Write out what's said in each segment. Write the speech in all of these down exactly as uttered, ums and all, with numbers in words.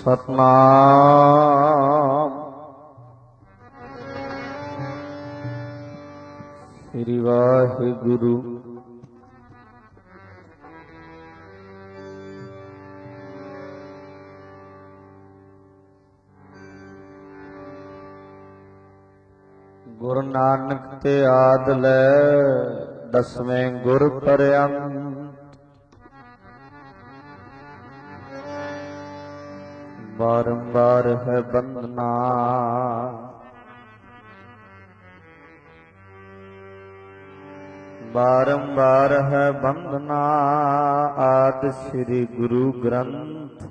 ਸਤਨਾਮ ਸ੍ਰੀ ਵਾਹਿਗੁਰੂ। ਗੁਰੂ ਨਾਨਕ ਤੇ ਆਦ ਲੈ ਦਸਵੇਂ ਗੁਰ ਪਰਯੰਤ ਬਾਰੰਬਾਰ ਹੈ ਬੰਦਨਾ। ਬਾਰੰਬਾਰ ਹੈ ਬੰਦਨਾ ਆਦਿ ਸ੍ਰੀ ਗੁਰੂ ਗ੍ਰੰਥ।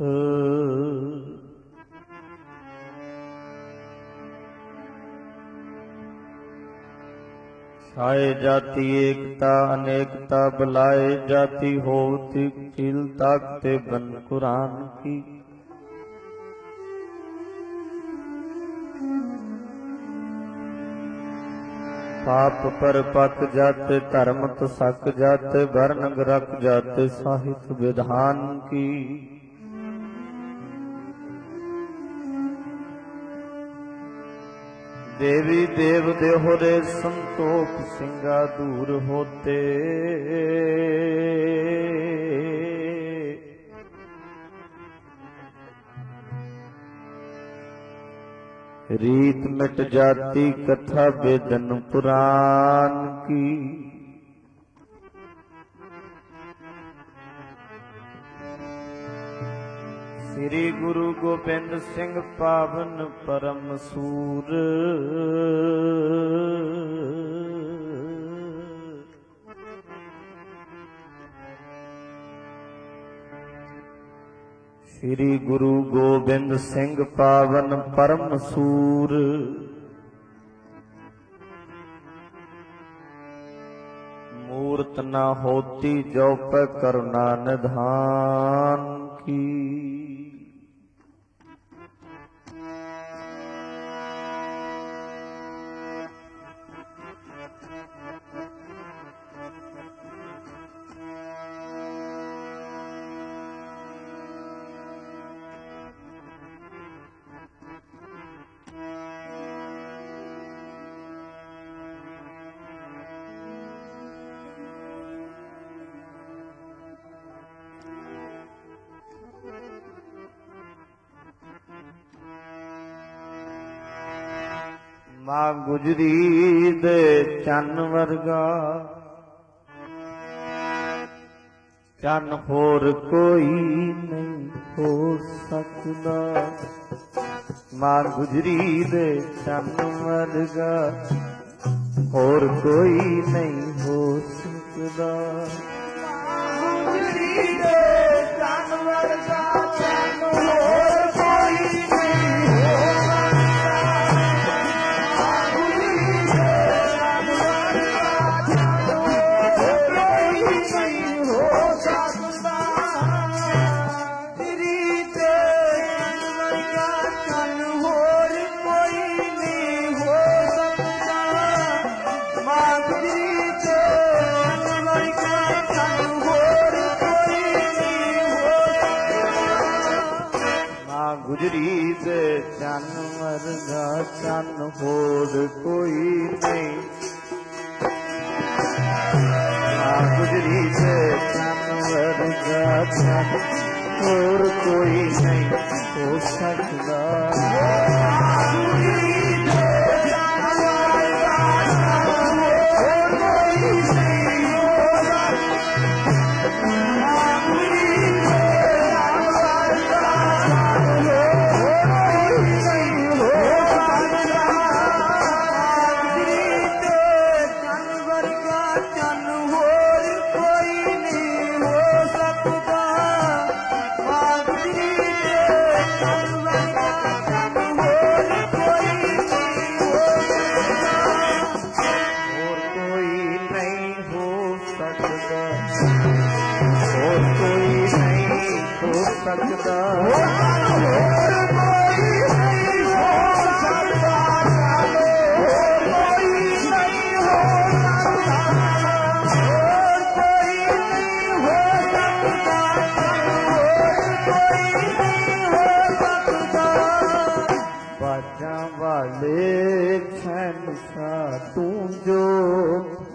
ਛਾਏ ਜਾਤੀ ਏਕਤਾ ਅਨੇਕਤਾ ਬੁਲਾਏ ਜਾਤੀ ਹੋਤੀ ਚੀਲ ਤਾਕਤੇ ਬਨ ਕੁਰਾਨ ਕੀ। ਪਾਪ ਪਰ ਪਕ ਜਾਤੇ ਧਰਮ ਤਸਕ ਜਾਤੇ ਵਰਨ ਗਰਕ ਜਾਤੇ ਸਾਹਿਤ ਵਿਧਾਨ ਕੀ। देवी देव देहोरे संतोख सिंगा दूर होते। रीत मिट जाती कथा वेदन पुराण की। श्री गुरु गोबिंद सिंह पावन परम सूर। श्री गुरु गोबिंद सिंह पावन परम सूर। मूर्त न होती जो पे करुणा निधान की। मां गुजरी दे चन वर्गा चन होर कोई नहीं हो सकदा। मां गुजरी दे चन वर्गा होर कोई नहीं हो सकदा। मां गुजरी दे चन वर्गा चन होर कोई नहीं हो गुजरी दे चन वर्गा चन होर कोई नहीं। मां गुजरी दे चन वर्गा चन होर कोई नहीं हो सकदा।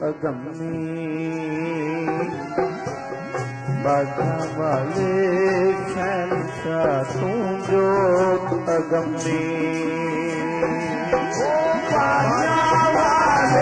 अगम्मी बाजा वाले शहंशाह तू जोत अगम्मी बाजा वाले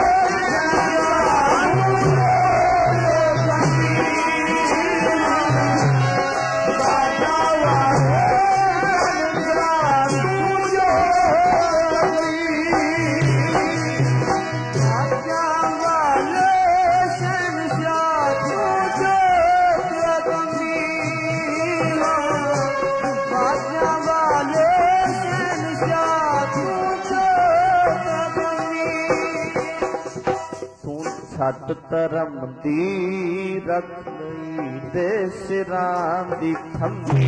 छट धर्म दी रख लई दे सिरां दी थम्मी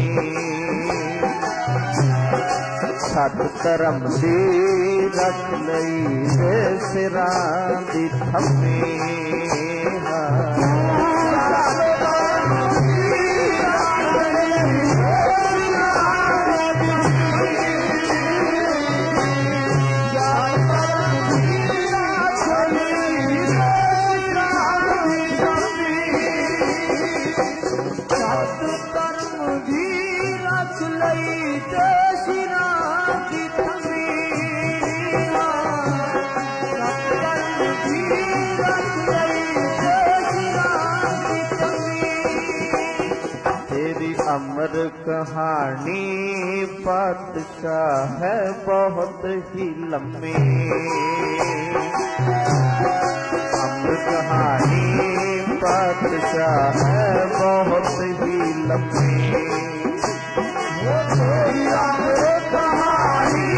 छट धर्म दी रख लई दे सिरां दी थम्मी अमर कहानी बादशाह है बहुत ही लंबी अमर कहानी बादशाह है बहुत ही लंबी अमर कहानी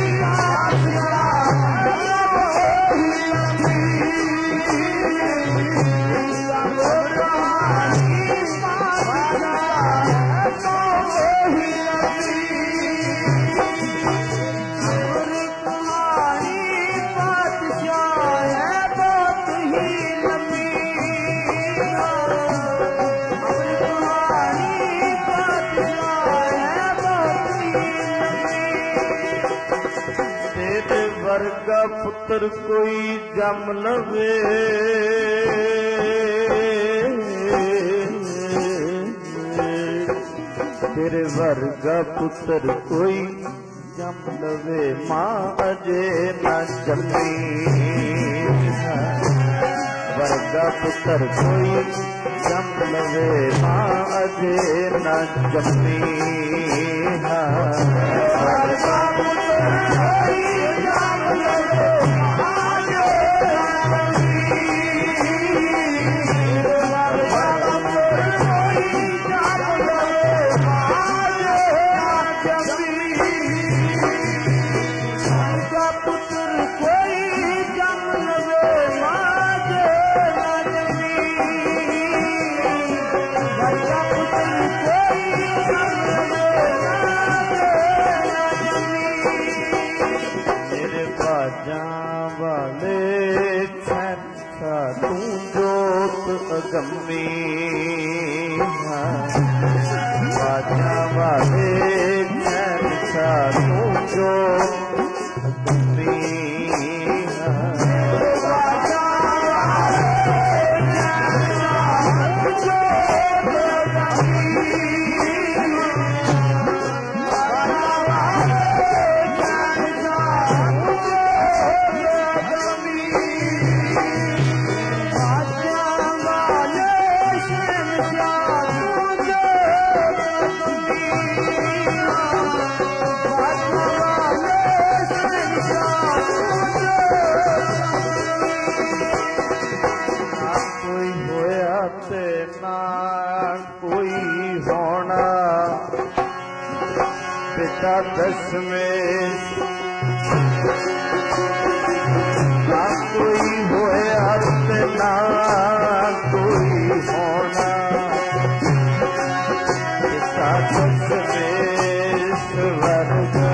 वर्गा पुत्र कोई जम लवे तेरे वर्गा पुत्र कोई जम लवे माँ अजे न जमी वर्गा पुत्र कोई जम लवे माँ अजे न जमी वर्गा पुत्र अगम्मी बाजा वाले शहंशाह तू जो अगम्मी दशमेश ना कोई होया ना कोई होना पिता दशमेश वर्गा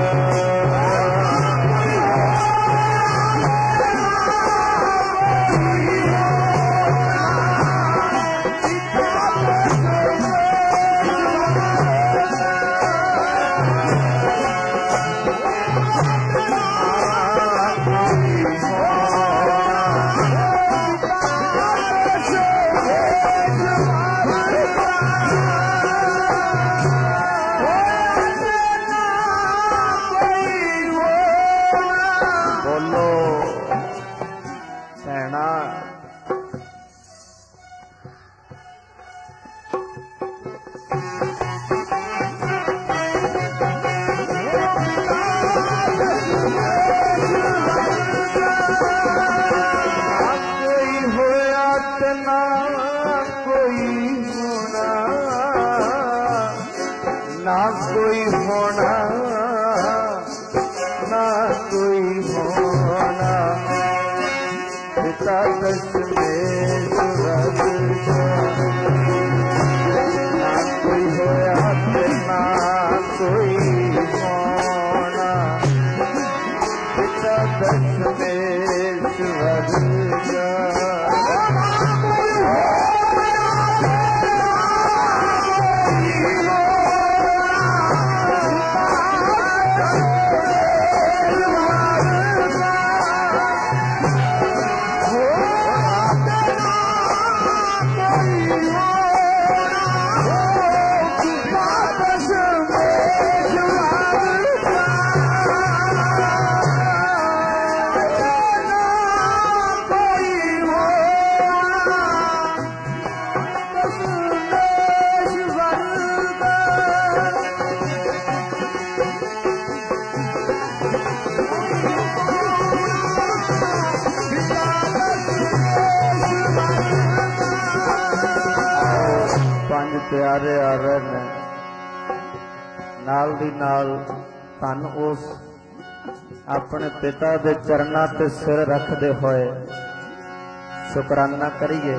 प्यारे आ रहे हैं नाल दी नाल धन उस अपने पिता दे चरना ते सिर रखते हुए शुकराना करिए।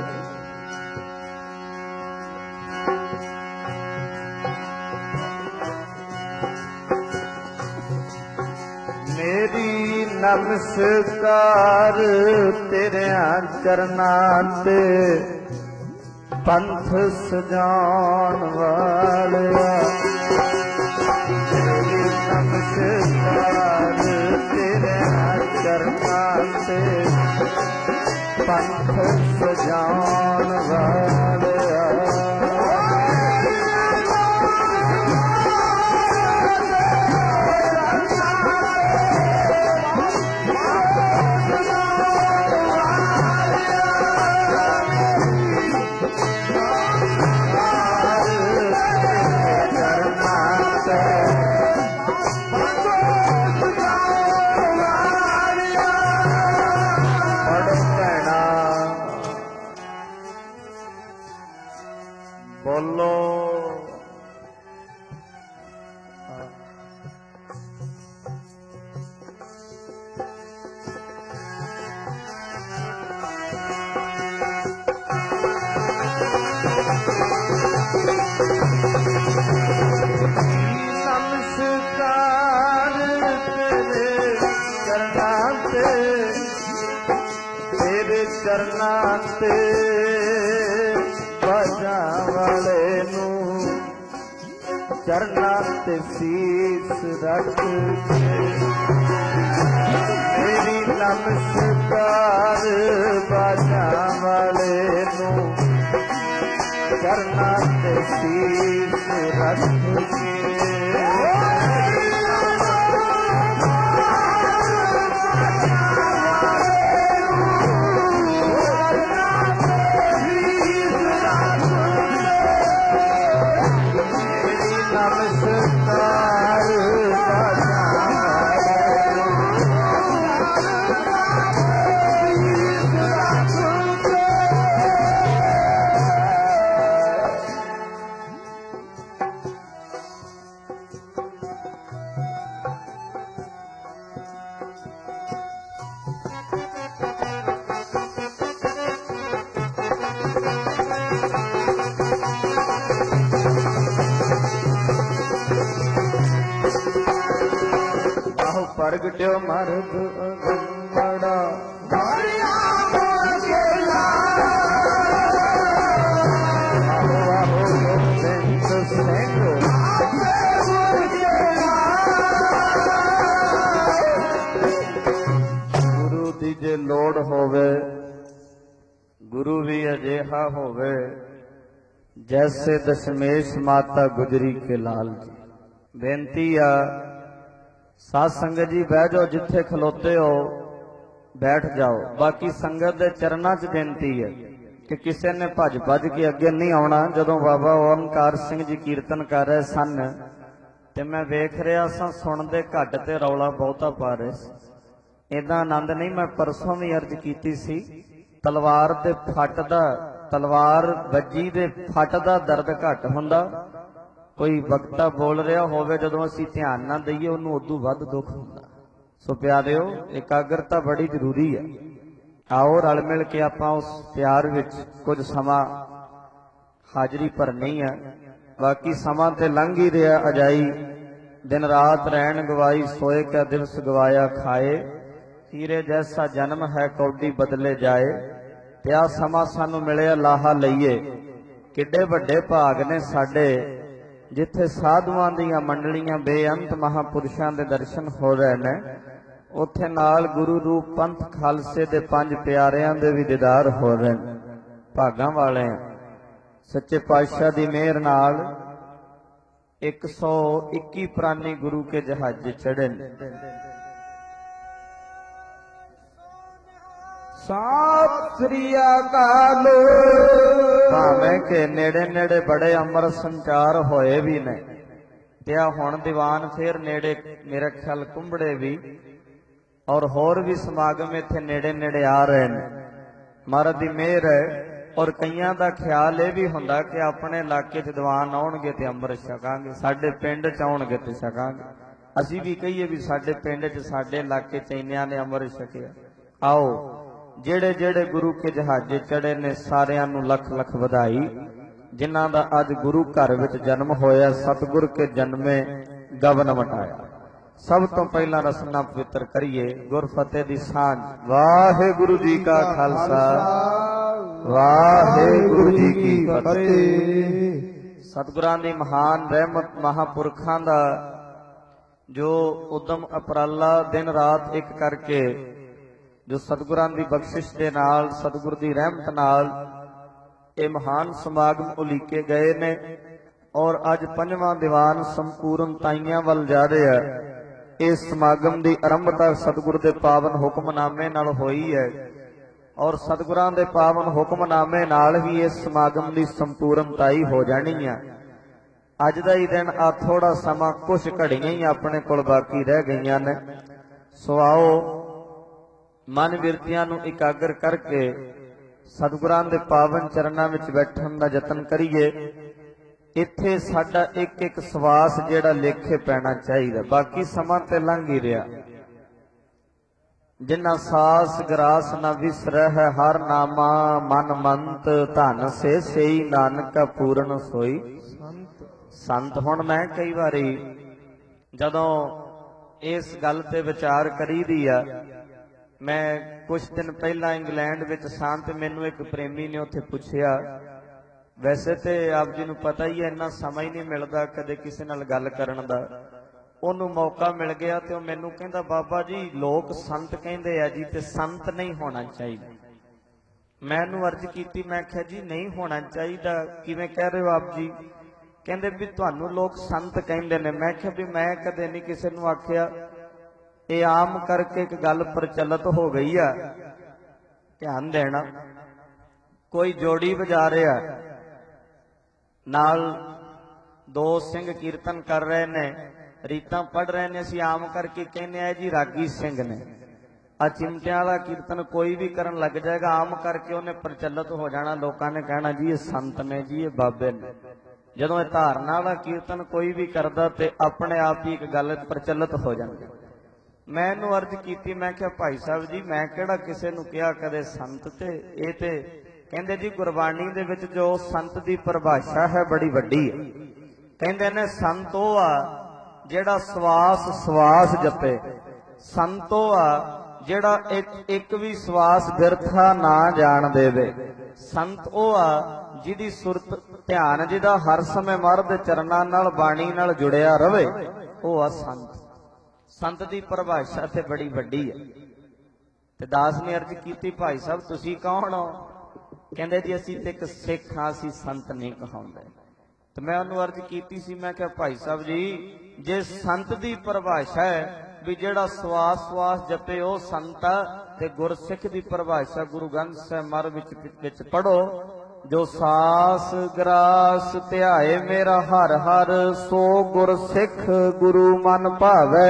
मेरी नमस्कार तेरे चरनां ते पंथ सजान वालिया। मेरी नमस्कार तेरे चरनां ते पंथ सजान वालिया। बोलो नमस्कार तेरे चरनां ते तेरे चरनां ते वाले नू चरना ते शीस रख के मेरी नमस्कार बाजा वाले नू चरना ते शीस रख के। प्रगट्यो मर्द अगमड़ा गुरु दी जे लोड़ होवे गुरु भी अजेहा होवे जैसे दशमेश माता गुजरी के लाल जी। बेनती आ साध संगत जी बह जाओ, जिथे खलोते हो बैठ जाओ। बाकी संगत दे चरनां च बेनती है कि किसी ने भज भज के अगे नहीं आना। जदों बाबा ओमकार सिंह जी कीर्तन कर रहे सन ते मैं वेख रहा सा सुनते घट ते रौला बहुता पा रहे सी। इदा आनंद नहीं। मैं परसों भी अर्ज की सी तलवार दे फट दा तलवार वजी दे फट दा दर्द घट हुंदा। कोई वक्ता बोल रहा होवे जदों असीं ध्यान ना दईए उन्होंने उदों वध दुख हुंदा। सो प्यारिओ एकाग्रता बड़ी जरूरी है। आओ रल मिल के आपां उस प्यार विच कुछ समा हाजरी भरनी है। बाकी समा ते लंघ ही रहा अजाई। दिन रात रैन गवाई सोए क्या दिवस गवाया खाए। हीरे जैसा जन्म है कौडी बदले जाए। त्या समा सानू मिलिया लाहा लईए। किड्डे वड्डे भाग ने साडे जिथे साधुआं दीआं मंडलियां बेअंत महापुरुषां दे दर्शन हो रहे ने। उत्थे नाल गुरु रूप पंथ खालसे दे पंज प्यारियां दे भी दीदार हो रहे ने। भागां वाले सच्चे पातशाह दी मेहर नाल एक सौ इक्की प्राणी गुरु के जहाज चढ़े। सत श्री अकाल। भावें के नेड़े नेड़े बड़े अमर संचार होए भी ने ते हुण दीवान फिर नेड़े मेरे ख्याल कुंबड़े भी और होर भी समागम इत्थे नेड़े नेड़े आ रहे हैं। महाराज दी मेहर है और कईयां दा ख्याल ये भी हुंदा कि अपने इलाके च दीवान आउणगे ते अंमृत छकांगे, साडे पिंड च आउणगे ते छकांगे। असीं भी कहीए भी साडे पिंड च साडे इलाके च इन्नियां ने अंमृत छकिया। आओ जेड़े जेड़े गुरु के जहाजे चढ़े ने सारियां नूं लख लख वधाई। जिन्हां दा अज गुरु घर विच जन्म होया, सतगुर के जन्मे गवन मटाया। सब तो पहला रसना पवित्र करिए गुर फतेह दी सांझ। वाहिगुरु जी का खालसा, वाहिगुरु जी की फतेह। सतगुरां दी महान रहमत महापुरखां दा जो उदम उपराला दिन रात एक करके जो सतगुरां दी बख्शिश दे नाल सतगुर दी रहमत नाल ये महान समागम उलीके गए ने और अज पंजवां दीवान संपूर्ण ताइयां वल जा रहा है। इस समागम की आरंभता सतगुर के पावन हुक्मनामे नाल होई है और सतगुरां दे पावन हुक्मनामे नाल ही इस समागम की संपूर्णताई हो जानी है। अज का ही दिन आ थोड़ा समा कुछ घड़ियां ही अपने कोल बाकी रह गईयां ने। सो आओ मन बिरतियां नूं इकागर करके सतगुरां दे पावन चरनां विच बैठण दा यतन करिए। इत्थे साडा एक एक सवास जेड़ा लेखे पैना चाहिए, बाकी समा ते लंघ ही रहा। जिन्ना सास ग्रास न विसरै है हर नामा, मन मंत धन से सेई नानक पूर्ण सोई संत। हुण मैं कई बारी जदों इस गल ते विचार करी दी आ, मैं कुछ दिन पहला इंग्लैंड विच सां ते मैनूं एक प्रेमी ने उत्थे पुछया, वैसे तो आप जी नूं पता ही है इन्ना समय ही नहीं मिलता कदे किसी नाल गल करन दा। ओनूं मौका मिल गया तो मैनूं कहंदा बाबा जी लोग संत कहंदे आ जी ते संत नहीं होना चाहिए। मैं उहनूं अर्ज कीती, मैं आख्या जी नहीं होना चाहिए। किवें कह रहे हो आप जी? कहंदे भी तुहानूं लोग संत कहंदे ने। मैं आख्या भी मैं कदे नहीं किसी नूं आख्या, ये आम करके एक गल प्रचलित हो गई है। ध्यान देना, कोई जोड़ी बजा रहा नाल दो सिंह कीर्तन कर रहे ने, रीतां पढ़ रहे ने, असीं आम करके कहने आ जी रागी सिंह ने। आ चिमटियां वाला कीर्तन कोई भी करन लग जाएगा, आम करके उन्हें प्रचलित हो जाना। लोगों ने कहना जी ये संत ने, जी ये बाबे ने। जदों ये धारना वाला कीर्तन कोई भी करदा ते अपने आप ही एक गल प्रचलित हो जाती। मैं इहनूं अर्ज कीती, मैं क्या भाई साहब जी मैं किहड़ा किसे नूं कहा कदे संत, ते ये ते कहंदे जी गुरबाणी दे विच जो संत दी परिभाषा है बड़ी वड्डी है। कहंदे ने संत ओ आ जेड़ा सवास सवास जपे, संत ओ आ जेड़ा एक एक भी सवास बिरथा ना जान देवे, संत ओ आ जिहदी सुरत ध्यान जिहदा हर समय महाराज दे चरनां नाल बाणी नाल जुड़िया रवे, ओ आ संत। संत दी परिभाषा ते बड़ी वड्डी है। ते दास ने अर्ज कीती, भाई साहब तुसीं कौन हो? कहंदे जी असीं ते इक सिख हां, असीं संत नहीं कहाउंदे। तो मैं उन्होंने अर्ज की सी, मैं क्या भाई साहब जी जे संत दी परिभाषा है भी जेड़ा सवास सवास जपे ओ संत है, ते गुरसिख दी परिभाषा गुरु ग्रंथ साहिब महाराज विच विच पढ़ो, जो सास ग्रास ध्याए मेरा हर हर, सो गुरसिख गुरु मन भावै।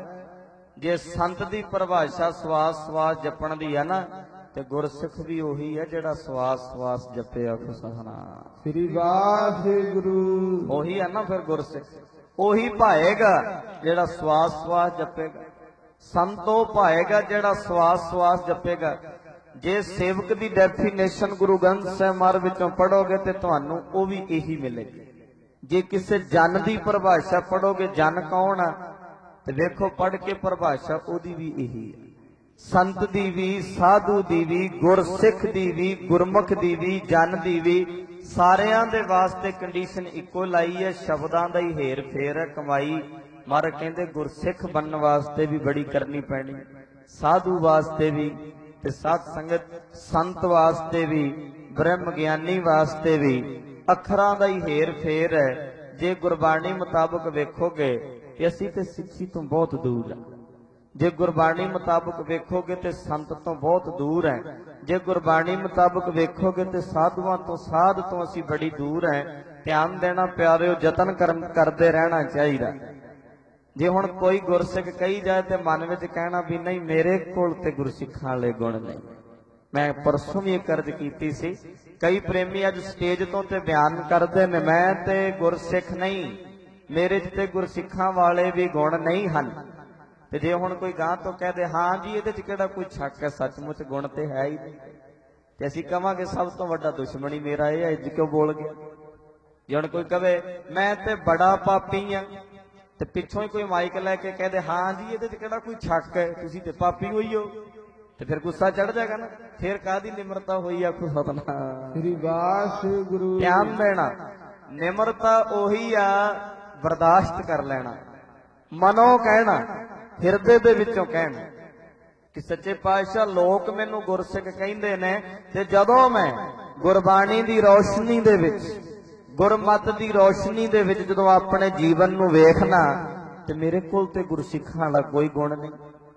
जे संत दी परिभाषा सवास सवास जपण दी है ना, ते गुरसिख भी उही है जेड़ा सवास सवास जपे आखो सतनाम श्री वाहिगुरु। उही है ना फिर गुरसिख, उही पाएगा जेड़ा सवास सवास जपेगा। संतो पाएगा जेड़ा सवास सवास जपेगा। जे सेवक दी डेफिनेशन गुरु ग्रंथ साहिब महाराज विचों पढ़ोगे ते तुहानूं ओ भी यही मिलेगी। जे किसी जन दी परिभाषा पढ़ोगे, जन कौन है ते देखो पढ़ के परिभाषा ओदी भी यही है। संत दी भी, साधु दी भी, गुरसिख दी भी, गुरमुख दी भी, जन दी भी, सारियां दे वास्ते कंडीशन इको लाई है। शब्दां दा ही हेर फेर है, कमाई महाराज कहंदे गुरसिख बनन वास्ते भी बड़ी करनी पैनी, साधु वास्ते भी ते साध संगत संत वास्ते भी, ब्रह्म ज्ञानी वास्ते भी। अखरां दा ही हेर फेर है। जे गुरबाणी मुताबक वेखोगे ते असीं ते सिੱਖੀ तो बहुत दूर है। जे गुरबाणी मुताबक वेखोगे तो संत तो बहुत दूर है। जे गुरबाणी मुताबक वेखोगे तो साधुआं तो साध तो असीं बड़ी दूर है। ध्यान देना प्यारिओ, जतन करते रहना चाहिए। जे हुण कोई गुरसिख कही जाए तो मन विच कहना भी नहीं मेरे कोल ते गुरसिखां वाले गुण नहीं। मैं परसों भी एक अर्ज कीती सी, कई प्रेमी अज स्टेज तो ते बयान करते ने मैं ते गुरसिख नहीं, मेरे च ते गुरसिखां वाले भी गुण नहीं हन। ते जे हुण कोई गां तो कह दे हाँ जी इहदे च किहड़ा कोई शक है, सचमुच गुण ते है ही नहीं, ते असीं कहांगे सब तो वड्डा दुश्मनी मेरा ये अज क्यों बोल गया। जे हुण कोई कहे मैं ते बड़ा पापी हां ते पिछों ही कोई माइक लैके कह दे हाँ जी इहदे च किहड़ा कोई शक है, तुसीं ते पापी होई हो, ਤੇ ਫਿਰ ਗੁੱਸਾ ਚੜ ਜਾਏਗਾ ਨਾ। ਫਿਰ ਕਾਹਦੀ ਨਿਮਰਤਾ ਹੋਈ ਆਖੋ ਸਤਨਾਮ ਸ੍ਰੀ ਵਾਹਿਗੁਰੂ। ਧਿਆਨ ਦੇਣਾ, ਨਿਮਰਤਾ ਉਹੀ ਆ ਬਰਦਾਸ਼ਤ ਕਰ ਲੈਣਾ, ਮਨੋਂ ਕਹਿਣਾ, ਹਿਰਦੇ ਦੇ ਵਿੱਚੋਂ ਕਹਿਣਾ ਕਿ ਸੱਚੇ ਪਾਤਸ਼ਾਹ ਲੋਕ ਮੈਨੂੰ ਗੁਰਸਿੱਖ ਕਹਿੰਦੇ ਨੇ, ਤੇ ਜਦੋਂ ਮੈਂ ਗੁਰਬਾਣੀ ਦੀ ਰੌਸ਼ਨੀ ਦੇ ਵਿੱਚ, ਗੁਰਮਤਿ ਦੀ ਰੌਸ਼ਨੀ ਦੇ ਵਿੱਚ ਜਦੋਂ ਆਪਣੇ ਜੀਵਨ ਨੂੰ ਵੇਖਣਾ ਤੇ ਮੇਰੇ ਕੋਲ ਤੇ ਗੁਰਸਿੱਖਾਂ ਵਾਲਾ ਕੋਈ ਗੁਣ ਨਹੀਂ।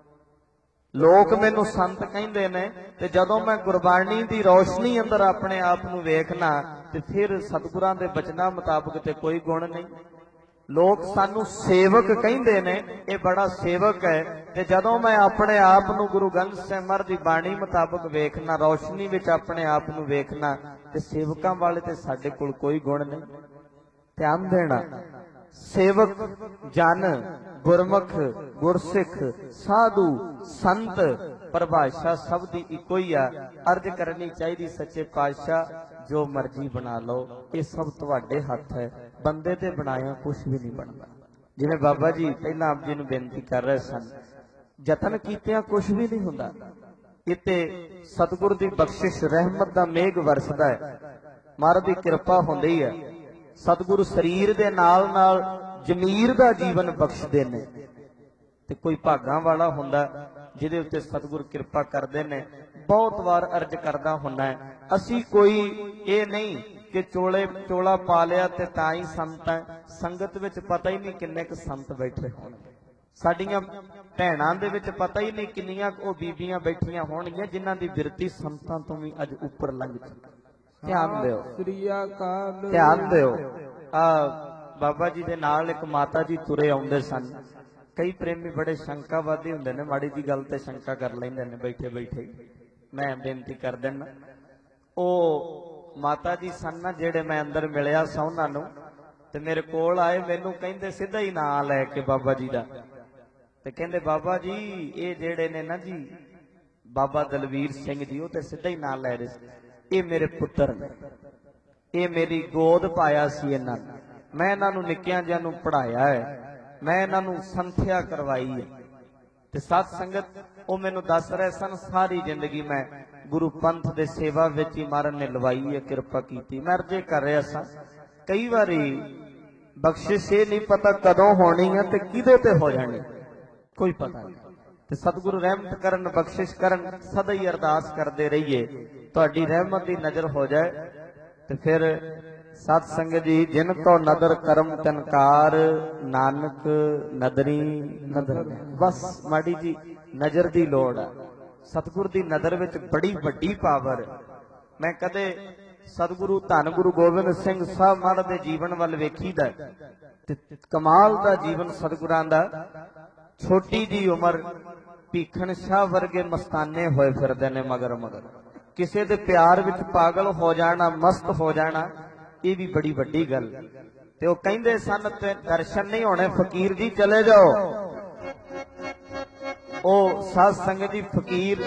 ਲੋਕ ਮੈਨੂੰ ਸੰਤ ਕਹਿੰਦੇ ਨੇ, ਤੇ ਜਦੋਂ ਮੈਂ ਗੁਰਬਾਣੀ ਦੀ ਰੌਸ਼ਨੀ ਅੰਦਰ ਆਪਣੇ ਆਪ ਨੂੰ ਵੇਖਣਾ ਤੇ ਫਿਰ ਸਤਿਗੁਰਾਂ ਦੇ ਬਚਨਾਂ ਮੁਤਾਬਕ ਤੇ ਕੋਈ ਗੁਣ ਨਹੀਂ। ਲੋਕ ਸਾਨੂੰ ਸੇਵਕ ਕਹਿੰਦੇ ਨੇ, ਇਹ ਬੜਾ ਸੇਵਕ ਹੈ, ਤੇ ਜਦੋਂ ਮੈਂ ਆਪਣੇ ਆਪ ਨੂੰ ਗੁਰੂ ਗ੍ਰੰਥ ਸਾਹਿਬ ਮਹਾਰਾਜ ਦੀ ਬਾਣੀ ਮੁਤਾਬਕ ਵੇਖਣਾ, ਰੌਸ਼ਨੀ ਵਿੱਚ ਆਪਣੇ ਆਪ ਨੂੰ ਵੇਖਣਾ, ਤੇ ਸੇਵਕਾਂ ਵਾਲੇ ਤੇ ਸਾਡੇ ਕੋਲ ਕੋਈ ਗੁਣ ਨਹੀਂ। ਧਿਆਨ ਦੇਣਾ, ਸੇਵਕ ਜਨ, ਗੁਰਮੁਖ, ਗੁਰਸਿੱਖ, ਸਾਧੂ, ਸੰਤ, ਪਰਿਭਾਸ਼ਾ ਸਭ ਦੀ ਇੱਕੋ ਹੀ ਆ। ਅਰਜ਼ ਕਰਨੀ ਚਾਹੀਦੀ ਸੱਚੇ ਪਾਤਸ਼ਾਹ ਜੋ ਮਰਜ਼ੀ ਬਣਾ ਲਓ, ਇਹ ਸਭ ਤੁਹਾਡੇ ਹੱਥ ਹੈ, ਬੰਦੇ ਤੇ ਬਣਾਇਆ ਕੁਝ ਵੀ ਨਹੀਂ ਬਣਦਾ। ਜਿਵੇਂ ਬਾਬਾ ਜੀ ਪਹਿਲਾਂ ਆਪ ਜੀ ਨੂੰ ਬੇਨਤੀ ਕਰ ਰਹੇ ਸਨ, ਯਤਨ ਕੀਤਿਆਂ ਕੁਝ ਵੀ ਨਹੀਂ ਹੁੰਦਾ, ਇੱਥੇ ਸਤਿਗੁਰ ਦੀ ਬਖਸ਼ਿਸ਼ ਰਹਿਮਤ ਦਾ ਮੇਘ ਵਰਸਦਾ ਹੈ, ਮਹਾਰਾਜ ਦੀ ਕਿਰਪਾ ਹੁੰਦੀ ਹੈ। ਸਤਿਗੁਰੂ ਸਰੀਰ ਦੇ ਨਾਲ ਨਾਲ ਜ਼ਮੀਰ ਦਾ ਜੀਵਨ ਬਖਸ਼ਦੇ ਨੇ, ਤੇ ਕੋਈ ਭਾਗਾਂ ਵਾਲਾ ਹੁੰਦਾ ਜਿਹਦੇ ਉੱਤੇ ਸਤਿਗੁਰ ਕਿਰਪਾ ਕਰਦੇ ਨੇ। ਬਹੁਤ ਵਾਰ ਅਰਜ਼ ਕਰਦਾ ਹੁੰਦਾ ਹੈ, ਅਸੀਂ ਕੋਈ ਇਹ ਨਹੀਂ ਕਿ ਚੋਲੇ ਚੋਲਾ ਪਾ ਲਿਆ ਤੇ ਤਾਂ ਹੀ ਸੰਤ ਹੈ, ਸੰਗਤ ਵਿੱਚ ਪਤਾ ਹੀ ਨਹੀਂ ਕਿੰਨੇ ਕੁ ਸੰਤ ਬੈਠੇ ਹੋਣਗੇ, ਸਾਡੀਆਂ ਭੈਣਾਂ ਦੇ ਵਿੱਚ ਪਤਾ ਹੀ ਨਹੀਂ ਕਿੰਨੀਆਂ ਉਹ ਬੀਬੀਆਂ ਬੈਠੀਆਂ ਹੋਣਗੀਆਂ ਜਿਨ੍ਹਾਂ ਦੀ ਬਿਰਤੀ ਸੰਤਾਂ ਤੋਂ ਵੀ ਅੱਜ ਉੱਪਰ ਲੰਘ ਚੁੱਕੀ। ਧਿਆਨ ਦਿਓ, ਧਿਆਨ ਦਿਓ। ਆ ਬਾਬਾ ਜੀ ਦੇ ਨਾਲ ਇੱਕ ਮਾਤਾ ਜੀ ਤੁਰੇ ਆਉਂਦੇ ਸਨ। ਕਈ ਪ੍ਰੇਮੀ ਬੜੇ ਸ਼ੰਕਾਵਾਦੀ ਹੁੰਦੇ ਨੇ, ਮਾੜੀ ਜੀ ਗੱਲ ਤੇ ਸ਼ੰਕਾ ਕਰ ਲੈਂਦੇ ਨੇ ਬੈਠੇ ਬੈਠੇ। ਮੈਂ ਬੇਨਤੀ ਕਰ ਦਿੰਦਾ, ਉਹ ਮਾਤਾ ਜੀ ਸਨ ਨਾ ਜਿਹੜੇ ਮੈਂ ਅੰਦਰ ਮਿਲਿਆ ਸਾਂ ਉਹਨਾਂ ਨੂੰ, ਤੇ ਮੇਰੇ ਕੋਲ ਆਏ, ਮੈਨੂੰ ਕਹਿੰਦੇ ਸਿੱਧਾ ਹੀ ਨਾਂ ਲੈ ਕੇ ਬਾਬਾ ਜੀ ਦਾ, ਤੇ ਕਹਿੰਦੇ ਬਾਬਾ ਜੀ ਇਹ ਜਿਹੜੇ ਨੇ ਨਾ ਜੀ ਬਾਬਾ ਦਲਵੀਰ ਸਿੰਘ ਜੀ, ਉਹ ਤੇ ਸਿੱਧਾ ਹੀ ਨਾਂ ਲੈ ਰਹੇ ਸੀ, ਇਹ ਮੇਰੇ ਪੁੱਤਰ ਨੇ, ਇਹ ਮੇਰੀ ਗੋਦ ਪਾਇਆ ਸੀ ਇਹਨਾਂ ਨੇ, ਮੈਂ ਇਹਨਾਂ ਨੂੰ ਨਿੱਕਿਆਂ ਜਿਹਾਂ ਨੂੰ ਪੜ੍ਹਾਇਆ ਹੈ, ਮੈਂ ਇਹਨਾਂ ਨੂੰ ਸੰਥਿਆ ਕਰਵਾਈ ਹੈ। ਤੇ ਸਤ ਸੰਗਤ ਉਹ ਮੈਨੂੰ ਦੱਸ ਰਹੇ ਸਨ ਸਾਰੀ ਜ਼ਿੰਦਗੀ ਮੈਂ ਗੁਰੂ ਪੰਥ ਦੇ ਸੇਵਾ ਵਿੱਚ ਹੀ ਮਹਾਰਾਜ ਨੇ ਲਵਾਈ ਹੈ, ਕਿਰਪਾ ਕੀਤੀ। ਮੈਂ ਅਰਜ਼ੇ ਕਰ ਰਿਹਾ ਸਾਂ, ਕਈ ਵਾਰੀ ਬਖਸ਼ਿਸ਼ ਇਹ ਨਹੀਂ ਪਤਾ ਕਦੋਂ ਹੋਣੀ ਹੈ ਤੇ ਕਿਹਦੇ ਤੇ ਹੋ ਜਾਣੀ, ਕੋਈ ਪਤਾ ਨਹੀਂ। ਤੇ ਸਤਿਗੁਰੂ ਰਹਿਮਤ ਕਰਨ, ਬਖਸ਼ਿਸ਼ ਕਰਨ, ਸਦਾ ਹੀ ਅਰਦਾਸ ਕਰਦੇ ਰਹੀਏ ਤੁਹਾਡੀ ਰਹਿਮਤ ਦੀ ਨਜ਼ਰ ਹੋ ਜਾਏ। ਤੇ ਫਿਰ ਸਤ ਸੰਗਤ ਜੀ, ਜਿਨ ਕੋ ਨਦਰ ਕਰਮ ਤਨਕਾਰ, ਨਾਨਕ ਨਦਰੀ ਨਦਰ। ਬਸ ਮਾੜੀ ਜੀ ਨਜ਼ਰ ਦੀ ਲੋੜ ਹੈ, ਸਤਿਗੁਰ ਦੀ ਨਜ਼ਰ ਵਿੱਚ ਬੜੀ ਵੱਡੀ ਪਾਵਰ। ਮੈਂ ਕਦੇ ਸਤਿਗੁਰੂ ਧੰਨ ਗੁਰੂ ਗੋਬਿੰਦ ਸਿੰਘ ਸਾਹਿਬ ਮਹਾਰਾਜ ਦੇ ਜੀਵਨ ਵੱਲ ਵੇਖੀਦਾ ਤੇ ਕਮਾਲ ਦਾ ਜੀਵਨ ਸਤਿਗੁਰਾਂ ਦਾ। ਛੋਟੀ ਜੀ ਉਮਰ ਭੀਖਣ ਸ਼ਾਹ ਵਰਗੇ ਮਸਤਾਨੇ ਹੋਏ ਫਿਰਦੇ ਨੇ ਮਗਰ ਮਗਰ, ਕਿਸੇ ਦੇ ਪਿਆਰ ਵਿੱਚ ਪਾਗਲ ਹੋ ਜਾਣਾ, ਮਸਤ ਹੋ ਜਾਣਾ, ਇਹ ਵੀ ਬੜੀ ਵੱਡੀ ਗੱਲ। ਤੇ ਉਹ ਕਹਿੰਦੇ ਸਨ ਤੇ ਦਰਸ਼ਨ ਨਹੀਂ ਹੋਣੇ, ਫਕੀਰ ਜੀ ਚਲੇ ਜਾਓ। ਉਹ ਸਾਧ ਸੰਗਤ ਦੀ ਫਕੀਰ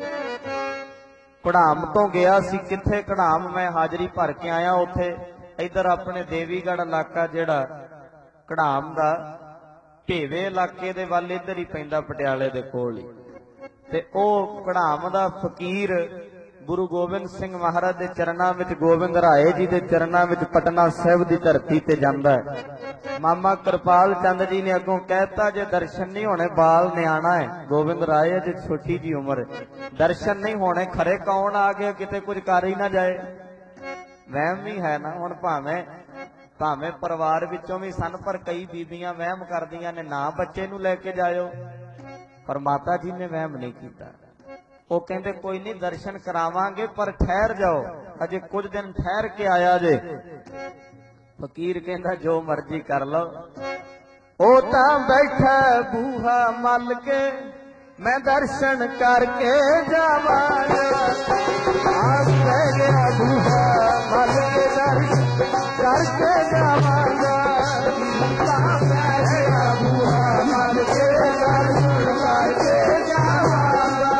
ਕੜਾਮ ਤੋਂ ਗਿਆ ਸੀ, ਕਿੱਥੇ ਕੜਾਮ ਮੈਂ ਹਾਜ਼ਰੀ ਭਰ ਕੇ ਆਇਆ ਉੱਥੇ। ਇੱਧਰ ਆਪਣੇ ਦੇਵੀਗੜ੍ਹ ਇਲਾਕਾ ਜਿਹੜਾ ਕੜਾਮ ਦਾ ਭੇਵੇ ਇਲਾਕੇ ਦੇ ਵੱਲ ਇੱਧਰ ਹੀ ਪੈਂਦਾ, ਪਟਿਆਲੇ ਦੇ ਕੋਲ ਹੀ। ਤੇ ਉਹ ਕੜਾਮ ਦਾ ਫਕੀਰ ਗੁਰੂ ਗੋਬਿੰਦ ਸਿੰਘ ਮਹਾਰਾਜ ਦੇ ਚਰਨਾਂ ਵਿੱਚ, ਗੋਬਿੰਦ ਰਾਏ ਜੀ ਦੇ ਚਰਨਾਂ ਵਿੱਚ ਪਟਨਾ ਸਾਹਿਬ ਦੀ ਧਰਤੀ ਤੇ ਜਾਂਦਾ ਹੈ। ਮਾਮਾ ਕਿਰਪਾਲ ਚੰਦ ਜੀ ਨੇ ਅੱਗੋਂ ਕਹਿਤਾ ਜੇ ਦਰਸ਼ਨ ਨਹੀਂ ਹੋਣੇ, ਬਾਲ ਨਿਆਣਾ ਹੈ ਗੋਬਿੰਦ ਰਾਏ, ਜੇ ਛੋਟੀ ਜੀ ਉਮਰ, ਦਰਸ਼ਨ ਨਹੀਂ ਹੋਣੇ, ਖਰੇ ਕੌਣ ਆ ਗਿਆ ਕਿਤੇ ਕੁਝ ਕਰ ਹੀ ਨਾ ਜਾਏ। ਵਹਿਮ ਵੀ ਹੈ ਨਾ, ਹੁਣ ਭਾਵੇਂ ਭਾਵੇਂ ਪਰਿਵਾਰ ਵਿੱਚੋਂ ਵੀ ਸਨ, ਪਰ ਕਈ ਬੀਬੀਆਂ ਵਹਿਮ ਕਰਦੀਆਂ ਨੇ ਨਾ ਬੱਚੇ ਨੂੰ ਲੈ ਕੇ ਜਾਇਓ, ਪਰ ਮਾਤਾ ਜੀ ਨੇ ਵਹਿਮ ਨਹੀਂ ਕੀਤਾ। ਉਹ ਕਹਿੰਦੇ ਕੋਈ ਨਹੀਂ ਦਰਸ਼ਨ ਕਰਾਵਾਂਗੇ, ਪਰ ਠਹਿਰ ਜਾਓ, ਅਜੇ ਕੁਝ ਦਿਨ ਠਹਿਰ ਕੇ ਆਇਆ ਜੇ। ਫਕੀਰ ਕਹਿੰਦਾ ਜੋ ਮਰਜ਼ੀ ਕਰ ਲਓ। ਉਹ ਤਾਂ ਬੈਠਾ ਬੂਹਾ ਮੱਲ ਕੇ, ਮੈਂ ਦਰਸ਼ਨ ਕਰਕੇ ਜਾਵਾਂਗਾ, ਆਸ ਪੈ ਗਿਆ ਬੂਹਾ जावांगा बूहा मन के दर्शन करके जावांगा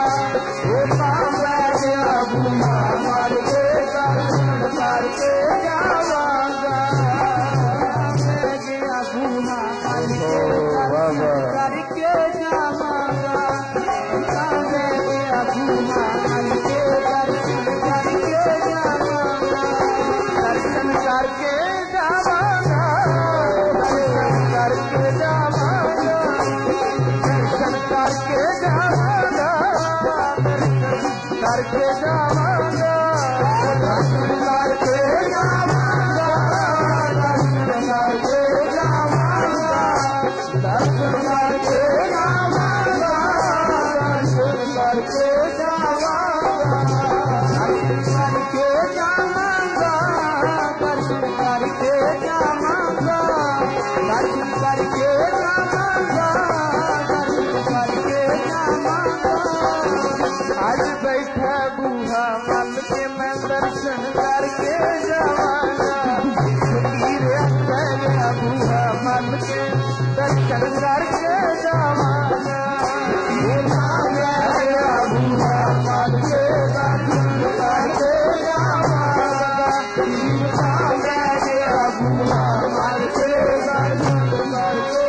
बूहा मन के दर्शन करके जावांगा मैं गया बूहा मन के दर्शन करके जावांगा मैं गया बूहा मन के दर्शन करके जावांगा दर्शन करके जावांगा दर्शन करके जावांगा दर्शन करके जावांगा दर्शन करके जावांगा दर्शन करके जावांगा दर्शन करके जावांगा दर्शन करके जावांगा दर्शन करके जावांगा दर्शन करके जावांगा दर्शन करके जावांगा दर्शन करके जावांगा दर्शन करके जावांगा आज बैठा बूहा मल के मैं दर्शन करके जावांगा फकीर गया बूहा मल के दर्शन करके जावांगा गया बूहा मल के दर्शन करके जावांगा गया बूहा मल के दर्शन करके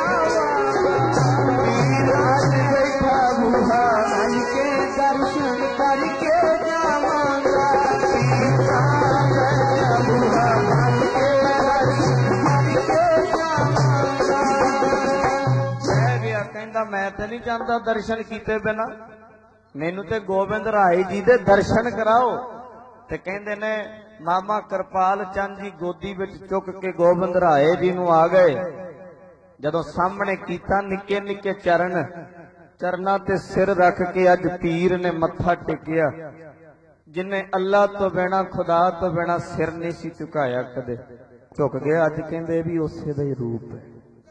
जावांगा आज बैठा बूहा मल के दर्शन करके जावांगा गया बूहा मल के दर्शन करके जावांगा मैं भी कहंदा मैं ते नहीं चाहता दर्शन कीते बिना मैनू ते गोबिंद राय जी दे दर्शन कराओ ते कहंदे ने मामा कृपाल चंद जी गोदी विच चुक के गोबिंद राय जी नूं आ गए जदों सामने कीता निक्के निक्के चरण चरना ते सिर रख के अज पीर ने मत्था टेकिया जिन्हें अल्लाह तो बिना खुदा तो बिना सिर नहीं सी झुकाया कदे झुक गया अज कहंदे भी उसे दा ही रूप है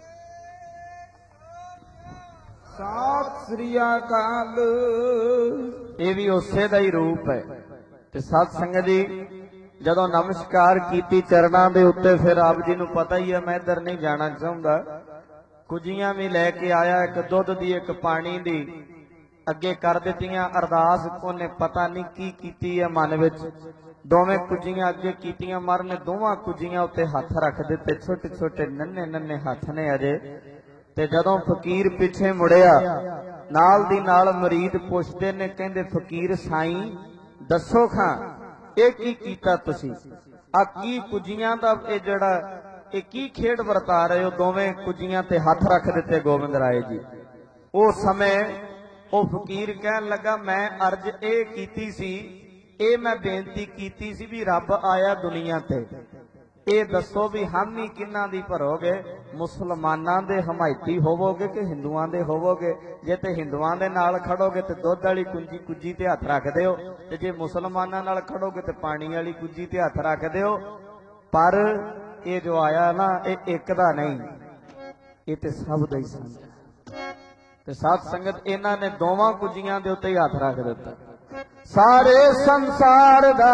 सात श्री अकाल ये भी उसे दा ही रूप है ते सत संगत जी जदों नमस्कार कीती चरणा दे उत्ते फिर आप जी नूं पता ही है मैं इधर नहीं जाना चाहूंगा कुजियां भी लैके आया एक दुध दी एक पानी दी अगे कर दित्तियां अरदास ओने पता नहीं की कीती है मन विच दोवें कुजियां अगे कीतियां मर ने दोवां कुजियां उत्ते हथ रख दिते छोटे छोटे नन्हे नन्हे हथ ने अजे ते जदों फकीर पिछे मुड़िया नाल दी नाल मरीद पुछदे ने कहंदे फकीर साईं दसो खां ये की कीता तुसी आ की कुजियां दा ए जड़ा ए की खेड वरता रहे हो दोवें कुजियां ते हथ रख दिते गोबिंद राय जी उस समय ओ फकीर कहन लगा मैं अर्ज ए कीती सी ए मैं बेनती कीती सी भी रब आया दुनिया ते ए दसो भी हम ही किन्ना दी भरोगे मुसलमानां दे हमायती होवोगे कि हिंदुआं दे होवोगे जे ते हिंदुआं दे नाल खड़ोगे ते दुध वाली कुंजी कुजी ते हथ रखदे हो ते जे मुसलमानां नाल खड़ोगे ते पानी वाली कुंजी ते हथ रखदे हो पर ये जो आया ना ये एक दा नहीं ये ते सब दा ही साझा ते साथ संगत इन्हां ने दोवां कुजियां दे उत्ते ही हथ रख दिता सारे संसार दा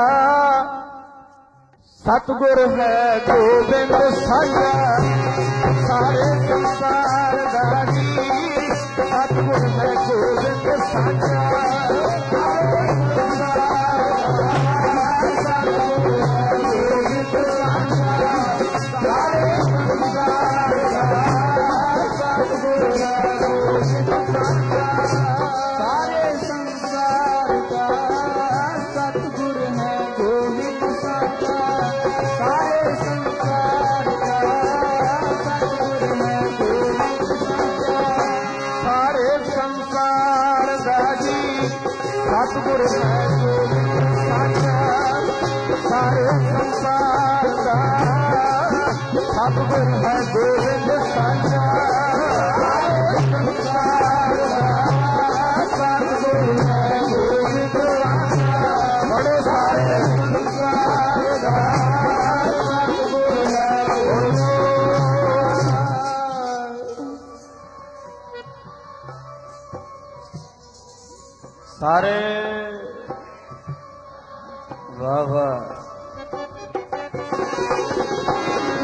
सतगुर है गोबिंद साझा सारे संसार दा जी सतगुर है गोबिंद साझा सतगुर है गोबिंद साझा सारे संसार दा सतगुर है गोबिंद साझा संसार दा सतगुर है गोबिंद साझा बड़े सारे संसार दा सतगुर है सारे वाह वाह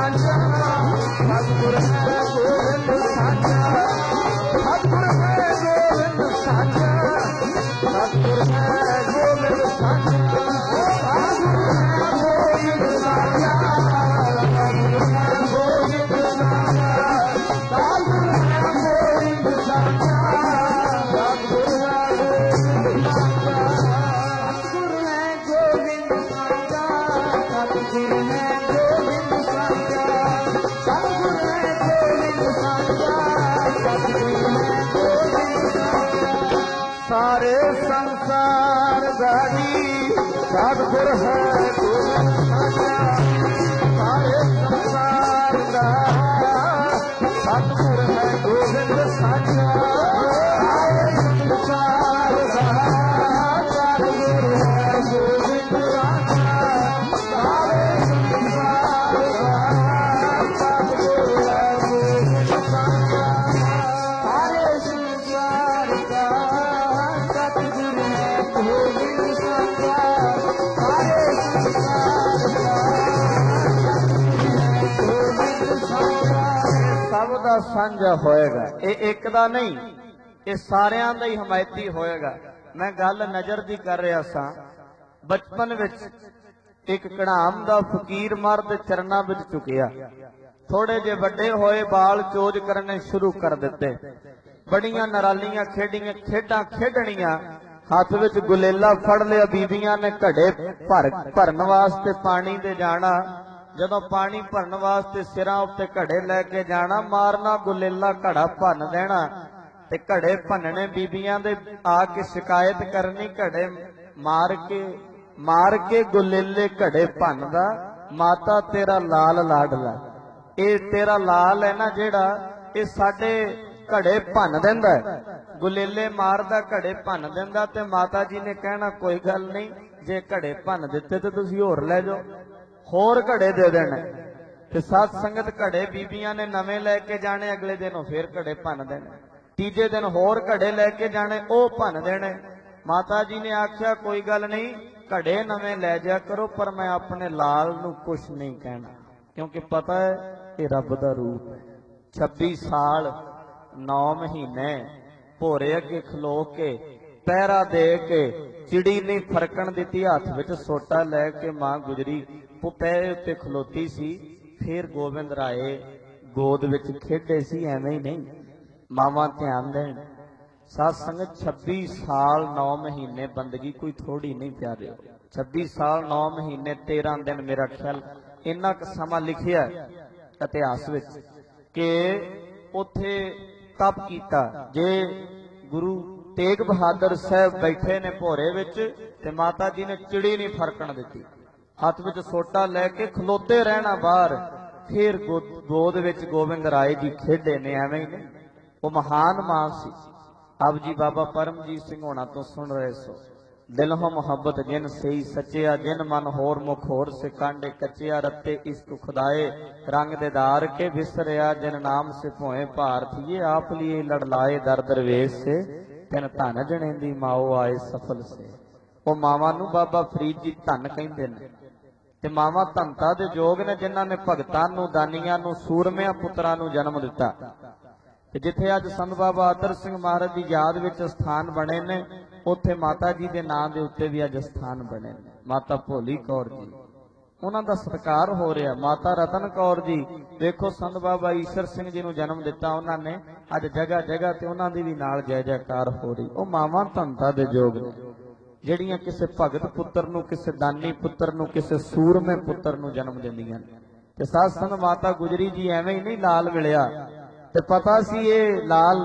ਸਾਂਝਾ ਸਤਿਗੁਰ ਹੈ ਗੋਬਿੰਦ ਸਾਂਝਾ ਸਤਿਗੁਰ ਹੈ ਗੋਬਿੰਦ ਸਾਂਝਾ ਸਤਿਗੁਰ ਹੈ ਗੋਬਿੰਦ ਸਾਂਝਾ ਸਤਿਗੁਰ ਹੈ ਗੋਬਿੰਦ ਸਾਂਝਾ ਸਤਿਗੁਰ ਹੈ ਗੋਬਿੰਦ ਸਾਂਝਾ ਸਤਿਗੁਰ ਹੈ ਗੋਬਿੰਦ ਸਾਂਝਾ ਸਤਿਗੁਰ ਹੈ ਗੋਬਿੰਦ ਸਾਂਝਾ ਸਤਿਗੁਰ ਹੈ ਗੋਬਿੰਦ ਸਾਂਝਾ ਸਤਿਗੁਰ ਹੈ ਗੋਬਿੰਦ ਸਾਂਝਾ ਸਤਿਗੁਰ ਹੈ ਗੋਬਿੰਦ ਸਾਂਝਾ ਸਤਿਗੁਰ ਹੈ ਗੋਬਿੰਦ ਸਾਂਝਾ ਸਾਰੇ ਸੰਸਾਰ ਦਾ ਜੀ ਸਤਿਗੁਰ ਹੈ ਗੋਬਿੰਦ ਸਾਂਝਾ ਸਾਰੇ ਸੰਸਾਰ ਦਾ ਸਤਿਗੁਰ ਹੈ ਗੋਬਿੰਦ ਸਾਂਝਾ ਸਾਰੇ ਸੰਸਾਰ ਦਾ ਸਤਿਗੁਰ ਹੈ ਗੋਬਿੰਦ ਸਾਂਝਾ ਸਾਰੇ ਸੰਸਾਰ ਦਾ ਸਤਿਗੁਰ ਹੈ ਗੋਬਿੰਦ ਸਾਂਝਾ ਸਾਰੇ ਸੰਸਾਰ ਦਾ ਸਤਿਗੁਰ ਹੈ ਗੋਬਿੰਦ ਸਾਂਝਾ ਸਾਰੇ ਸੰਸਾਰ ਦਾ ਗੋਬਿੰਦ ਸਾਂਝਾ ਸਭ ਦਾ ਸਾਂਝਾ ਹੋਏਗਾ ਇਹ ਇੱਕ ਦਾ ਨਹੀਂ ਇਹ ਸਾਰਿਆਂ ਦਾ ਹੀ ਹਮਾਇਤੀ ਹੋਏਗਾ। ਮੈਂ ਗੱਲ ਨਜ਼ਰ ਦੀ ਕਰ ਰਿਹਾ ਸਾਂ ਬਚਪਨ ਵਿੱਚ ਇੱਕ ਕੜਾਮ ਦਾ ਫਕੀਰ ਮਰਦ ਚਰਨਾਂ ਵਿੱਚ ਝੁਕਿਆ ਥੋੜੇ ਜੇ ਵੱਡੇ ਹੋਏ ਬਾਲ ਚੋਜ ਕਰਨੇ ਸ਼ੁਰੂ ਕਰ ਦਿੱਤੇ ਬੜੀਆਂ ਨਰਾਲੀਆਂ ਖੇਡੀਆਂ ਖੇਡਾਂ ਖੇਡਣੀਆਂ ਹੱਥ ਵਿੱਚ ਗੁਲੇਲਾ ਫੜ ਲਿਆ ਬੀਬੀਆਂ ਨੇ ਘੜੇ ਭਰ ਭਰਨ ਵਾਸਤੇ ਪਾਣੀ ਦੇ ਜਾਣਾ ਜਦੋਂ ਪਾਣੀ ਭਰਨ ਵਾਸਤੇ ਸਿਰਾਂ ਉੱਤੇ ਘੜੇ ਲੈ ਕੇ ਜਾਣਾ ਮਾਰਨਾ ਗੁਲੇਲਾ ਘੜਾ ਭੰਨ ਦੇਣਾ ਤੇ ਘੜੇ ਭੰਨਣੇ ਬੀਬੀਆਂ ਦੇ ਆ ਕੇ ਸ਼ਿਕਾਇਤ ਕਰਨੀ ਘੜੇ ਮਾਰ ਕੇ ਮਾਰ ਕੇ ਗੁਲੇਲੇ ਘੜੇ ਭੰਨਦਾ ਮਾਤਾ ਤੇਰਾ ਲਾਲ ਲਾਡਲਾ ਇਹ ਤੇਰਾ ਲਾਲ ਹੈ ਨਾ ਜਿਹੜਾ ਇਹ ਸਾਡੇ ਘੜੇ ਭੰਨ ਦਿੰਦਾ ਗੁਲੇਲੇ ਮਾਰਦਾ ਘੜੇ ਭੰਨ ਦਿੰਦਾ ਤੇ ਮਾਤਾ ਜੀ ਨੇ ਕਹਿਣਾ ਕੋਈ ਗੱਲ ਨਹੀਂ ਜੇ ਘੜੇ ਭੰਨ ਦਿੱਤੇ ਤੇ ਤੁਸੀਂ ਹੋਰ ਲੈ ਜਾਓ ਹੋਰ ਘੜੇ ਦੇ ਦੇਣੇ ਤੇ ਸਾਧ ਸੰਗਤ ਘੜੇ ਬੀਬੀਆਂ ਨੇ ਨਵੇਂ ਲੈ ਕੇ ਜਾਣੇ ਅਗਲੇ ਦਿਨੋਂ ਫੇਰ ਘੜੇ ਭੰਨ ਦੇਣੇ ਤੀਜੇ ਦਿਨ ਹੋਰ ਘੜੇ ਲੈ ਕੇ ਜਾਣੇ ਉਹ ਭੰਨ ਦੇਣੇ ਮਾਤਾ ਜੀ ਨੇ ਆਖਿਆ ਕੋਈ ਗੱਲ ਨਹੀਂ ਘੜੇ ਨਵੇਂ ਲੈ ਜਾ ਕਰੋ ਪਰ ਮੈਂ ਆਪਣੇ ਲਾਲ ਨੂੰ ਕੁਛ ਨਹੀਂ ਕਹਿਣਾ ਕਿਉਂਕਿ ਪਤਾ ਹੈ ਇਹ ਰੱਬ ਦਾ ਰੂਪ ਹੈ ਛੱਬੀ ਸਾਲ ਨੌ ਮਹੀਨੇ ਭੋਰੇ ਅੱਗੇ ਖਲੋ ਕੇ ਪਹਿਰਾ ਦੇ ਕੇ ਚਿੜੀ ਨਹੀਂ ਫਰਕਣ ਦਿੱਤੀ ਹੱਥ ਵਿੱਚ ਸੋਟਾ ਲੈ ਕੇ ਮਾਂ ਗੁਜਰੀ ਪੁਪੇ ਉੱਤੇ ਖਲੋਤੀ ਸੀ ਫਿਰ ਗੋਬਿੰਦ ਰਾਏ ਗੋਦ ਵਿੱਚ ਖੇਡੇ ਸੀ ਐਵੇਂ ਹੀ ਨਹੀਂ ਮਾਵਾਂ ਧਿਆਨ ਦੇਣ ਸਾਧ ਸੰਗਤ ਛੱਬੀ ਸਾਲ ਨੌ ਮਹੀਨੇ ਬੰਦਗੀ ਕੋਈ ਥੋੜੀ ਨਹੀਂ ਪਿਆਰਿਓ ਛੱਬੀ ਸਾਲ ਨੌ ਮਹੀਨੇ ਤੇਰਾਂ ਦਿਨ ਮੇਰਾ ਖਿਆਲ ਇੰਨਾ ਕੁ ਸਮਾਂ ਲਿਖਿਆ ਇਤਿਹਾਸ ਵਿੱਚ ਕਿ ਉੱਥੇ ਤਪ ਕੀਤਾ ਜੇ ਗੁਰੂ ਤੇਗ ਬਹਾਦਰ ਸਾਹਿਬ ਬੈਠੇ ਨੇ ਭੋਰੇ ਵਿੱਚ ਤੇ ਮਾਤਾ ਜੀ ਨੇ ਚਿੜੀ ਨਹੀਂ ਫਰਕਣ ਦਿੱਤੀ ਹੱਥ ਵਿੱਚ ਸੋਟਾ ਲੈ ਕੇ ਖਲੋਤੇ ਰਹਿਣਾ ਬਾਹਰ ਫਿਰ ਗੋਦ ਵਿੱਚ ਗੋਬਿੰਦ ਰਾਏ ਜੀ ਖੇਡੇ ਨੇ ਐਵੇਂ ਹੀ ਨਹੀਂ ਉਹ ਮਹਾਨ ਮਾਂ ਸੀ ਆਪ ਜੀ ਬਾਬਾ ਪਰਮਜੀਤ ਸਿੰਘ ਹੋਣਾ ਤੋਂ ਸੁਣ ਰਹੇ ਸੋ ਦਿਲ ਹੋ ਮੁਹੱਬਤ ਜਿਨ ਸਹੀ ਸੱਚਿਆ ਜਿਨ ਮਨ ਹੋਰ ਮੁਖ ਹੋਰ ਸੇ ਕਾਂਡੇ ਕੱਚਿਆ ਰੱਤੇ ਇਸ਼ਕ ਖੁਦਾਏ ਰੰਗ ਦੇ ਦਾਰ ਕੇ ਵਿਸਰਿਆ ਜਿਨ ਨਾਮ ਸੇ ਭੋਏ ਭਾਰਤੀਏ ਆਪ ਲਈ ਲੜ ਲਾਏ ਦਰ ਦਰਵੇਸ਼ ਸੇ ਤਿਨ ਧਨ ਜਣੇ ਦੀ ਮਾਓ ਆਏ ਸਫਲ ਸੇ ਉਹ ਮਾਵਾਂ ਨੂੰ ਬਾਬਾ ਫਰੀਦ ਜੀ ਧਨ ਕਹਿੰਦੇ ਨੇ ਤੇ ਮਾਵਾਂ ਧੰਤਾ ਦੇ ਯੋਗ ਨੇ ਜਿਨ੍ਹਾਂ ਨੇ ਭਗਤਾਂ ਨੂੰ ਦਾਨੀਆਂ ਨੂੰ ਸੂਰਮਿਆਂ ਪੁੱਤਰਾਂ ਨੂੰ ਜਨਮ ਦਿੱਤਾ ਤੇ ਜਿੱਥੇ ਅੱਜ ਸੰਤ ਬਾਬਾ ਅਤਰ ਸਿੰਘ ਮਹਾਰਾਜ ਦੀ ਯਾਦ ਵਿੱਚ ਸਥਾਨ ਬਣੇ ਨੇ ਉੱਥੇ ਮਾਤਾ ਜੀ ਦੇ ਨਾਂ ਦੇ ਉੱਤੇ ਵੀ ਅੱਜ ਸਥਾਨ ਬਣੇ ਨੇ ਮਾਤਾ ਭੋਲੀ ਕੌਰ ਜੀ ਉਹਨਾਂ ਦਾ ਸਤਿਕਾਰ ਹੋ ਰਿਹਾ ਮਾਤਾ ਰਤਨ ਕੌਰ ਜੀ ਵੇਖੋ ਸੰਤ ਬਾਬਾ ਈਸ਼ਰ ਸਿੰਘ ਜੀ ਨੂੰ ਜਨਮ ਦਿੱਤਾ ਉਹਨਾਂ ਨੇ ਅੱਜ ਜਗ੍ਹਾ ਜਗ੍ਹਾ ਤੇ ਉਹਨਾਂ ਦੀ ਵੀ ਨਾਲ ਜੈ ਜੈਕਾਰ ਹੋ ਰਹੀ ਉਹ ਮਾਵਾਂ ਧੰਤਾ ਦੇ ਯੋਗ ਨੇ ਜਿਹੜੀਆਂ ਕਿਸੇ ਭਗਤ ਪੁੱਤਰ ਨੂੰ ਕਿਸੇ ਦਾਨੀ ਪੁੱਤਰ ਨੂੰ ਕਿਸੇ ਸੂਰਮੇ ਪੁੱਤਰ ਨੂੰ ਜਨਮ ਦਿੰਦੀਆਂ ਨੇ ਤੇ ਸਾਧ ਸੰਗਤ ਮਾਤਾ ਗੁਜਰੀ ਜੀ ਐਵੇਂ ਹੀ ਨਹੀਂ ਲਾਲ ਮਿਲਿਆ ਤੇ ਪਤਾ ਸੀ ਇਹ ਲਾਲ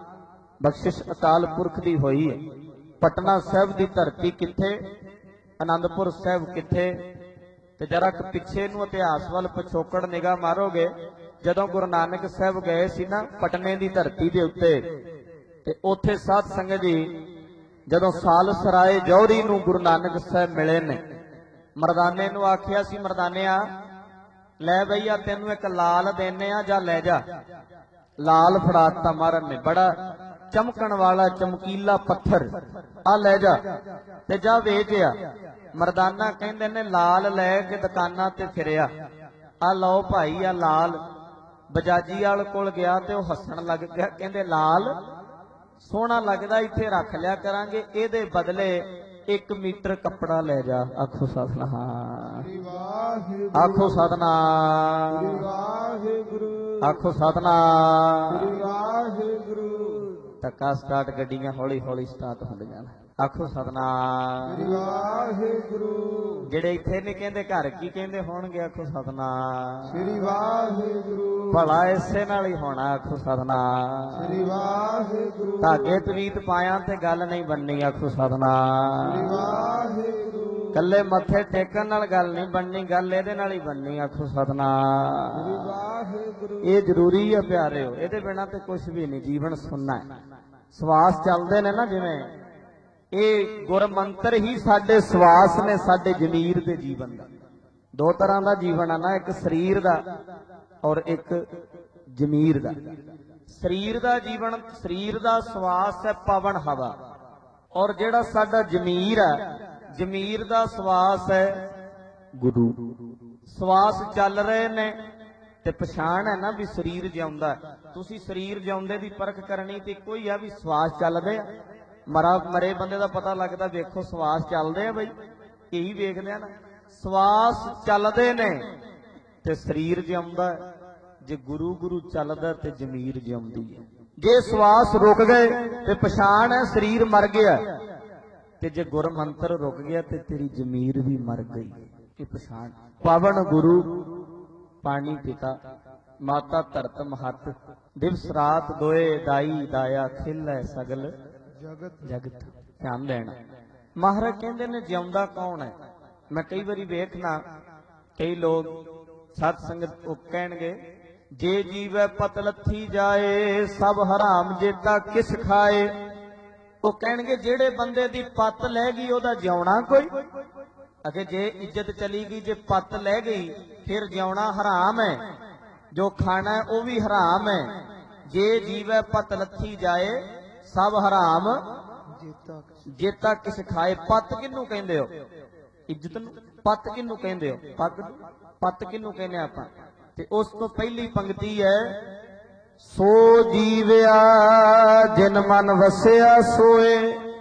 ਬਖਸ਼ਿਸ਼ ਅਕਾਲ ਪੁਰਖ ਦੀ ਹੋਈ ਹੈ ਪਟਨਾ ਸਾਹਿਬ ਦੀ ਧਰਤੀ ਕਿੱਥੇ ਆਨੰਦਪੁਰ ਸਾਹਿਬ ਕਿੱਥੇ ਤੇ ਜਰਾ ਕੁ ਪਿੱਛੇ ਨੂੰ ਇਤਿਹਾਸ ਵੱਲ ਪਿਛੋਕੜ ਨਿਗਾਹ ਮਾਰੋਗੇ ਜਦੋਂ ਗੁਰੂ ਨਾਨਕ ਸਾਹਿਬ ਗਏ ਸੀ ਨਾ ਪਟਨੇ ਦੀ ਧਰਤੀ ਦੇ ਉੱਤੇ ਤੇ ਉੱਥੇ ਸਾਧ ਸੰਗਤ ਜੀ ਜਦੋਂ ਸਾਲਸਰਾਏ ਜੌਹਰੀ ਨੂੰ ਗੁਰੂ ਨਾਨਕ ਸਾਹਿਬ ਮਿਲੇ ਨੇ ਮਰਦਾਨੇ ਨੂੰ ਆਖਿਆ ਸੀ ਮਰਦਾਨਿਆ ਲੈ ਬਈਆ ਤੈਨੂੰ ਇੱਕ ਲਾਲ ਦੇਨੇ ਆ ਜਾਂ ਲੈ ਜਾ ਲਾਲ ਫੜਾਤਾ ਮਾਰਨ ਨੇ ਬੜਾ ਚਮਕਣ ਵਾਲਾ ਚਮਕੀਲਾ ਪੱਥਰ ਆ ਲੈ ਜਾ ਤੇ ਜਾ ਵੇਚਿਆ ਮਰਦਾਨਾ ਕਹਿੰਦੇ ਨੇ ਲਾਲ ਲੈ ਕੇ ਦੁਕਾਨਾਂ ਤੇ ਫਿਰਿਆ आ लो भाई आ लाल बजाजी वाल कोल गया ते ओह हसण लग गया, कहंदे लाल सोहना लगदा इत्थे रख लिया करांगे, इहदे बदले एक मीटर कपड़ा ले जा। आखो सतनाम, आखो सतनाम, आखो सतनाम। धक्का स्टार्ट गड्डियां हौली हौली स्टार्ट होंदियां ने। आखो सतनाम। जेड़े इत्थे ने कहंदे घर की कहंदे होणगे, आखो सतनाम। श्री वाहिगुरु। भला इसे नाल ही होना, आखो सतनाम। श्री वाहिगुरु। धागे तवीत पाया ते गल नहीं बननी, आखो सतनाम। श्री वाहिगुरु। कल्ले मत्थे टेकन नाल गल नहीं बननी, गल इहदे नाल ही बननी, आखो सतनाम। श्री वाहिगुरु। ये जरूरी है प्यारे हो, इहदे बिना ते कुछ भी नहीं। जीवन सुनना है, सवास चलदे ने ना, जिवें ये गुरमंत्र ही साडे सवास ने, साडे जमीर दे जीवन दा। दो तरह का जीवन है ना, एक शरीर दा और एक जमीर दा। शरीर दा जीवन, शरीर दा सवास है पवन हवा, और जेड़ा साडा जमीर है, जमीर दा सवास है गुरु। सवास चल रहे ने ते पछाण है ना भी शरीर जिउंदा है। तुसी शरीर जिउंदे दी परख करनी ते कोई आ भी सवास चलदे आ। मरा मरे बंदे दा पता लगदा, वेखो सवास चलदे आ बई, यही वेखदे आ ना। सवास चलदे ने ते शरीर जिउंदा है, जे गुरु गुरु चलदा ते जमीर जिउंदी है। जे सवास रुक गए ते पछाण है शरीर मर गया, ते जे गुर मंत्र रुक गया ते तेरी जमीर भी मर गई, ये पछाण। पावन गुरु पानी पिता माता धरत महत, दिवस रात दोए दाई दाया, खिल है सगल जगत। ध्यान देना। महाराज कहते ने जिउंदा कौन है? मैं कई बारी वेखना कई लोग सत संगत कहणगे, जे जीवै पत लथी जाए, सब हराम जेता किस खाए। वो कहणगे जेड़े बंदे दी पत लै गई ओदा जिउणा कोई। अगे जे इज्जत चली गई, जे पत लै गई फिर जिउणा हराम है, जो खाना है वह भी हराम है। जे जीवै पत लथी जाए, सब हराम जेता किस खाए। पत किनू कहंदे हो? इज्जत नूं। पत किनू कहंदे हो? पग। पत किनू कहने आपां? ते उस तो पहली पंक्ति है, सो जीवया जिन मन वसिया सोए,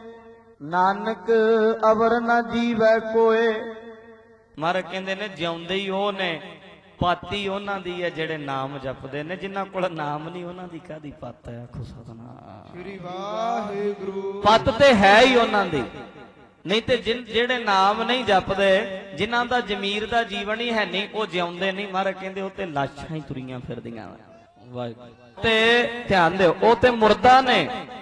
नानक अवर न जीवै कोए। महाराज कहंदे ने जिउंदे ही ओह ने, पाती उन्हां दी है जेड़े नाम जपदे ने, जिन्हां कोल नाम नहीं उन्हां दी कादी पत है। आखो सतनाम। श्री वाहिगुरु। पत ते है ही उन्हां दी, नहीं ते जिन जेड़े नाम नहीं जपदे, जिन्हां दा जमीर दा जीवन ही है नहीं, वो जिउंदे नहीं। महाराज कहंदे ओ ते लाशां ही तुरीआं फिरदियां। वाहिगुरू। ते ध्यान दिओ, ओ ते मुर्दा ने।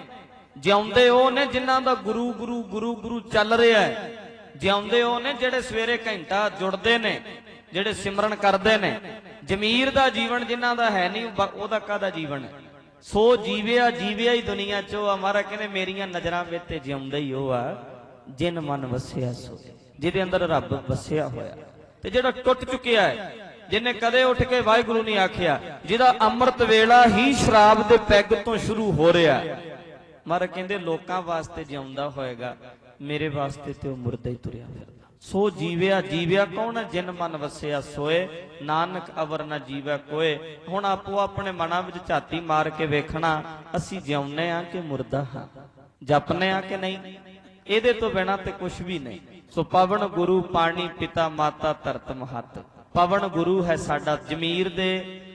जिउंदे ओ ने जिन्हां दा गुरु गुरु गुरु गुरु चल रहा है। जिउंदे ओ ने जेड़े सवेरे घंटा जुड़दे ने, जेड़े सिमरन करदे ने। जमीर दा जीवन जिन्हां दा है नहीं, ओदा कादा जीवन है? सो जीविया जीविया ही दुनिया चो। हमारा कहने मेरियां नजरां विच ते जिउंदा ही ओ आ जिन मन वसिया सो, जिहदे अंदर रब वसिया होया ते जेड़ा टुट चुकिया है, जिन्हें कदे उठ के वाहिगुरू नहीं आखिया, जिहदा अमृत वेला ही शराब दे पैग तो शुरू हो रहा है। महाराज कहंदे लोकां वास्ते जिउंदा होएगा, मेरे वास्ते ते ओ मुर्दा ही तुरिया फिरदा। सो जीविया जीविया कौन है? जिन मन वसिया सोए, नानक अवर न जीवै कोए। हुण आपो अपने मनां विच झाती मार के वेखना, असीं जिउंदे आ कि मुर्दा हां, जपने आ कि नहीं। इहदे तो बिना ते कुछ भी नहीं। सो पवन गुरु पानी पिता माता धरत महत। पवन गुरु है साडा, जमीर दे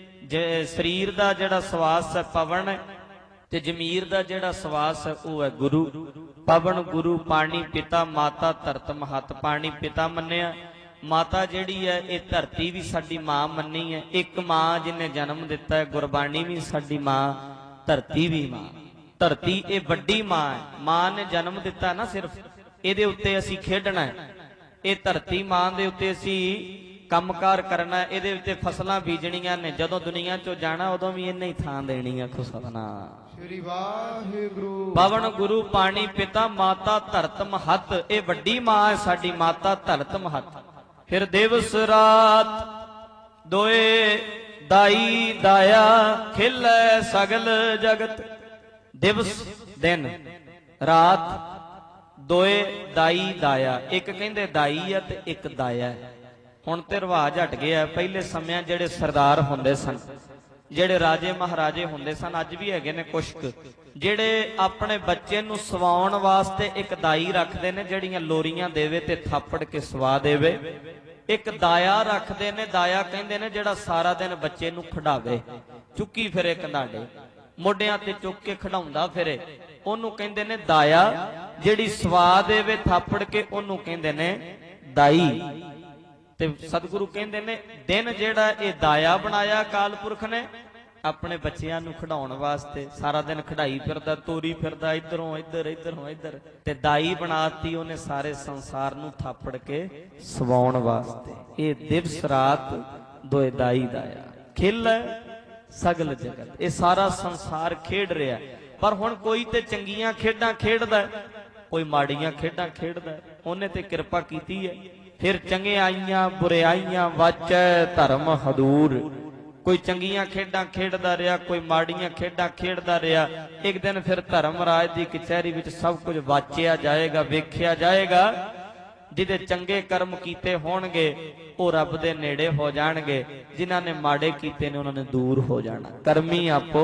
शरीर दा जेड़ा सवास है पवन है, ते जमीर दा जेड़ा सवास है वह है गुरु। पवन गुरु पानी पिता माता धरत महत। पानी पिता मन्निया, माता जिहड़ी है ये धरती भी साडी मां मन्नी है। एक मां जिन्हें जन्म दिता है, गुरबाणी भी साडी मां, धरती भी मां। धरती ये वड्डी मां है, मां ने जन्म दिता ना, सिर्फ इहदे उत्ते असीं खेडना है। ये धरती मां दे उत्ते असीं कंमकार करना है, इहदे उत्ते फसलां बीजणीਆਂ ने। जदों दुनिया चों जाना उदों भी इन्ने ही थां देनी है। आखो सतनाम। श्री वाहिगुरू। पवन गुरु पानी पिता माता धरत महत। ये वड्डी मां है साडी माता धरत महत। फिर दिवस रात दोए दाई दाया, खिलै सगल जगत। दिवस दिन, रात दोए दाई दाया। एक कहंदे दाई है ते एक दाया है। ਹੁਣ ਤੇ ਰਿਵਾਜ ਹਟ ਗਿਆ। ਪਹਿਲੇ ਸਮਿਆਂ ਜਿਹੜੇ ਸਰਦਾਰ ਹੁੰਦੇ ਸਨ, ਜਿਹੜੇ ਰਾਜੇ ਮਹਾਰਾਜੇ ਹੁੰਦੇ ਸਨ, ਅੱਜ ਵੀ ਹੈਗੇ ਨੇ ਕੁਛ ਕੁ, ਜਿਹੜੇ ਆਪਣੇ ਬੱਚੇ ਨੂੰ ਸਵਾਉਣ ਵਾਸਤੇ ਇੱਕ ਦਾਈ ਰੱਖਦੇ ਨੇ, ਜਿਹੜੀਆਂ ਲੋਰੀਆਂ ਦੇਵੇ ਤੇ ਥਾਪੜ ਕੇ ਸਵਾ ਦੇਵੇ। ਇੱਕ ਦਾਇਆ ਰੱਖਦੇ ਨੇ, ਦਾਇਆ ਕਹਿੰਦੇ ਨੇ ਜਿਹੜਾ ਸਾਰਾ ਦਿਨ ਬੱਚੇ ਨੂੰ ਖਿਡਾਵੇ, ਚੁੱਕੀ ਫਿਰੇ ਕੰਧਾੜੇ, ਮੋਢਿਆਂ ਤੇ ਚੁੱਕ ਕੇ ਖਿਡਾਉਂਦਾ ਫਿਰੇ, ਉਹਨੂੰ ਕਹਿੰਦੇ ਨੇ ਦਾਇਆ। ਜਿਹੜੀ ਸਵਾ ਦੇਵੇ ਥਾਪੜ ਕੇ, ਉਹਨੂੰ ਕਹਿੰਦੇ ਨੇ ਦਾਈ। ਤੇ ਸਤਿਗੁਰੂ ਕਹਿੰਦੇ ਨੇ ਦਿਨ ਜਿਹੜਾ ਇਹ ਦਾਇਆ ਬਣਾਇਆ ਅਕਾਲ ਪੁਰਖ ਨੇ ਆਪਣੇ ਬੱਚਿਆਂ ਨੂੰ ਖਿਡਾਉਣ ਵਾਸਤੇ, ਸਾਰਾ ਦਿਨ ਖਿਡਾਈ ਫਿਰਦਾ, ਤੋਰੀ ਫਿਰਦਾ, ਇਧਰੋਂ ਇੱਧਰ ਇਧਰੋਂ ਇੱਧਰ, ਤੇ ਦਾਈ ਬਣਾਤੀ ਉਹਨੇ ਸਾਰੇ ਸੰਸਾਰ ਨੂੰ ਥਾਪੜ ਕੇ ਸਵਾਉਣ ਵਾਸਤੇ। ਇਹ ਦਿਵਸ ਰਾਤ ਦੋਏ ਦਾਈ ਦਾਇਆ, ਖੇਲ ਸਗਲ ਜਗਤ, ਇਹ ਸਾਰਾ ਸੰਸਾਰ ਖੇਡ ਰਿਹਾ। ਪਰ ਹੁਣ ਕੋਈ ਤੇ ਚੰਗੀਆਂ ਖੇਡਾਂ ਖੇਡਦਾ, ਕੋਈ ਮਾੜੀਆਂ ਖੇਡਾਂ ਖੇਡਦਾ। ਉਹਨੇ ਤੇ ਕਿਰਪਾ ਕੀਤੀ ਹੈ। ਫਿਰ ਚੰਗਿਆਈਆਂ ਬੁਰਿਆਈਆਂ ਵਾਚੈ ਧਰਮ ਹਦੂਰ। ਕੋਈ ਚੰਗੀਆਂ ਖੇਡਾਂ ਖੇਡਦਾ ਰਿਹਾ, ਕੋਈ ਮਾੜੀਆਂ ਖੇਡਾਂ ਖੇਡਦਾ ਰਿਹਾ। ਇੱਕ ਦਿਨ ਫਿਰ ਧਰਮਰਾਜ ਦੀ ਕਚਹਿਰੀ ਵਿੱਚ ਸਭ ਕੁਝ ਵਾਚਿਆ ਜਾਏਗਾ, ਵੇਖਿਆ ਜਾਏਗਾ। ਜਿਹਦੇ ਚੰਗੇ ਕਰਮ ਕੀਤੇ ਹੋਣਗੇ ਉਹ ਰੱਬ ਦੇ ਨੇੜੇ ਹੋ ਜਾਣਗੇ, ਜਿਨ੍ਹਾਂ ਨੇ ਮਾੜੇ ਕੀਤੇ ਨੇ ਉਹਨਾਂ ਨੇ ਦੂਰ ਹੋ ਜਾਣਾ। ਕਰਮੀ ਆਪੋ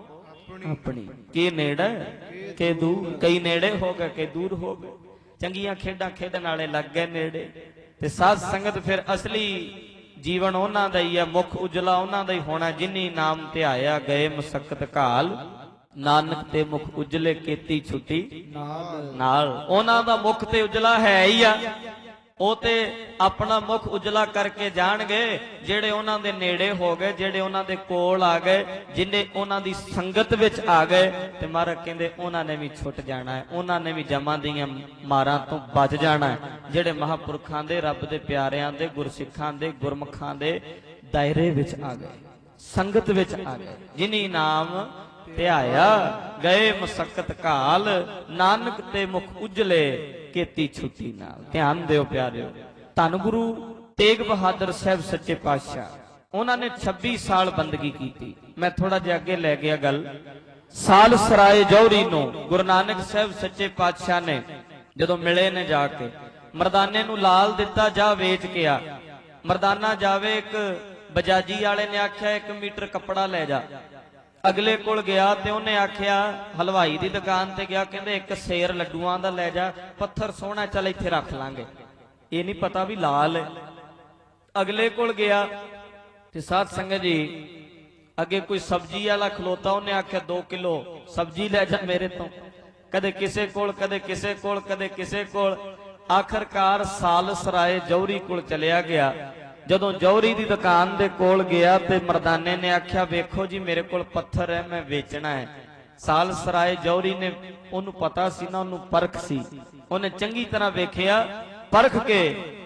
ਆਪਣੀ, ਕੀ ਨੇੜੇ ਕੇ ਦੂਰ, ਕਈ ਨੇੜੇ ਹੋ ਗਏ ਕਈ ਦੂਰ ਹੋ ਗਏ। ਚੰਗੀਆਂ ਖੇਡਾਂ ਖੇਡਣ ਵਾਲੇ ਲੱਗ ਗਏ ਨੇੜੇ। ਤੇ ਸਾਧ ਸੰਗਤ ਫਿਰ ਅਸਲੀ ਜੀਵਨ ਉਹਨਾਂ ਦਾ ਹੀ ਹੈ, ਮੁਖ ਉਜਲਾ ਉਹਨਾਂ ਦਾ ਹੀ ਹੋਣਾ। ਜਿਨੀ ਨਾਮ ਧਿਆਇਆ ਗਏ ਮੁਸਕਤ ਘਾਲ, ਨਾਨਕ ਤੇ ਮੁਖ ਉਜਲੇ ਕੀਤੀ ਛੁੱਟੀ ਨਾਲ। ਉਹਨਾਂ ਦਾ ਮੁਖ ਤੇ ਉਜਲਾ ਹੈ ਹੀ ਆ, ਉਹ ਤੇ ਆਪਣਾ ਮੁਖ ਉਜਲਾ ਕਰਕੇ ਜਾਣਗੇ ਜਿਹੜੇ ਉਹਨਾਂ ਦੇ ਨੇੜੇ ਹੋ ਗਏ, ਜਿਹੜੇ ਉਹਨਾਂ ਦੇ ਕੋਲ ਆ ਗਏ, ਜਿਨੇ ਉਹਨਾਂ ਦੀ ਸੰਗਤ ਵਿੱਚ ਆ ਗਏ। ਤੇ ਮਹਾਰਾਜ ਕਹਿੰਦੇ ਉਹਨਾਂ ਨੇ ਵੀ ਛੁੱਟ ਜਾਣਾ ਹੈ, ਉਹਨਾਂ ਨੇ ਵੀ ਜਮਾਂ ਦੀਆਂ ਮਾਰਾਂ ਤੋਂ ਬਚ ਜਾਣਾ ਹੈ। ਜਿਹੜੇ ਮਹਾਂਪੁਰਖਾਂ ਦੇ, ਰੱਬ ਦੇ ਪਿਆਰਿਆਂ ਦੇ, ਗੁਰਸਿੱਖਾਂ ਦੇ, ਗੁਰਮੁਖਾਂ ਦੇ ਦਾਇਰੇ ਵਿੱਚ ਆ ਗਏ, ਸੰਗਤ ਵਿੱਚ ਆ ਗਏ। ਜਿਨੀ ਨਾਮ ਧਿਆਇਆ ਗਏ ਮੁਸਕਤ ਘਾਲ, ਨਾਨਕ ਤੇ ਮੁਖ ਉਜਲੇ ਕੀਤੀ ਛੁੱਟੀ ਨਾਲ। ਧਿਆਨ ਦਿਓ ਪਿਆਰਿਓ, ਧੰਨ ਗੁਰੂ ਤੇਗ ਬਹਾਦਰ ਸਾਹਿਬ ਸੱਚੇ ਪਾਤਸ਼ਾਹ, ਉਹਨਾਂ ਨੇ ਛੱਬੀ ਸਾਲ ਬੰਦਗੀ ਕੀਤੀ। ਮੈਂ ਥੋੜਾ ਜਿਹਾ ਅੱਗੇ ਲੈ ਗਿਆ ਗੱਲ। ਸਾਲ ਸਰਾਏ ਜੌਹਰੀ ਨੂੰ ਗੁਰੂ ਨਾਨਕ ਸਾਹਿਬ ਸੱਚੇ ਪਾਤਸ਼ਾਹ ਨੇ ਜਦੋਂ ਮਿਲੇ ਨੇ, ਜਾ ਕੇ ਮਰਦਾਨੇ ਨੂੰ ਲਾਲ ਦਿੱਤਾ, ਜਾ ਵੇਚ ਕੇ ਆ। ਮਰਦਾਨਾ ਜਾਵੇ, ਇੱਕ ਬਜਾਜੀ ਵਾਲੇ ਨੇ ਆਖਿਆ ਇੱਕ ਮੀਟਰ ਕੱਪੜਾ ਲੈ ਜਾ। ਅਗਲੇ ਕੋਲ ਗਿਆ ਤੇ ਉਹਨੇ ਆਖਿਆ, ਹਲਵਾਈ ਦੀ ਦੁਕਾਨ ਤੇ ਗਿਆ, ਕਹਿੰਦੇ ਇੱਕ ਸੇਰ ਲੱਡੂਆਂ ਦਾ ਲੈ ਜਾ, ਪੱਥਰ ਸੋਹਣਾ, ਚੱਲ ਇੱਥੇ ਰੱਖ ਲਾਂਗੇ। ਇਹ ਨਹੀਂ ਪਤਾ ਵੀ ਲਾਲ ਹੈ। ਅਗਲੇ ਕੋਲ ਗਿਆ ਤੇ ਸਾਧ ਸੰਗਤ ਜੀ ਅੱਗੇ ਕੋਈ ਸਬਜ਼ੀ ਵਾਲਾ ਖਲੋਤਾ, ਉਹਨੇ ਆਖਿਆ ਦੋ ਕਿਲੋ ਸਬਜ਼ੀ ਲੈ ਜਾ ਮੇਰੇ ਤੋਂ। ਕਦੇ ਕਿਸੇ ਕੋਲ, ਕਦੇ ਕਿਸੇ ਕੋਲ, ਕਦੇ ਕਿਸੇ ਕੋਲ। ਆਖਰਕਾਰ ਸਾਲ ਸਰਾਏ ਜੌਹਰੀ ਕੋਲ ਚਲਿਆ ਗਿਆ। ਜਦੋਂ ਜੌਹਰੀ ਦੀ ਦੁਕਾਨ ਦੇ ਕੋਲ ਗਿਆ ਤੇ ਮਰਦਾਨੇ ਨੇ ਆਖਿਆ, ਵੇਖੋ ਜੀ ਮੇਰੇ ਕੋਲ ਪੱਥਰ ਹੈ, ਮੈਂ ਵੇਚਣਾ ਹੈ। ਸਾਲ ਸਰਾਏ ਜੌਹਰੀ ਨੇ, ਉਹਨੂੰ ਪਤਾ ਸੀ ਨਾ, ਉਹਨੂੰ ਪਰਖ ਸੀ, ਉਹਨੇ ਚੰਗੀ ਤਰ੍ਹਾਂ ਵੇਖਿਆ, ਪਰਖ ਕੇ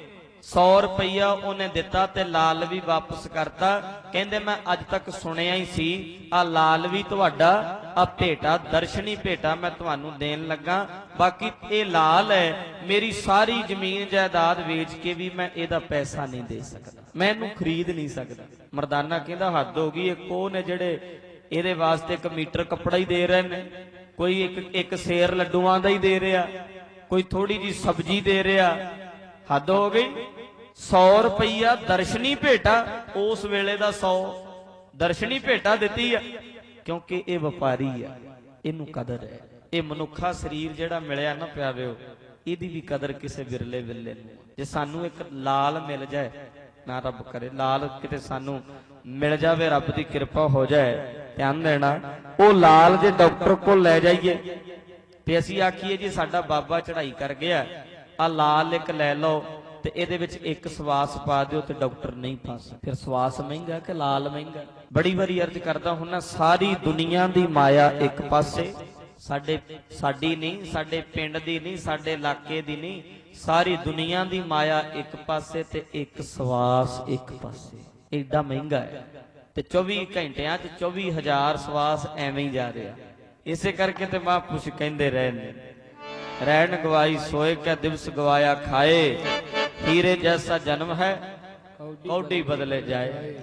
ਸੌ ਰੁਪਈਆ ਉਹਨੇ ਦਿੱਤਾ ਤੇ ਲਾਲ ਵੀ ਵਾਪਸ ਕਰਤਾ। ਕਹਿੰਦੇ ਮੈਂ ਅੱਜ ਤੱਕ ਸੁਣਿਆ ਹੀ ਸੀ, ਆ ਲਾਲ ਵੀ ਤੁਹਾਡਾ, ਆ ਭੇਟਾ ਦਰਸ਼ਨੀ ਭੇਟਾ ਮੈਂ ਤੁਹਾਨੂੰ ਦੇਣ ਲੱਗਾ। ਬਾਕੀ ਇਹ ਲਾਲ ਹੈ, ਮੇਰੀ ਸਾਰੀ ਜ਼ਮੀਨ ਜਾਇਦਾਦ ਵੇਚ ਕੇ ਵੀ ਮੈਂ ਇਹਦਾ ਪੈਸਾ ਨਹੀਂ ਦੇ ਸਕਦਾ, ਮੈਂ ਇਹਨੂੰ ਖਰੀਦ ਨਹੀਂ ਸਕਦਾ। ਮਰਦਾਨਾ ਕਹਿੰਦਾ ਹੱਦ ਹੋ ਗਈ, ਇੱਕ ਉਹ ਨੇ ਜਿਹੜੇ ਇਹਦੇ ਵਾਸਤੇ ਇੱਕ ਮੀਟਰ ਕੱਪੜਾ ਹੀ ਦੇ ਰਹੇ ਨੇ, ਕੋਈ ਇੱਕ ਇੱਕ ਸੇਰ ਲੱਡੂਆਂ ਦਾ ਹੀ ਦੇ ਰਿਹਾ, ਕੋਈ ਥੋੜੀ ਜੀ ਸਬਜ਼ੀ ਦੇ ਰਿਹਾ। ਹੱਦ ਹੋ ਗਈ। ਸੌ ਰੁਪਈਆ ਦਰਸ਼ਨੀ ਭੇਟਾ, ਉਸ ਵੇਲੇ ਦਾ ਸੌ ਦਰਸ਼ਨੀ ਭੇਟਾ ਦਿੱਤੀ ਆ, ਕਿਉਂਕਿ ਇਹ ਵਪਾਰੀ ਆ, ਇਹਨੂੰ ਕਦਰ ਹੈ। ਇਹ ਮਨੁੱਖਾ ਸਰੀਰ ਜਿਹੜਾ ਮਿਲਿਆ ਨਾ ਪਿਆਰਿਓ, ਇਹਦੀ ਵੀ ਕਦਰ ਕਿਸੇ ਵਿਰਲੇ ਵਿਰਲੇ ਨੂੰ। ਜੇ ਸਾਨੂੰ ਇੱਕ ਲਾਲ ਮਿਲ ਜਾਏ ਨਾ, ਰੱਬ ਕਰੇ ਲਾਲ ਕਿਤੇ ਸਾਨੂੰ ਮਿਲ ਜਾਵੇ, ਰੱਬ ਦੀ ਕਿਰਪਾ ਹੋ ਜਾਏ, ਧਿਆਨ ਦੇਣਾ, ਉਹ ਲਾਲ ਜੇ ਡਾਕਟਰ ਕੋਲ ਲੈ ਜਾਈਏ ਤੇ ਅਸੀਂ ਆਖੀਏ ਜੀ ਸਾਡਾ ਬਾਬਾ ਚੜ੍ਹਾਈ ਕਰ ਗਿਆ, ਆ ਲਾਲ ਇੱਕ ਲੈ ਲਓ ਤੇ ਇਹਦੇ ਵਿੱਚ ਇੱਕ ਸਵਾਸ ਪਾ ਦਿਓ, ਤੇ ਡਾਕਟਰ ਨਹੀਂ ਫਸ। ਫਿਰ ਸਵਾਸ ਮਹਿੰਗਾ ਕਿ ਲਾਲ ਮਹਿੰਗਾ? ਬੜੀ ਵਾਰੀ ਅਰਜ਼ ਕਰਦਾ ਹੁੰਨਾ, ਸਾਰੀ ਦੁਨੀਆ ਦੀ ਮਾਇਆ ਇੱਕ ਪਾਸੇ, ਸਾਡੇ ਸਾਡੀ ਨਹੀਂ, ਸਾਡੇ ਪਿੰਡ ਦੀ ਨਹੀਂ, ਸਾਡੇ ਇਲਾਕੇ ਦੀ ਨਹੀਂ, ਸਾਰੀ ਦੁਨੀਆ ਦੀ ਮਾਇਆ ਇੱਕ ਪਾਸੇ ਤੇ ਇੱਕ ਸਵਾਸ ਇੱਕ ਪਾਸੇ। ਏਡਾ ਮਹਿੰਗਾ ਹੈ ਤੇ ਚੌਵੀ ਘੰਟਿਆਂ ਚ ਚੌਵੀ ਹਜ਼ਾਰ ਸਵਾਸ ਐਵੇਂ ਹੀ ਜਾ ਰਿਹਾ। ਇਸੇ ਕਰਕੇ ਤੇ ਮਹਾਂਪੁਰਸ਼ ਕਹਿੰਦੇ ਰਹੇ ਨੇ, ਰਹਿਣ ਗਵਾਈ ਸੋਏ ਕੈ ਦਿਵਸ ਗਵਾਇਆ ਖਾਏ, ਹੀਰੇ ਜੈਸਾ ਜਨਮ ਹੈ ਕੌਡੀ ਬਦਲੇ ਜਾਏ।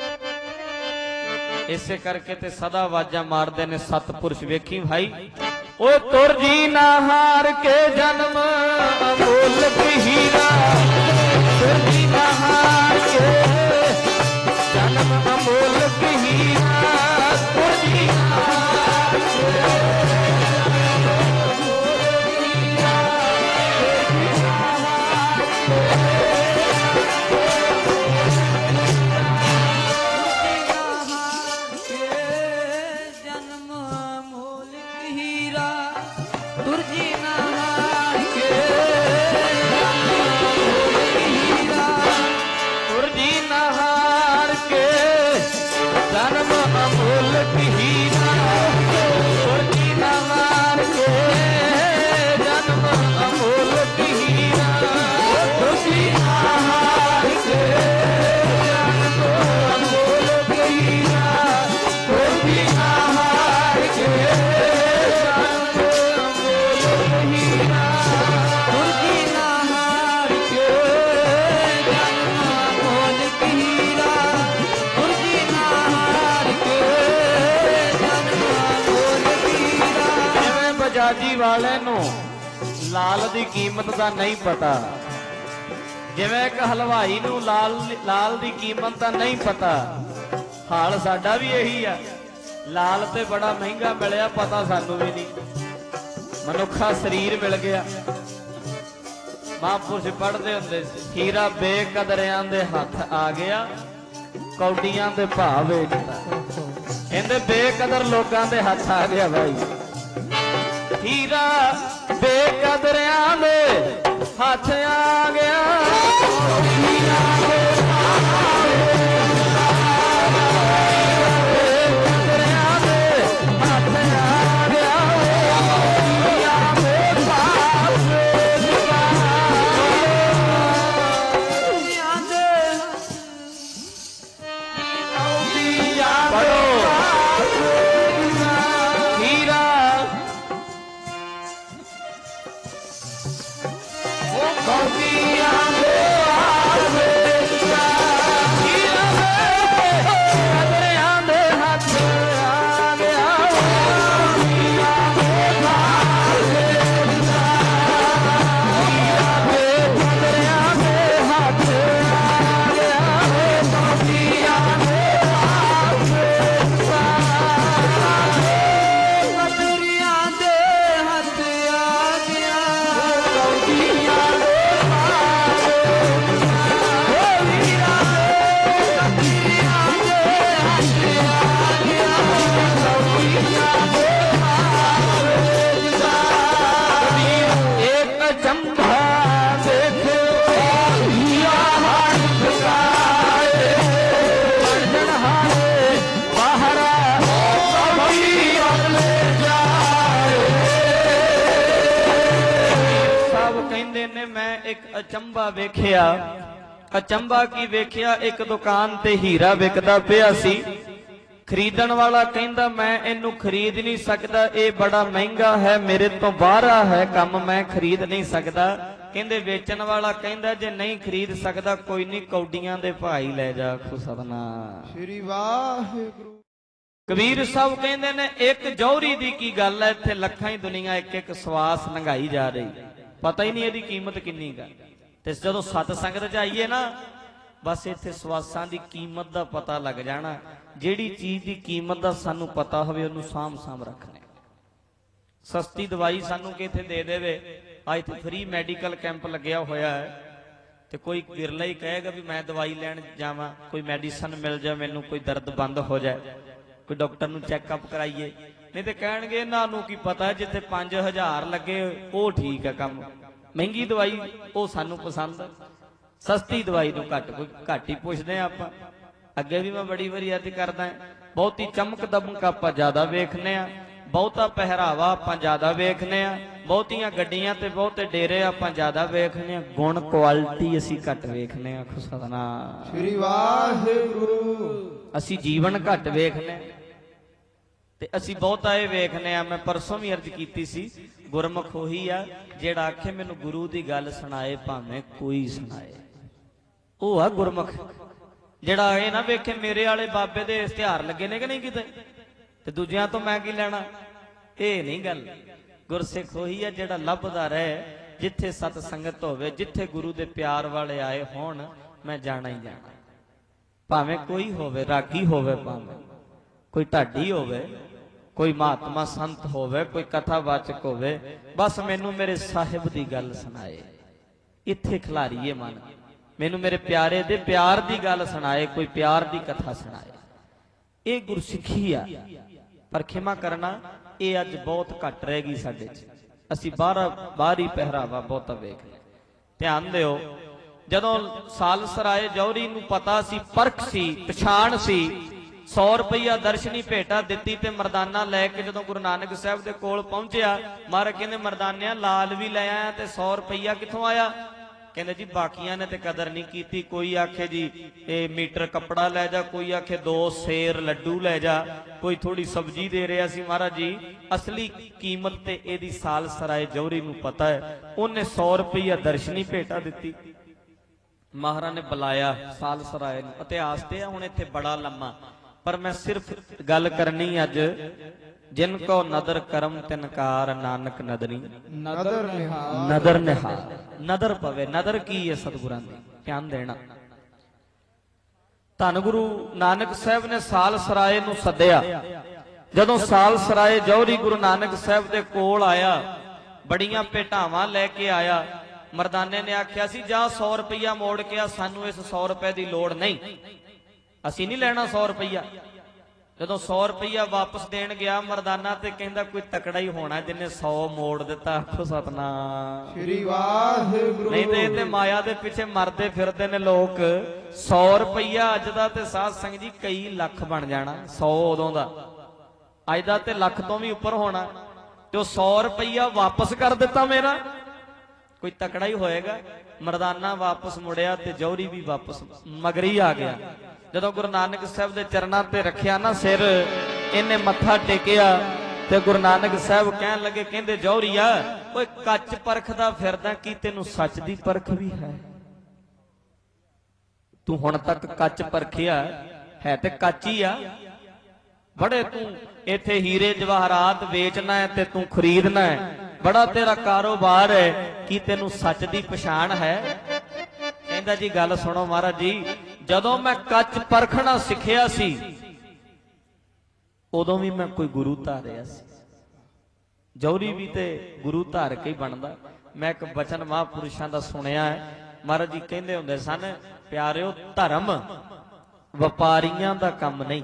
ਇਸੇ ਕਰਕੇ ਤੇ ਸਦਾ ਆਵਾਜ਼ਾਂ ਮਾਰਦੇ ਨੇ ਸਤਪੁਰਸ਼। ਵੇਖੀ ਭਾਈ ओ तुर जी ना हार के जन्म अमोलक हीरा, तुर जी ना हार के जन्म अमोलक हीरा, तुर जी ना हार के जी वाले नूं लाल दी कीमत दा नहीं पता, जिवें एक हलवाई नूं लाल लाल दी कीमत दा नहीं पता, हाल साडा भी यही है। लाल ते बड़ा महंगा मिलिया, पता सानू भी नहीं। मनुखा शरीर मिल गया। महापुरुष पढ़ते हुंदे हीरा बेकदरियां दे हथ आ गया, कौडियां दे भाव वेचदा। इहदे बेकदर लोकां दे हथ आ गया भाई। हीरा बेकदरियां दे हथ आ गया, हीरा बेकदरियां दे हथ आ गया। अचंबा वेखिया, अचंबा की वेखिया, एक दुकान ते हीरा विकदा पिया सी। खरीदण वाला कहंदा मैं इनू खरीद नहीं सकदा, ये बड़ा महंगा है, मेरे तो बाहरा है काम, मैं खरीद नहीं सकदा। कहंदे बेचण वाला कहंदा जे नहीं खरीद सकदा कोई नहीं, कौडियां दे भाई ले जा। आखो सतनाम श्री वाहिगुरू। कबीर साहब कहंदे ने एक जौहरी दी की गल है, इत्थे लखां ही दुनिया एक एक सवास लंघाई जा रही, पता ही नहीं इहदी कीमत किन्नी गा। ते जदों सत संगत च आईए ना, बस इत्थे सवासां दी कीमत दा पता लग जाना। जिहड़ी चीज़ दी कीमत दा सानू पता होवे उहनूं साम साम रखने। सस्ती दवाई सानू किथे दे देवे, अज इत्थे फ्री मैडिकल कैंप लग्या होया है, ते कोई विरला ही कहेगा भी मैं दवाई लैण जावां, कोई मैडिसन मिल जाए मैनूं, कोई दर्द बंद हो जाए, कोई डॉक्टर नूं चैकअप कराइए। नहीं तो कहणगे इन्हां नूं की पता जिथे पांच हज़ार लगे वो ठीक है काम, महंगी दवाई वो सानू पसंद, सस्ती दवाई नूं घट घट ही पुछदे आपां। अगे भी मैं बड़ी वारी अर्ज करदा, बहुती चमक दमक आपां ज्यादा वेखने आ, बहुता पहरावा आपां ज्यादा वेखने आ, बहुतियां गड्डियां ते बहुते डेरे आपां ज्यादा वेखने आ, गुण क्वालिटी असीं घट वेखने आ। आखो सतनाम श्री वाहिगुरू। असीं जीवन घट वेखने ते असीं बहुता ये वेखने आ। मैं परसों भी अर्ज कीती सी, गुरमुख ओही आ जेड़ा आखे मैनूं गुरु दी गल सुनाए भावें कोई सुनाए, ਉਹ ਆ ਗੁਰਮੁਖ ਜਿਹੜਾ ਇਹ ਨਾ ਵੇਖੇ ਮੇਰੇ ਵਾਲੇ ਬਾਬੇ ਦੇ ਇਸ਼ਤਿਹਾਰ ਲੱਗੇ ਨੇ ਕਿ ਨਹੀਂ ਕਿਤੇ ਤੇ ਦੂਜਿਆਂ ਤੋਂ ਮੈਂ ਕੀ ਲੈਣਾ, ਇਹ ਨਹੀਂ ਗੱਲ। गुरसिख ओही है जिहड़ा लभदा रहे जिथे सत संगत होवे, जिथे गुरु दे प्यार वाले आए होण, मैं जाना ही जाना। भावें कोई होवे, रागी होवे, भावें कोई ढाडी होवे, कोई महात्मा संत होवे, कोई कथावाचक होवे, बस मैनू मेरे साहिब दी गल सुनाए, इत्थे खिलारीए मन, मैनू मेरे प्यारे दे प्यार दी गल सुनाए, कोई प्यार दी कथा सुनाए। ये गुरसिੱਖੀ आ। पर खिमा करना ये अज बहुत घट रह गई साडे च। असीं बाहर बाहरी पहरावा बहुत वेख लिया। ध्यान दिओ, जदों सालसराए जौहरी नूं पता सी, परख सी, पछाण सी, सौ रुपया दर्शनी भेटा दिती ते मरदाना लैके जदों गुरु नानक साहब दे कोल पहुंचिया, महाराज कहंदे मरदानिया लाल भी लै आया ते सौ रुपया कित्थों आया? कहंदे जी बाकियां ने ते कदर नहीं कीती, कोई आखे जी ए मीटर कपड़ा लै जा, कोई आखे दो सेर लड्डू लै जा, कोई थोड़ी सब्जी दे रहा सी। महाराज जी असली कीमत ते एदी सालसराए जौहरी नूं पता है, उन्हें सौ रुपया दर्शनी भेटा दिती। महाराज ने बुलाया सालसराए नूं, इतिहास ते हुण इत्थे बड़ा लम्मा, पर मैं सिर्फ गल करनी अज, जिनको नदर करम तिनकार नानक नदरी नदर निहार नदर निहार। नदर पवे, नदर की है सतगुरां दी, ध्यान देना। धन गुरु नानक साहब ने सालसराए नूं सद्दिया। जदों सालसराए जौहरी गुरु नानक साहब दे कोल आया, बड़ियां भेटावां लैके आया। मरदाने ने आख्या सी जा सौ रुपया मोड़ के आ, सानू इस सौ रुपए की लोड़ नहीं, असी नहीं लेना सौ रुपया। जदों सौ रुपया वापस देन गया मरदाना ते कहंदा कोई तकड़ा ही होना जिन्हें सौ मोड़ दिता। आखो सतनाम श्री वाहिगुरू। नहीं ते ते माया दे पिछे मरदे फिरदे ने लोग। सौ रुपया अज दा ते साध संगत जी कई लख बन जाना, सौ उदों दा, अज दा ते लख तो भी उपर होना। ते सौ रुपया वापस कर दिता मेरा, कोई तकड़ा ही होएगा। मरदाना वापस मुड़िया ते जौहरी भी वापस मगरी आ गया। जदों गुरु नानक साहब दे चरनां ते रखिया ना सिर, इन्हें मत्था टेकिया ते गुरु नानक साहब कहन लगे, कहंदे जौहरीआ ओए कच परखदा फिरदा, की तैनूं सच दी परख भी है? तू हुण तक कच परखिया है ते कच ही आ। बड़े तू इत्थे हीरे जवाहरात वेचना है ते तू खरीदना है, बड़ा तेरा कारोबार है, की तैनूं सच दी पछाण है? कहंदा जी गल सुनो महाराज जी, जदों मैं कच परखना सिखिया सी उदों भी मैं कोई गुरु धारिया सी। जौहरी भी ते गुरु धार के ही बनदा। मैं एक बचन महापुरुषां दा सुनिया है, महाराज जी कहंदे हुंदे सन, प्यारिओ धर्म वपारियां दा काम नहीं,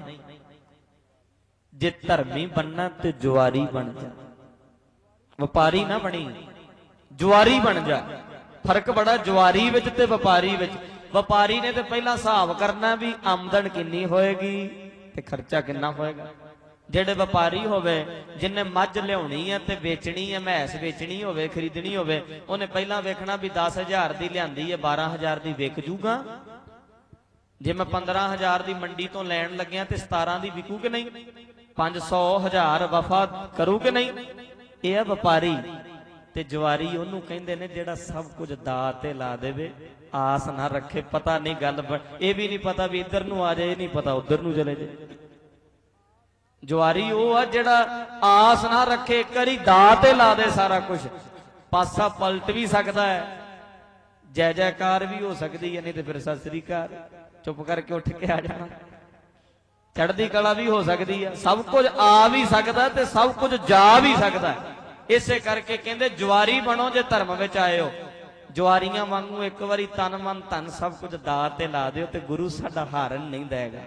जे धर्मी बनना ते जुआरी बन जा। वपारी ना बनी, जुआरी बन जा। फर्क बड़ा जुआरी विच ते वपारी विच। वपारी ने तो पहला हिसाब करना भी आमदन किन्नी होएगी ते खर्चा किन्ना होएगा। जेड़े व्यापारी होवे, जिन्हें मझ लियानी है ते बेचनी है, मैस बेचनी होवे, खरीदनी होवे, उन्हें पहला वेखना भी दस हजार की लियांदी है, बारह हजार की विक जूगा। जे मैं पंद्रह हजार की मंडी तो लैन लग्या तो सतारा की विकू कि नहीं, पांच सौ हजार वफा करू कि नहीं? यह है व्यापारी। ते जुआरी ओनू कहंदे ने जेड़ा सब कुछ दा ते ला देवे, आस ना रखे, पता नहीं गल ये भी नहीं पता भी इधर नू आ जाए, नहीं पता उधर नू चले जाए। जुआरी वो आ जेड़ा आस ना रखे, एक बारी दा ते ला दे सारा कुछ, पासा पलट भी सकता है, जय जयकार भी हो सकती है, नहीं तो फिर सत श्री अकाल चुप करके उठ के आ जाना। चढ़दी कला भी हो सकती है, सब कुछ आ भी सकता है ते सब कुछ जा भी सकता है। इसे करके कहंदे जुआरी बनो जे धर्म विच आए हो। जुआरियां वांगू एक बारी तन मन धन सब कुछ दा ते ला दिओ ते गुरु साडा हारन नहीं देगा।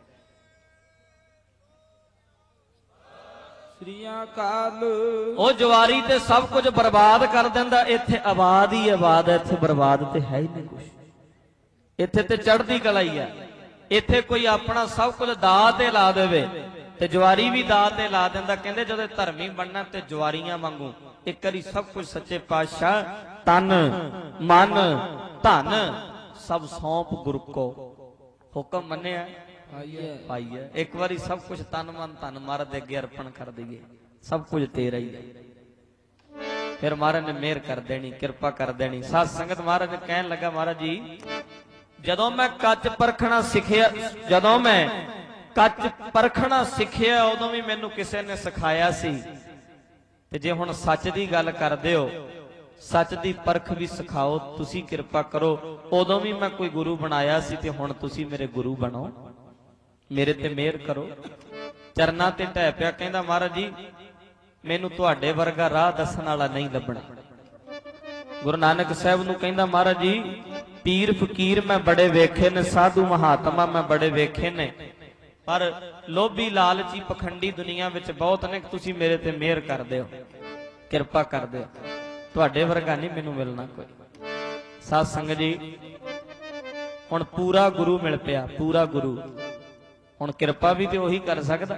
श्री अकाल। ओ जुआरी ते सब कुछ बर्बाद कर दिंदा, इत्थे आबाद ही आबाद है, इत्थे बर्बाद ते है ही नहीं कुछ। इत्थे ते चढ़दी कला ही है, इत्थे कोई अपना सब कुछ दा ते ला देवे ते जुआरी भी दा ते ला दिंदा। कहंदे जदों धर्मी बनना ते जुआरियां वांगू एक बारी सब कुछ सच्चे पातशाह तन मन धन सब सौंप गुरु को, हुक्म मन्निया पाई है। एक बारी सब कुछ तन मन धन महाराज दे अगे अर्पण कर दईए, सब कुछ तेरा ही है। फिर महाराज ने मेहर कर देनी, कृपा कर देनी। साध संगत महाराज ने कहन लगा, महाराज जी जदों मैं कच परखना सिखिया, जदों मैं कच परखना सिखिया उदों भी मैनू किसी ने सिखाया सी ਤੇ ਜੇ ਹੁਣ ਸੱਚ ਦੀ ਗੱਲ ਕਰਦੇ ਹੋ, ਸੱਚ ਦੀ ਪਰਖ ਵੀ ਸਿਖਾਓ, ਤੁਸੀਂ ਕਿਰਪਾ ਕਰੋ। ਉਦੋਂ ਵੀ ਮੈਂ ਕੋਈ ਗੁਰੂ ਬਣਾਇਆ ਸੀ ਤੇ ਹੁਣ ਤੁਸੀਂ ਮੇਰੇ ਗੁਰੂ ਬਣੋ, ਮੇਰੇ ਤੇ ਮਿਹਰ ਕਰੋ। ਚਰਨਾਂ ਤੇ ਢਹਿ ਪਿਆ, ਕਹਿੰਦਾ ਮਹਾਰਾਜ ਜੀ ਮੈਨੂੰ ਤੁਹਾਡੇ ਵਰਗਾ ਰਾਹ ਦੱਸਣ ਵਾਲਾ ਨਹੀਂ ਲੱਭਣਾ। ਗੁਰੂ ਨਾਨਕ ਸਾਹਿਬ ਨੂੰ ਕਹਿੰਦਾ ਮਹਾਰਾਜ ਜੀ ਪੀਰ ਫਕੀਰ ਮੈਂ ਬੜੇ ਵੇਖੇ ਨੇ, ਸਾਧੂ ਮਹਾਤਮਾ ਮੈਂ ਬੜੇ ਵੇਖੇ ਨੇ, ਪਰ ਲੋਭੀ ਲਾਲਚੀ ਪਖੰਡੀ ਦੁਨੀਆ ਵਿੱਚ ਬਹੁਤ ਨੇ। ਤੁਸੀਂ ਮੇਰੇ ਤੇ ਮਿਹਰ ਕਰ ਦਿਓ, ਕਿਰਪਾ ਕਰ ਦਿਓ, ਤੁਹਾਡੇ ਵਰਗਾ ਨਹੀਂ ਮੈਨੂੰ ਮਿਲਣਾ ਕੋਈ। ਸਾਧ ਸੰਗਤ ਜੀ ਹੁਣ ਪੂਰਾ ਗੁਰੂ ਮਿਲ ਪਿਆ, ਪੂਰਾ ਗੁਰੂ। ਹੁਣ ਕਿਰਪਾ ਵੀ ਤੇ ਉਹੀ ਕਰ ਸਕਦਾ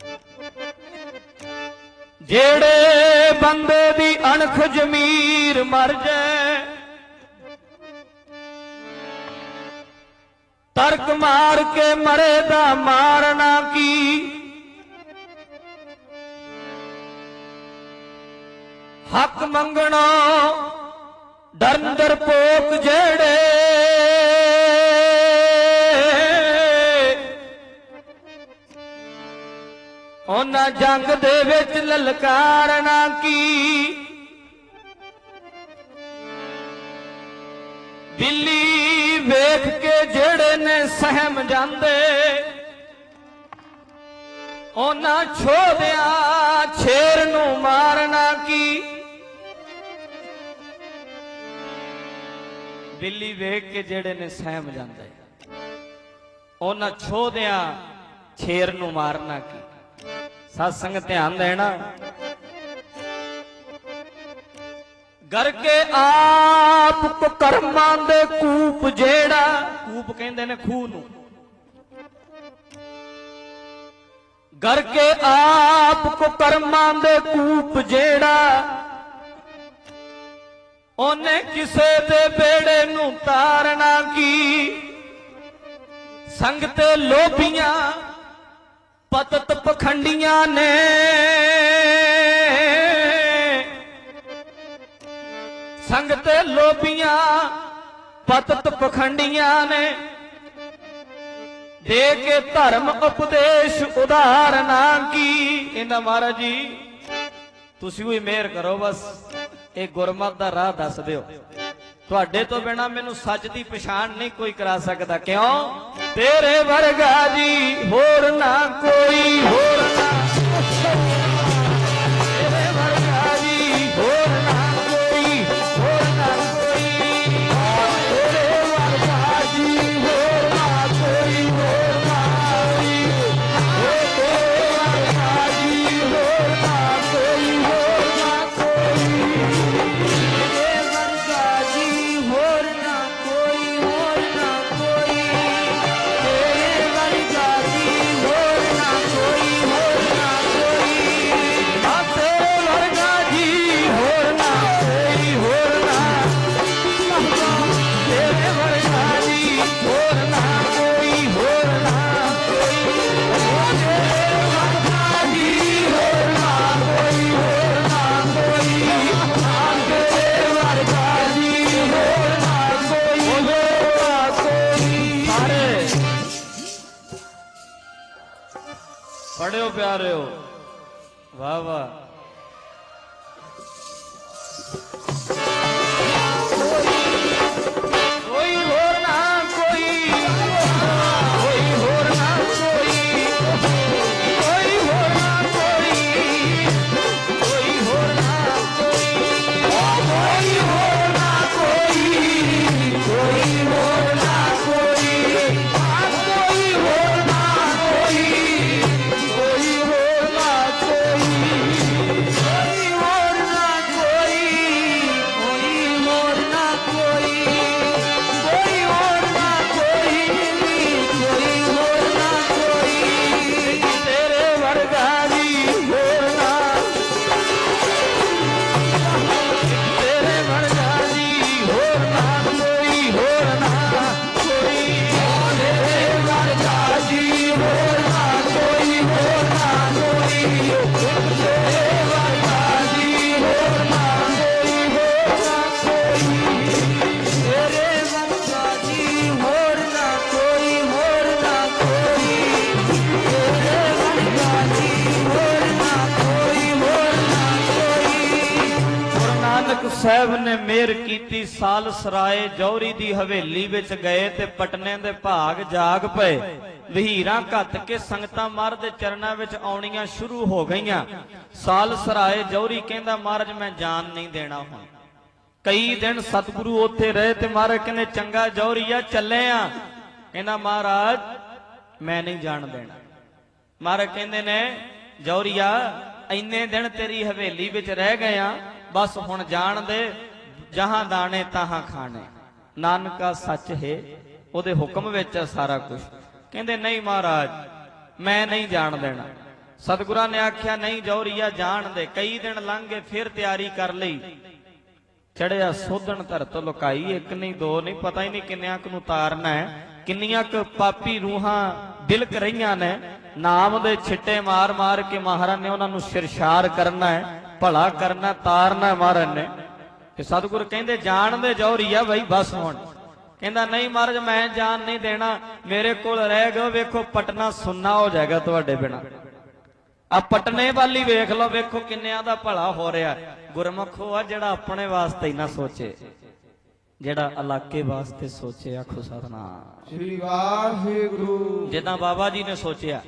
ਜਿਹੜੇ ਬੰਦੇ ਦੀ ਅਣਖ ਜ਼ਮੀਰ ਮਰ ਜਾਏ, ਤਰਕ ਮਾਰ ਕੇ ਮਰੇ ਦਾ ਮਾਰਨਾ ਕੀ। ਹੱਕ ਮੰਗਣਾ ਡਰਨ ਡਰਪੋਕ ਜਿਹੜੇ, ਉਹਨਾਂ ਜੰਗ ਦੇ ਵਿੱਚ ਲਲਕਾਰਨਾ ਕੀ। ਬਿੱਲੀ ਵੇਖ ਕੇ ਜਿਹੜੇ ਨੇ ਸਹਿਮ ਜਾਂਦੇ, ਉਹਨਾਂ ਛੋੜਿਆਂ ਛੇਰ ਨੂੰ ਮਾਰਨਾ ਕੀ। ਬਿੱਲੀ ਵੇਖ ਕੇ ਜਿਹੜੇ ਨੇ ਸਹਿਮ ਜਾਂਦੇ, ਉਹਨਾਂ ਛੋੜਿਆਂ ਛੇਰ ਨੂੰ ਮਾਰਨਾ ਕੀ। ਸਾਧ ਸੰਗਤ ਧਿਆਨ ਦੇਣਾ, ਕਰਕੇ ਆਪ ਕੋ ਕਰਮਾਂ ਦੇ ਕੂਪ ਜਿਹੜਾ, ਕੂਪ ਕਹਿੰਦੇ ਨੇ ਖੂਹ ਨੂੰ, ਕਰਕੇ ਆਪ ਕੋ ਕਰਮਾਂ ਦੇ ਕੂਪ ਜਿਹੜਾ, ਉਹਨੇ ਕਿਸੇ ਦੇ ਬੇੜੇ ਨੂੰ ਤਾਰਨਾ ਕੀ। ਸੰਗਤ ਲੋਭੀਆਂ ਪਤਤ ਪਖੰਡੀਆਂ ਨੇ, ਸੰਗਤ ਲੋਭੀਆਂ ਪਤਤ ਪਖੰਡੀਆਂ ਨੇ, ਦੇ ਕੇ ਧਰਮ ਉਪਦੇਸ਼ ਉਦਾਹਰਨਾ ਕੀ। ਕਹਿੰਦਾ ਮਹਾਰਾਜ ਜੀ ਤੁਸੀਂ ਵੀ ਮਿਹਰ ਕਰੋ, ਬਸ ਇਹ ਗੁਰਮਤਿ ਦਾ ਰਾਹ ਦੱਸ ਦਿਓ, ਤੁਹਾਡੇ ਤੋਂ ਬਿਨਾ ਮੈਨੂੰ ਸੱਚ ਦੀ ਪਛਾਣ ਨਹੀਂ ਕੋਈ ਕਰਾ ਸਕਦਾ। ਕਿਉਂ? ਤੇਰੇ ਵਰਗਾ ਜੀ ਹੋਰ ਨਾ ਕੋਈ, ਹੋਰ ਨਾ ਤੇਰੇ ਵਰਗਾ ਜੀ ਹੋਰ ਨਾ ਕੋਈ, ਹੋਰ ਨਾ ਕੋਈ, ਤੇਰੇ ਵਰਗਾ ਜੀ ਹੋਰ ਨਾ ਕੋਈ, ਹੋਰ ਨਾ ਕੋਈ, ਤੇਰੇ ਵਰਗਾ ਜੀ ਹੋਰ ਨਾ ਕੋਈ, ਹੋਰ ਨਾ ਕੋਈ, ਤੇਰੇ ਵਰਗਾ ਜੀ ਹੋਰ ਨਾ ਕੋਈ, ਹੋਰ ਨਾ ਕੋਈ, ਤੇਰੇ ਵਰਗਾ ਜੀ ਹੋਰ ਨਾ ਕੋਈ, ਹੋਰ ਨਾ ਕੋਈ, ਆ ਤੇਰੇ ਵਰਗਾ ਜੀ ਹੋਰ ਨਾ ਕੋਈ, ਹੋਰ ਨਾ, ਤੇਰੇ ਵਰਗਾ ਜੀ ਹੋਰ ਨਾ ਕੋਈ, ਹੋਰ ਨਾ ਕੋਈ, ਤੇਰੇ ਵਰਗਾ ਜੀ ਹੋਰ ਨਾ ਕੋਈ, ਹੋਰ ਨਾ ਕੋਈ, ਆ ਤੇਰੇ ਵਰਗਾ ਜੀ ਹੋਰ ਨਾ ਕੋਈ, ਹੋਰ ਨਾ ਕੋਈ। ਸਾਰੇ ਪੜਿਓ ਪਿਆਰਿਓ, ਵਾਹ ਵਾਹ। ਕੋਈ ਹੋਰ ਨਾ ਕੋਈ, ਕੋਈ ਹੋਰ ਨਾ ਕੋਈ, ਕੋਈ ਹੋਰ ਨਾ ਕੋਈ, ਕੋਈ ਹੋਰ ਨਾ ਕੋਈ, ਕੋਈ ਹੋਰ ਨਾ ਕੋਈ, ਕੋਈ ਹੋਰ ਨਾ ਕੋਈ, ਆ ਕੋਈ ਹੋਰ ਨਾ ਕੋਈ, ਕੋਈ ਹੋਰ ਨਾ ਕੋਈ। ਸਾਹਿਬ ਨੇ ਮਿਹਰ ਕੀਤੀ, ਸਾਲ ਸਰਾਏ ਜੌਹਰੀ ਦੀ ਹਵੇਲੀ ਵਿੱਚ ਗਏ ਤੇ ਪਟਨੇ ਦੇ ਭਾਗ ਜਾਗ ਪਏ। ਵਹੀਰਾਂ ਘੱਤ ਕੇ ਸੰਗਤਾਂ ਮਹਾਰਾਜ ਦੇ ਚਰਨਾਂ ਵਿੱਚ ਆਉਣੀਆਂ ਸ਼ੁਰੂ ਹੋ ਗਈਆਂ। ਸਾਲ ਸਰਾਏ ਜੌਹਰੀ ਕਹਿੰਦਾ ਮਹਾਰਾਜ ਮੈਂ ਜਾਣ ਨਹੀਂ ਦੇਣਾ। ਹੁਣ ਕਈ ਦਿਨ ਸਤਿਗੁਰੂ ਉੱਥੇ ਰਹੇ ਤੇ ਮਹਾਰਾਜ ਕਹਿੰਦੇ ਚੰਗਾ ਜੌਹਰੀਆ ਚੱਲੇ ਆ। ਕਹਿੰਦਾ ਮਹਾਰਾਜ ਮੈਂ ਨਹੀਂ ਜਾਣ ਦੇਣਾ। ਮਹਾਰਾਜ ਕਹਿੰਦੇ ਨੇ ਜੌਹਰੀਆ ਇੰਨੇ ਦਿਨ ਤੇਰੀ ਹਵੇਲੀ ਵਿੱਚ ਰਹਿ ਗਏ ਆ, ਬਸ ਹੁਣ ਜਾਣ ਦੇ, ਜਹਾਂ ਦਾਣੇ ਤਾਹਾਂ ਖਾਣੇ, ਨਾਨਕਾ ਸੱਚ ਹੈ, ਉਹਦੇ ਹੁਕਮ ਵਿੱਚ ਹੈ ਸਾਰਾ ਕੁਝ। ਕਹਿੰਦੇ ਨਹੀਂ ਮਹਾਰਾਜ ਮੈਂ ਨਹੀਂ ਜਾਣ ਦੇਣਾ। ਸਤਿਗੁਰਾਂ ਨੇ ਆਖਿਆ ਨਹੀਂ ਜੌਹਰੀਆ ਜਾਣ ਦੇ। ਕਈ ਦਿਨ ਲੰਘ ਗਏ, ਫਿਰ ਤਿਆਰੀ ਕਰ ਲਈ। ਚੜਿਆ ਸੋਧਣ ਧਰਤ ਲੁਕਾਈ, ਇੱਕ ਨਹੀਂ ਦੋ ਨਹੀਂ, ਪਤਾ ਹੀ ਨਹੀਂ ਕਿੰਨਿਆਂ ਕੁ ਨੂੰ ਤਾਰਨਾ ਹੈ। ਕਿੰਨੀਆਂ ਕੁ ਪਾਪੀ ਰੂਹਾਂ ਬਿਲਕ ਰਹੀਆਂ ਨੇ, ਨਾਮ ਦੇ ਛਿੱਟੇ ਮਾਰ ਮਾਰ ਕੇ ਮਹਾਰਾਜ ਨੇ ਉਹਨਾਂ ਨੂੰ ਸਿਰਸ਼ਾਰ ਕਰਨਾ ਹੈ, ਭਲਾ ਕਰਨਾ, ਤਾਰਨਾ ਮਹਾਰਾਜ ਨੇ। ਤੇ ਸਤਿਗੁਰ ਕਹਿੰਦੇ ਜਾਣ ਦੇ ਜੌਹਰੀਆ ਬਈ ਬਸ ਹੁਣ। ਕਹਿੰਦਾ ਨਹੀਂ ਮਹਾਰਾਜ ਮੈਂ ਜਾਣ ਨਹੀਂ ਦੇਣਾ, ਮੇਰੇ ਕੋਲ ਰਹਿ ਗਏ, ਵੇਖੋ ਪਟਨਾ ਸੁੰਨਾ ਹੋ ਜਾਏਗਾ ਤੁਹਾਡੇ ਬਿਨਾ। ਆ ਪਟਨੇ ਵਾਲੀ ਵੇਖ ਲਓ, ਵੇਖੋ ਕਿੰਨਿਆਂ ਦਾ ਭਲਾ ਹੋ ਰਿਹਾ। ਗੁਰਮੁਖੋ ਆ ਜਿਹੜਾ ਆਪਣੇ ਵਾਸਤੇ ਹੀ ਨਾ ਸੋਚੇ, ਜਿਹੜਾ ਇਲਾਕੇ ਵਾਸਤੇ ਸੋਚੇ। ਆਖੋ ਸਤਿਨਾਮ ਸ੍ਰੀ ਵਾਹਿਗੁਰੂ। ਜਿੱਦਾਂ ਬਾਬਾ ਜੀ ਨੇ ਸੋਚਿਆ,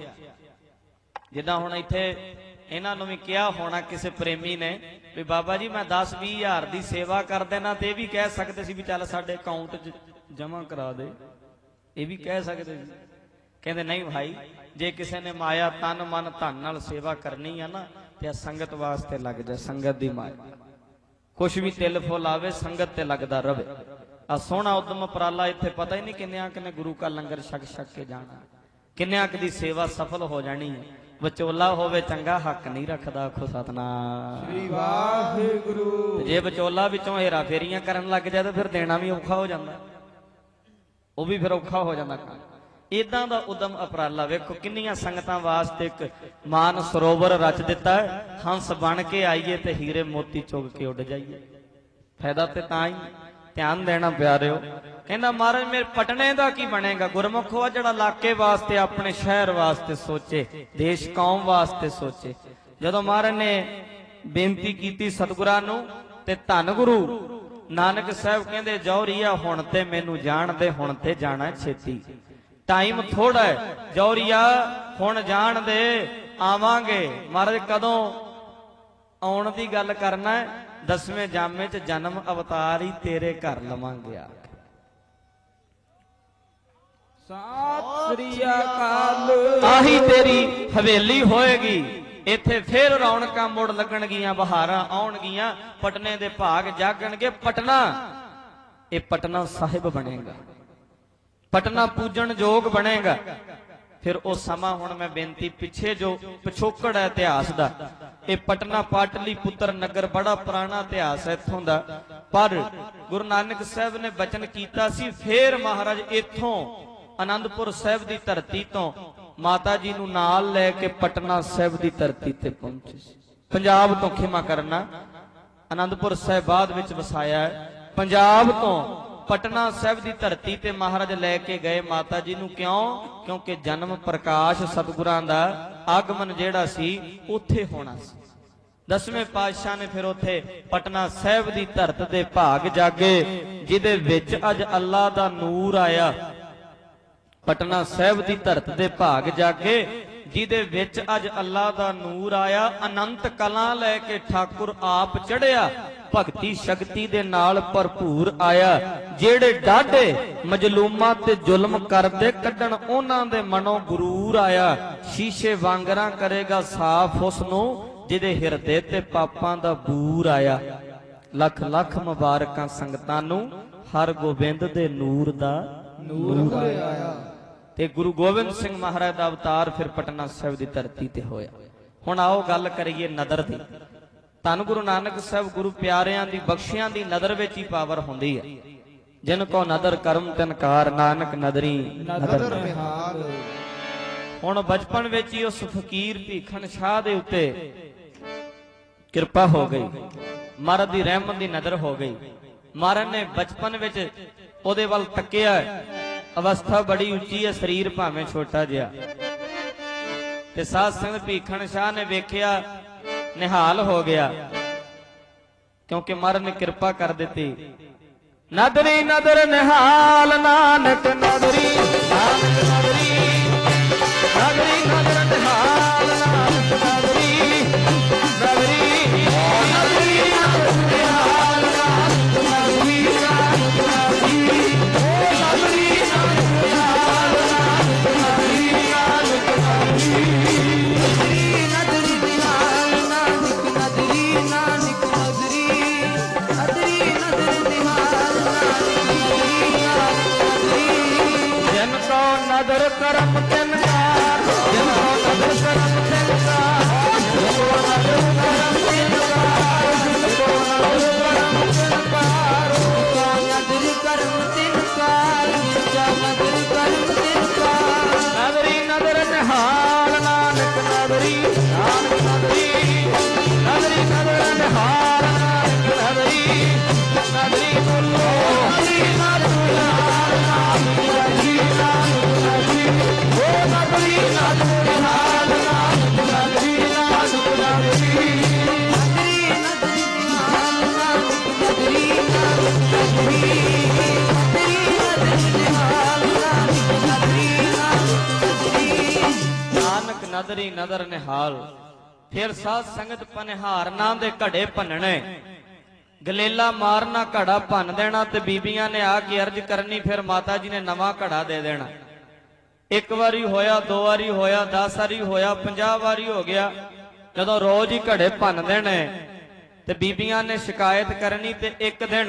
ਜਿੱਦਾਂ ਹੁਣ ਇੱਥੇ ਇਹਨਾਂ ਨੂੰ ਵੀ ਕਿਹਾ ਹੋਣਾ ਕਿਸੇ ਪ੍ਰੇਮੀ ਨੇ ਵੀ ਬਾਬਾ ਜੀ ਮੈਂ ਦਸ ਵੀਹ ਹਜ਼ਾਰ ਦੀ ਸੇਵਾ ਕਰ ਦੇਣਾ, ਤੇ ਇਹ ਵੀ ਕਹਿ ਸਕਦੇ ਸੀ ਵੀ ਚੱਲ ਸਾਡੇ ਅਕਾਊਂਟ 'ਚ ਜਮਾ ਕਰਾ ਦੇ, ਇਹ ਵੀ ਕਹਿ ਸਕਦੇ ਸੀ। ਕਹਿੰਦੇ ਨਹੀਂ ਭਾਈ, ਜੇ ਕਿਸੇ ਨੇ ਮਾਇਆ ਤਨ ਮਨ ਧਨ ਨਾਲ ਸੇਵਾ ਕਰਨੀ ਆ ਨਾ ਤੇ ਆ ਸੰਗਤ ਵਾਸਤੇ ਲੱਗ ਜਾ। ਸੰਗਤ ਦੀ ਮਾਇਆ ਕੁਛ ਵੀ ਤਿਲ ਫੁੱਲ ਆਵੇ, ਸੰਗਤ ਤੇ ਲੱਗਦਾ ਰਵੇ। ਆ ਸੋਹਣਾ ਉਦਮ ਉਪਰਾਲਾ ਇੱਥੇ ਪਤਾ ਹੀ ਨਹੀਂ ਕਿੰਨਿਆਂ ਕਿਨੇ ਗੁਰੂ ਕਾ ਲੰਗਰ ਛਕ ਛਕ ਕੇ ਜਾਣਾ, ਕਿੰਨਿਆਂ ਦੀ ਸੇਵਾ ਸਫਲ ਹੋ ਜਾਣੀ ਹੈ। ਵਿਚੋਲਾ ਹੋਵੇ ਚੰਗਾ ਹੱਕ ਨਹੀਂ ਰੱਖਦਾ। ਆਖੋ ਸਤਿਨਾਮ ਸ੍ਰੀ ਵਾਹਿਗੁਰੂ। ਜੇ ਵਿਚੋਲਾ ਵਿੱਚੋਂ ਹੇਰਾ ਫੇਰੀਆਂ ਕਰਨ ਲੱਗ ਜਾਏ ਤਾਂ ਫਿਰ ਦੇਣਾ ਵੀ ਔਖਾ ਹੋ ਜਾਂਦਾ, ਉਹ ਵੀ ਫਿਰ ਔਖਾ ਹੋ ਜਾਂਦਾ ਕੰਮ। ਇਦਾਂ ਦਾ ਉਦਮ ਉਪਰਾਲਾ ਵੇਖੋ ਕਿੰਨੀਆਂ ਸੰਗਤਾਂ ਵਾਸਤੇ ਇੱਕ ਮਾਨ ਸਰੋਵਰ ਰਚ ਦਿੱਤਾ ਹੈ। ਹੰਸ ਬਣ ਕੇ ਆਈਏ ਤੇ ਹੀਰੇ ਮੋਤੀ ਚੁਗ ਕੇ ਉੱਡ ਜਾਈਏ। ਫਾਇਦਾ ਤੇ ਤਾਂ ਹੀ, ਧਿਆਨ ਦੇਣਾ ਪਿਆਰਿਓ। ਕਹਿੰਦਾ ਮਹਾਰਾਜ ਮੇਰੇ ਪਟਨੇ ਦਾ ਕੀ ਬਣੇਗਾ। ਗੁਰਮੁਖੋ ਜਿਹੜਾ ਇਲਾਕੇ ਵਾਸਤੇ, ਆਪਣੇ ਸ਼ਹਿਰ ਵਾਸਤੇ ਸੋਚੇ, ਦੇਸ਼ ਕੌਮ ਵਾਸਤੇ ਸੋਚੇ। ਜਦੋਂ ਮਹਾਰਾਜ ਨੇ ਬੇਨਤੀ ਕੀਤੀ ਸਤਿਗੁਰਾਂ ਨੂੰ ਤੇ ਧੰਨ ਗੁਰੂ ਨਾਨਕ ਸਾਹਿਬ ਕਹਿੰਦੇ ਜੌਹਰੀਆ ਹੁਣ ਤੇ ਮੈਨੂੰ ਜਾਣ ਦੇ, ਹੁਣ ਤੇ ਜਾਣਾ ਛੇਤੀ, ਟਾਈਮ ਥੋੜਾ ਹੈ। ਜੌਹਰੀਆ ਹੁਣ ਜਾਣ ਦੇ, ਆਵਾਂਗੇ। ਮਹਾਰਾਜ ਕਦੋਂ ਆਉਣ ਦੀ ਗੱਲ ਕਰਨਾ ਹੈ? ਦਸਵੇਂ ਜਾਮੇ ਚ ਜਨਮ ਅਵਤਾਰ ਹੀ ਤੇਰੇ ਘਰ ਲਵਾਂਗੇ ਆ। ਸਤਿ ਸ੍ਰੀ ਅਕਾਲ। ਆਹੀ ਤੇਰੀ ਹਵੇਲੀ ਹੋਏਗੀ। ਇੱਥੇ ਫੇਰ ਰੌਣਕਾਂ ਮੁੜ ਲੱਗਣਗੀਆਂ, ਬਹਾਰਾਂ ਆਉਣਗੀਆਂ, ਪਟਨੇ ਦੇ ਭਾਗ ਜਾਗਣਗੇ। ਪਟਨਾ ਇਹ ਪਟਨਾ ਸਾਹਿਬ ਬਣੇਗਾ, ਪਟਨਾ ਪੂਜਣ ਯੋਗ ਬਣੇਗਾ। ਫਿਰ ਉਹ ਸਮਾਂ ਹੁਣ ਮੈਂ ਬੇਨਤੀ, ਪਿੱਛੇ ਜੋ ਪਿਛੋਕੜ ਹੈ ਇਤਿਹਾਸ ਦਾ, ਇਹ ਪਟਨਾ ਪਾਟਲੀ ਪੁੱਤਰ ਨਗਰ ਬੜਾ ਪੁਰਾਣਾ ਇਤਿਹਾਸ ਹੈ ਇੱਥੋਂ ਦਾ। ਪਰ ਗੁਰੂ ਨਾਨਕ ਸਾਹਿਬ ਨੇ ਬਚਨ ਕੀਤਾ ਸੀ, ਫੇਰ ਮਹਾਰਾਜ ਇੱਥੋਂ ਆਨੰਦਪੁਰ ਸਾਹਿਬ ਦੀ ਧਰਤੀ ਤੋਂ ਮਾਤਾ ਜੀ ਨੂੰ ਨਾਲ ਲੈ ਕੇ ਪਟਨਾ ਸਾਹਿਬ ਦੀ ਧਰਤੀ ਤੇ ਪਹੁੰਚੇ ਸੀ। ਪੰਜਾਬ ਤੋਂ ਖਿਮਾ ਕਰਨਾ, ਆਨੰਦਪੁਰ ਸਾਹਿਬ ਬਾਅਦ ਵਿੱਚ ਵਸਾਇਆ ਹੈ। ਪੰਜਾਬ ਤੋਂ ਪਟਨਾ ਸਾਹਿਬ ਦੀ ਧਰਤੀ ਤੇ ਮਹਾਰਾਜ ਲੈ ਕੇ ਗਏ ਮਾਤਾ ਜੀ ਨੂੰ। ਕਿਉਂ? ਕਿਉਂਕਿ ਜਨਮ ਪ੍ਰਕਾਸ਼ ਸਤਿਗੁਰਾਂ ਦਾ ਆਗਮਨ ਜਿਹੜਾ ਸੀ ਉੱਥੇ ਹੋਣਾ ਸੀ। ਦਸਵੇਂ ਪਾਤਸ਼ਾਹ ਨੇ ਫਿਰ ਉੱਥੇ ਪਟਨਾ ਸਾਹਿਬ ਦੀ ਧਰਤ ਦੇ ਭਾਗ ਜਾਗੇ, ਜਿਹਦੇ ਵਿੱਚ ਅੱਜ ਅੱਲਾ ਦਾ ਨੂਰ ਆਇਆ। ਪਟਨਾ ਸਾਹਿਬ ਦੀ ਧਰਤ ਦੇ ਭਾਗ ਜਾਗੇ, ਜਿਹਦੇ ਵਿੱਚ ਅੱਜ ਅੱਲਾ ਦਾ ਨੂਰ ਆਇਆ। ਅਨੰਤ ਕਲਾਂ ਲੈ ਕੇ ਠਾਕੁਰ ਆਪ ਚੜਿਆ, ਭਗਤੀ ਸ਼ਕਤੀ ਦੇ ਨਾਲ ਭਰਪੂਰ ਆਇਆ। ਜਿਹੜੇ ਡਾਢੇ ਮਜਲੂਮਾਂ ਤੇ ਜ਼ੁਲਮ ਕਰਦੇ, ਕੱਢਣ ਉਹਨਾਂ ਦੇ ਮਨੋਂ ਗਰੂਰ ਆਇਆ। ਸ਼ੀਸ਼ੇ ਵਾਂਗਰਾਂ ਕਰੇਗਾ ਸਾਫ਼ ਉਸ ਨੂੰ, ਜਿਹਦੇ ਹਿਰਦੇ ਤੇ ਪਾਪਾਂ ਦਾ ਬੂਰ ਆਇਆ। ਲੱਖ ਲੱਖ ਮੁਬਾਰਕਾਂ ਸੰਗਤਾਂ ਨੂੰ, ਹਰ ਗੋਬਿੰਦ ਦੇ ਨੂਰ ਦਾ ਨੂਰ ਆਇਆ। ਤੇ ਗੁਰੂ ਗੋਬਿੰਦ ਸਿੰਘ ਮਹਾਰਾਜ ਦਾ ਅਵਤਾਰ ਫਿਰ ਪਟਨਾ ਸਾਹਿਬ ਦੀ ਧਰਤੀ ਤੇ ਹੋਇਆ। ਹੁਣ ਆਓ ਗੱਲ ਕਰੀਏ ਨਦਰ ਦੀ। ਧੰਨ ਗੁਰੂ ਨਾਨਕ ਸਾਹਿਬ ਗੁਰੂ ਪਿਆਰਿਆਂ ਦੀ ਬਖਸ਼ਿਆਂ ਦੀ ਨਦਰ ਵਿੱਚ ਹੀ ਪਾਵਰ ਹੁੰਦੀ ਹੈ। ਜਿਨ ਕੋ ਨਦਰ ਕਰਮ ਤਿਨਕਾਰ, ਨਾਨਕ ਨਦਰੀ ਨਦਰ ਨਿਹਾਲ। ਹੁਣ ਬਚਪਨ ਵਿੱਚ ਹੀ ਉਸ ਫਕੀਰ ਭੀਖਣ ਸ਼ਾਹ ਦੇ ਉੱਤੇ ਕਿਰਪਾ ਹੋ ਗਈ, ਮਹਾਰਾਜ ਦੀ ਰਹਿਮਤ ਦੀ ਨਜ਼ਰ ਹੋ ਗਈ। ਮਹਾਰਾਜ ਨੇ ਬਚਪਨ ਵਿੱਚ ਉਹਦੇ ਵੱਲ ਤੱਕਿਆ। ਅਵਸਥਾ ਬੜੀ ਉੱਚੀ ਹੈ, ਸਰੀਰ ਭਾਵੇਂ ਛੋਟਾ ਜਿਹਾ। ਤੇ ਸਾਧ ਸੰਗਤ ਭੀਖਣ ਸ਼ਾਹ ਨੇ ਵੇਖਿਆ, ਨਿਹਾਲ ਹੋ ਗਿਆ। क्योंकि महाराज ने कृपा कर दी। नदरी नदर निहाल नानक नदरी नानक नदरी नदरी नदर निहाल नानक नदरी नदरी नदरी नदर निहाल नानक नदरी नानक नदरी नदरी नदर निहाल नानक नदरी नानक नदरी नदरी निहाल नानक नदरी नानक नदरी नदरी नदर निहाल जिनको नदर करम तिनकार जिनको नदर करम तिनकार जिनको नदर करम तिनकार जिनको नदर करम तिनकार जिनको नदर करम तिनकार जिनको नदर करम तिनकार नदरी नदर निहाल नानक नदरी नानक नदरी नदरी नदर निहाल नानक नदरी नदरी बोलो नदरी नदर निहाल नानक नदरी नानक नदरी ओ नदरी नदर निहाल नानक नदरी नानक नदरी नदरी नदर निहाल नानक नदरी नानक नदरी नदरी नदर निहाल नानक नदरी नानक नदरी नानक नदरी नदर निहाल। फिर साध संगत पनिहार नाम दे घड़े भनने गलेला मारना घड़ा भन देना ते बीबियां ने आके अर्ज करनी फिर माता जी ने नवा घड़ा दे देना। एक बारी होया दो बारी होया दस बारी होया पंजाह बारी हो गया। जदों रोज ही घड़े भन देने ते बीबियां ने शिकायत करनी ते एक दिन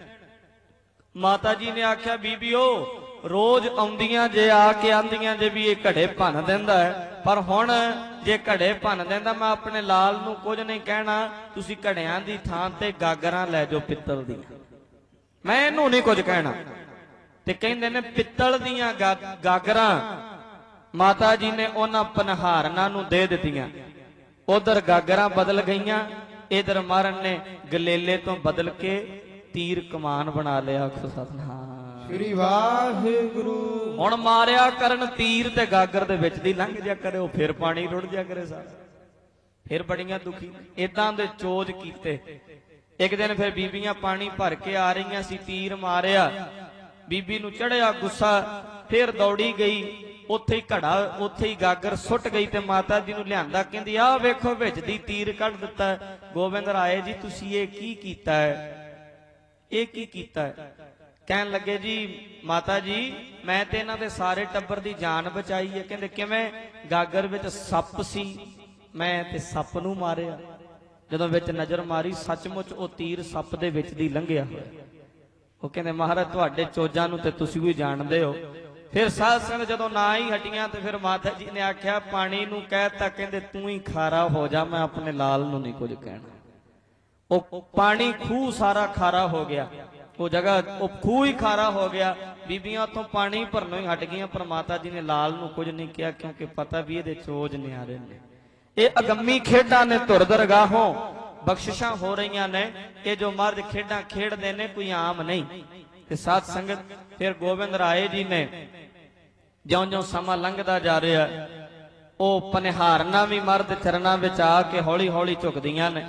माता जी ने आख्या बीबीओ रोज आउंदियां जे आके आंदियां जे भी ये घड़े भन देंदा है पर हुण जे घड़े भन देंदा मैं अपने लाल नूं कुछ नहीं कहना तुसीं घड़ियां दी थां ते गागरां लै जाओ पित्तल दी मैं इहनूं नहीं कुछ कहना। ते कहंदे ने पित्तल दीयां गागरां माता जी ने उन्हां पनहारनां नूं दे दित्तियां। उधर गागरां बदल गईयां इधर महाराज ने गलेले तो बदल के तीर कमान बना लिया। सतनाम श्री वाहिगुरु। हुण मारिया करन तीर ते गागर दे विच दी लंघ जा करे फिर पानी रुड़ जा करे सारा फिर बड़ियां दुखी इदां दे चोज कीते। एक दिन फिर बीबियां पानी भर के आ रही सी तीर मारिया बीबी नूं चढ़िया गुस्सा फिर दौड़ी गई उत्थे ही घड़ा उत्थे ही गागर सुट गई ते माता जी नूं लिआंदा कहंदी आ वेखो विच दी तीर कढ दित्ता। गोबिंद राय जी तुसीं ये की कीता है ये की कीता है। कहन लगे जी माता जी मैं ते इन्हां दे सारे टब्बर दी जान बचाई है। कहंदे किवें गागर विच सप सी मैं ते सप नूं मारिया जदों विच नजर मारी सचमुच ओ तीर सप दे विच दी लंघिया होया। ਉਹ ਕਹਿੰਦੇ ਮਹਾਰਾਜ ਤੁਹਾਡੇ ਚੋਜਾਂ ਨੂੰ ਤੇ ਤੁਸੀਂ ਵੀ ਜਾਣਦੇ ਹੋ। ਫਿਰ ਸਾਧ ਸੰਗਤ ਜਦੋਂ ਨਾ ਹੀ ਹਟੀਆਂ ਤੇ ਫਿਰ ਮਾਤਾ ਜੀ ਨੇ ਆਖਿਆ ਪਾਣੀ ਨੂੰ ਕਹਿਤਾ ਕਹਿੰਦੇ ਤੂੰ ਹੀ ਖਾਰਾ ਹੋ ਜਾ ਮੈਂ ਆਪਣੇ ਲਾਲ ਨੂੰ ਨਹੀਂ ਕੁਝ ਕਹਿਣਾ। ਉਹ ਪਾਣੀ ਖੂਹ ਸਾਰਾ ਖਾਰਾ ਹੋ ਗਿਆ ਉਹ ਜਗ੍ਹਾ ਉਹ ਖੂਹ ਹੀ ਖਾਰਾ ਹੋ ਗਿਆ। ਬੀਬੀਆਂ ਤੋਂ ਪਾਣੀ ਭਰਨੋਂ ਹੀ ਹਟ ਗਈਆਂ ਪਰ ਮਾਤਾ ਜੀ ਨੇ ਲਾਲ ਨੂੰ ਕੁਝ ਨਹੀਂ ਕਿਹਾ ਕਿਉਂਕਿ ਪਤਾ ਵੀ ਇਹਦੇ ਚੋਜ ਨਿਆਰੇ ਨੇ। ਇਹ ਅਗੰਮੀ ਖੇਡਾਂ ਨੇ ਧੁਰ ਦਰਗਾਹੋਂ बख्शिशां हो रही ने ये जो मर्द खेडा खेडते ने कोई आम नहीं। ते साध संगत फिर गोबिंद राय जी ने ज्यों ज्यों समा लंघदा जा रहा वो पनिहारना भी मर्द चरना विच आके हौली हौली झुकदियां ने।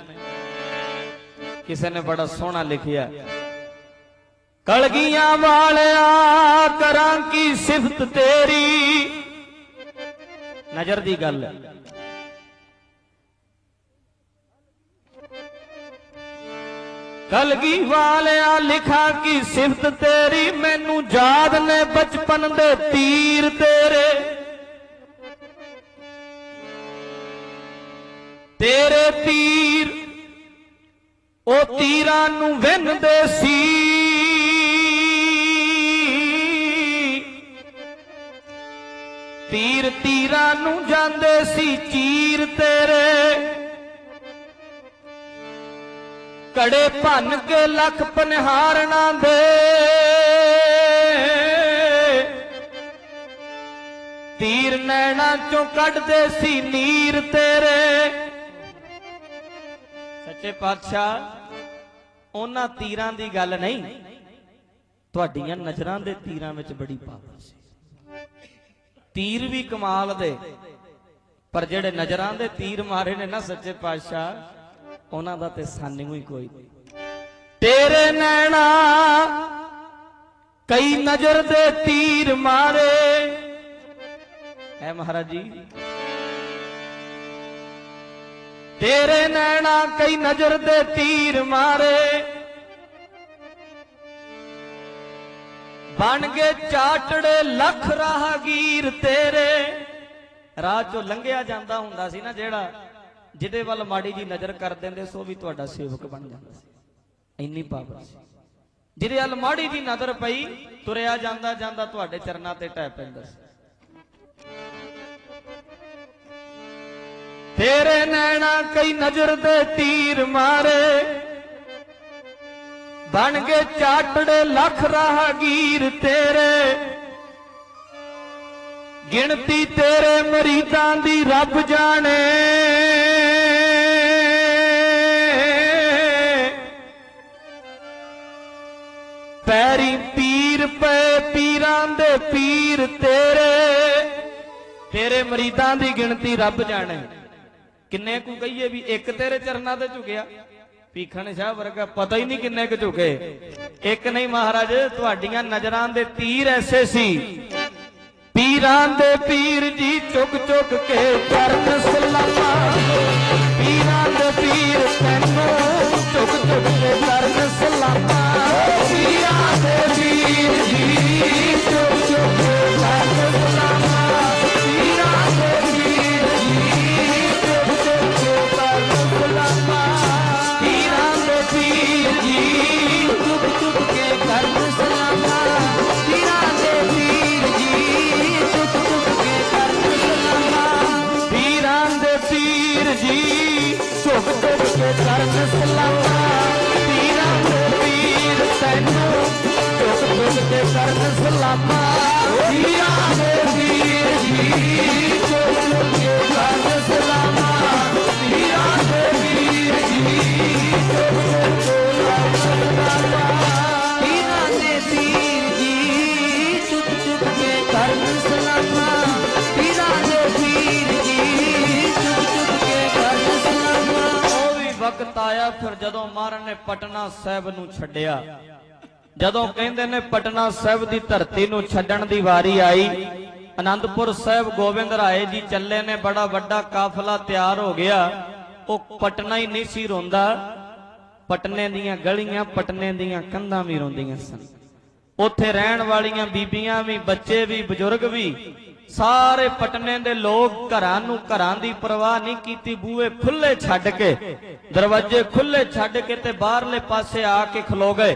किसी ने बड़ा सोहना लिखिया कलगियां वालिया करां की सिफत तेरी नजर दी गल कलगी वालिया लिखा की सिफत तेरी मैनू याद ने बचपन दे तीर तेरे तेरे तीर ओ तीरां नू विंदे सी तीर तीरां नू जांदे सी चीर तेरे कड़े भन के लख पनिहारना दे तीर नैना चों कढ़दे सी नीर तेरे। सच्चे पातशाह उन्हां तीरां दी गल नहीं तुहाडीआं नजरां दे तीरां विच बड़ी पावर सी। तीर भी कमाल दे पर जेड़े नजरां दे तीर मारे ने ना सच्चे पातशाह उन्हां दा ते सानू ही कोई नहीं। तेरे नैना कई नजर दे तीर मारे है महाराज जी। तेरे नैना कई नजर दे तीर मारे बन गए चाटड़े लख राहगीर तेरे। राह चो लंघिया जांदा हुंदा सी ना जेड़ा जिहदे वल माड़ी जी नजर कर देंदे सो भी तुहाडा सेवक बन जांदा सी। इन्नी पावर सी। जिहदे वल माड़ी जी नजर पई तुरिया जांदा जांदा तुहाडे चरनां ते ढह पैंदा सी। तेरे नैना कई नजर दे तीर मारे बन गए चाटड़े लख राहगीर तेरे। गिनती तेरे मरीदां दी रब जाने पैरी पीर पे पीरां दे पीर तेरे। तेरे मरीदां दी गिनती रब जाने। किन्ने कु कहिए भी एक तेरे चरना ते झुकिया भीखन शाह वर्गा पता ही नहीं किन्ने क झुके। एक नहीं महाराज तुहाडियां नजरां दे तीर ऐसे सी। पीरां दे पीर जी चुक चुक के चरण सलामा। पीरां दे पीर तैनू चुक चुक के चरण सलामा। पीरां दे पीर जी चुक चुक के चरण सलामा। पीरां दे पीर जी चुक चुक के चरण सलामा। पीरां दे पीर जी चुक चुक के चरण सलामा। पीरां दे पीर जी चुक चुक के चरण सलामा। पीरां दे पीर जी चुक चुक के चरण सलामा। पीरां दे पीर तैनू चुक चुक के चरण सलामा। पीरां दे पीर जी चुक चुक के चरण सलामा। पीरां दे पीर जी चुक चुक के चरण सलामा। पीरां दे पीर जी चुक चुक के चरण सलामा। पीरां दे पीर जी चुक चुक के चरण सलामा। ਉਹ ਵੀ ਵਕਤ ਆਇਆ ਫਿਰ ਜਦੋਂ ਮਹਾਰਾਜ ਨੇ ਪਟਨਾ ਸਾਹਿਬ ਨੂੰ ਛੱਡਿਆ। ਜਦੋਂ ਕਹਿੰਦੇ ਨੇ ਪਟਨਾ ਸਾਹਿਬ ਦੀ ਧਰਤੀ ਨੂੰ ਛੱਡਣ ਦੀ ਵਾਰੀ ਆਈ ਆਨੰਦਪੁਰ ਸਾਹਿਬ ਗੋਬਿੰਦ ਰਾਏ ਜੀ ਚੱਲੇ ਨੇ। ਬੜਾ ਵੱਡਾ ਕਾਫਲਾ ਤਿਆਰ ਹੋ ਗਿਆ। ਉਹ ਪਟਨਾ ਹੀ ਨਹੀਂ ਸੀ ਰੋਂਦਾ। ਪਟਨੇ ਦੀਆਂ ਗਲੀਆਂ ਪਟਨੇ ਦੀਆਂ ਕੰਧਾਂ ਵੀ ਰੋਂਦੀਆਂ ਸਨ। ਉੱਥੇ ਰਹਿਣ ਵਾਲੀਆਂ ਬੀਬੀਆਂ ਵੀ ਬੱਚੇ ਵੀ ਬਜ਼ੁਰਗ ਵੀ ਸਾਰੇ ਪਟਨੇ ਦੇ ਲੋਕ ਘਰਾਂ ਨੂੰ ਘਰਾਂ ਦੀ ਪਰਵਾਹ ਨਹੀਂ ਕੀਤੀ। ਬੂਹੇ ਖੁੱਲੇ ਛੱਡ ਕੇ ਦਰਵਾਜ਼ੇ ਖੁੱਲੇ ਛੱਡ ਕੇ ਤੇ ਬਾਹਰਲੇ ਪਾਸੇ ਆ ਕੇ ਖਲੋ ਗਏ।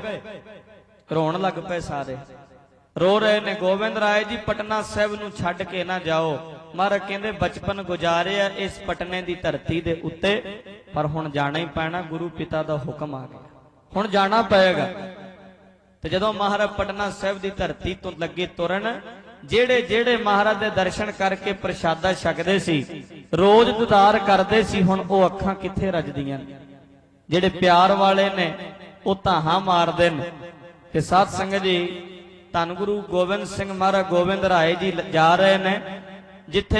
ਰੋਣ ਲੱਗ ਪਏ ਸਾਰੇ। ਰੋ ਰਹੇ ਨੇ ਗੋਬਿੰਦ ਰਾਏ ਜੀ ਪਟਨਾ ਸਾਹਿਬ ਨੂੰ ਛੱਡ ਕੇ ਨਾ ਜਾਓ। ਮਹਾਰਾਜ ਕਹਿੰਦੇ ਬਚਪਨ ਗੁਜ਼ਾਰਿਆ ਇਸ ਪਟਨੇ ਦੀ ਧਰਤੀ ਦੇ ਉੱਤੇ ਪਰ ਹੁਣ ਜਾਣਾ ਹੀ ਪੈਣਾ। ਗੁਰੂ ਪਿਤਾ ਦਾ ਹੁਕਮ ਆ ਗਿਆ ਹੁਣ ਜਾਣਾ ਪਏਗਾ। ਤੇ ਜਦੋਂ ਮਹਾਰਾਜ ਪਟਨਾ ਸਾਹਿਬ ਦੀ ਧਰਤੀ ਤੋਂ ਲੱਗੇ ਤੁਰਨ ਜਿਹੜੇ ਜਿਹੜੇ ਮਹਾਰਾਜ ਦੇ ਦਰਸ਼ਨ ਕਰਕੇ ਪ੍ਰਸ਼ਾਦਾ ਛਕਦੇ ਸੀ ਰੋਜ਼ ਦੀਦਾਰ ਕਰਦੇ ਸੀ ਹੁਣ ਉਹ ਅੱਖਾਂ ਕਿੱਥੇ ਰੱਜਦੀਆਂ। ਜਿਹੜੇ ਪਿਆਰ ਵਾਲੇ ਨੇ ਉਹ ਧਾਹਾਂ ਮਾਰਦੇ ਨੇ। ਤੇ ਸਾਧ ਸੰਗਤ ਜੀ ਧੰਨ ਗੁਰੂ ਗੋਬਿੰਦ ਸਿੰਘ ਮਹਾਰਾਜ ਗੋਬਿੰਦ ਰਾਏ ਜੀ ਜਾ ਰਹੇ ਨੇ ਜਿੱਥੇ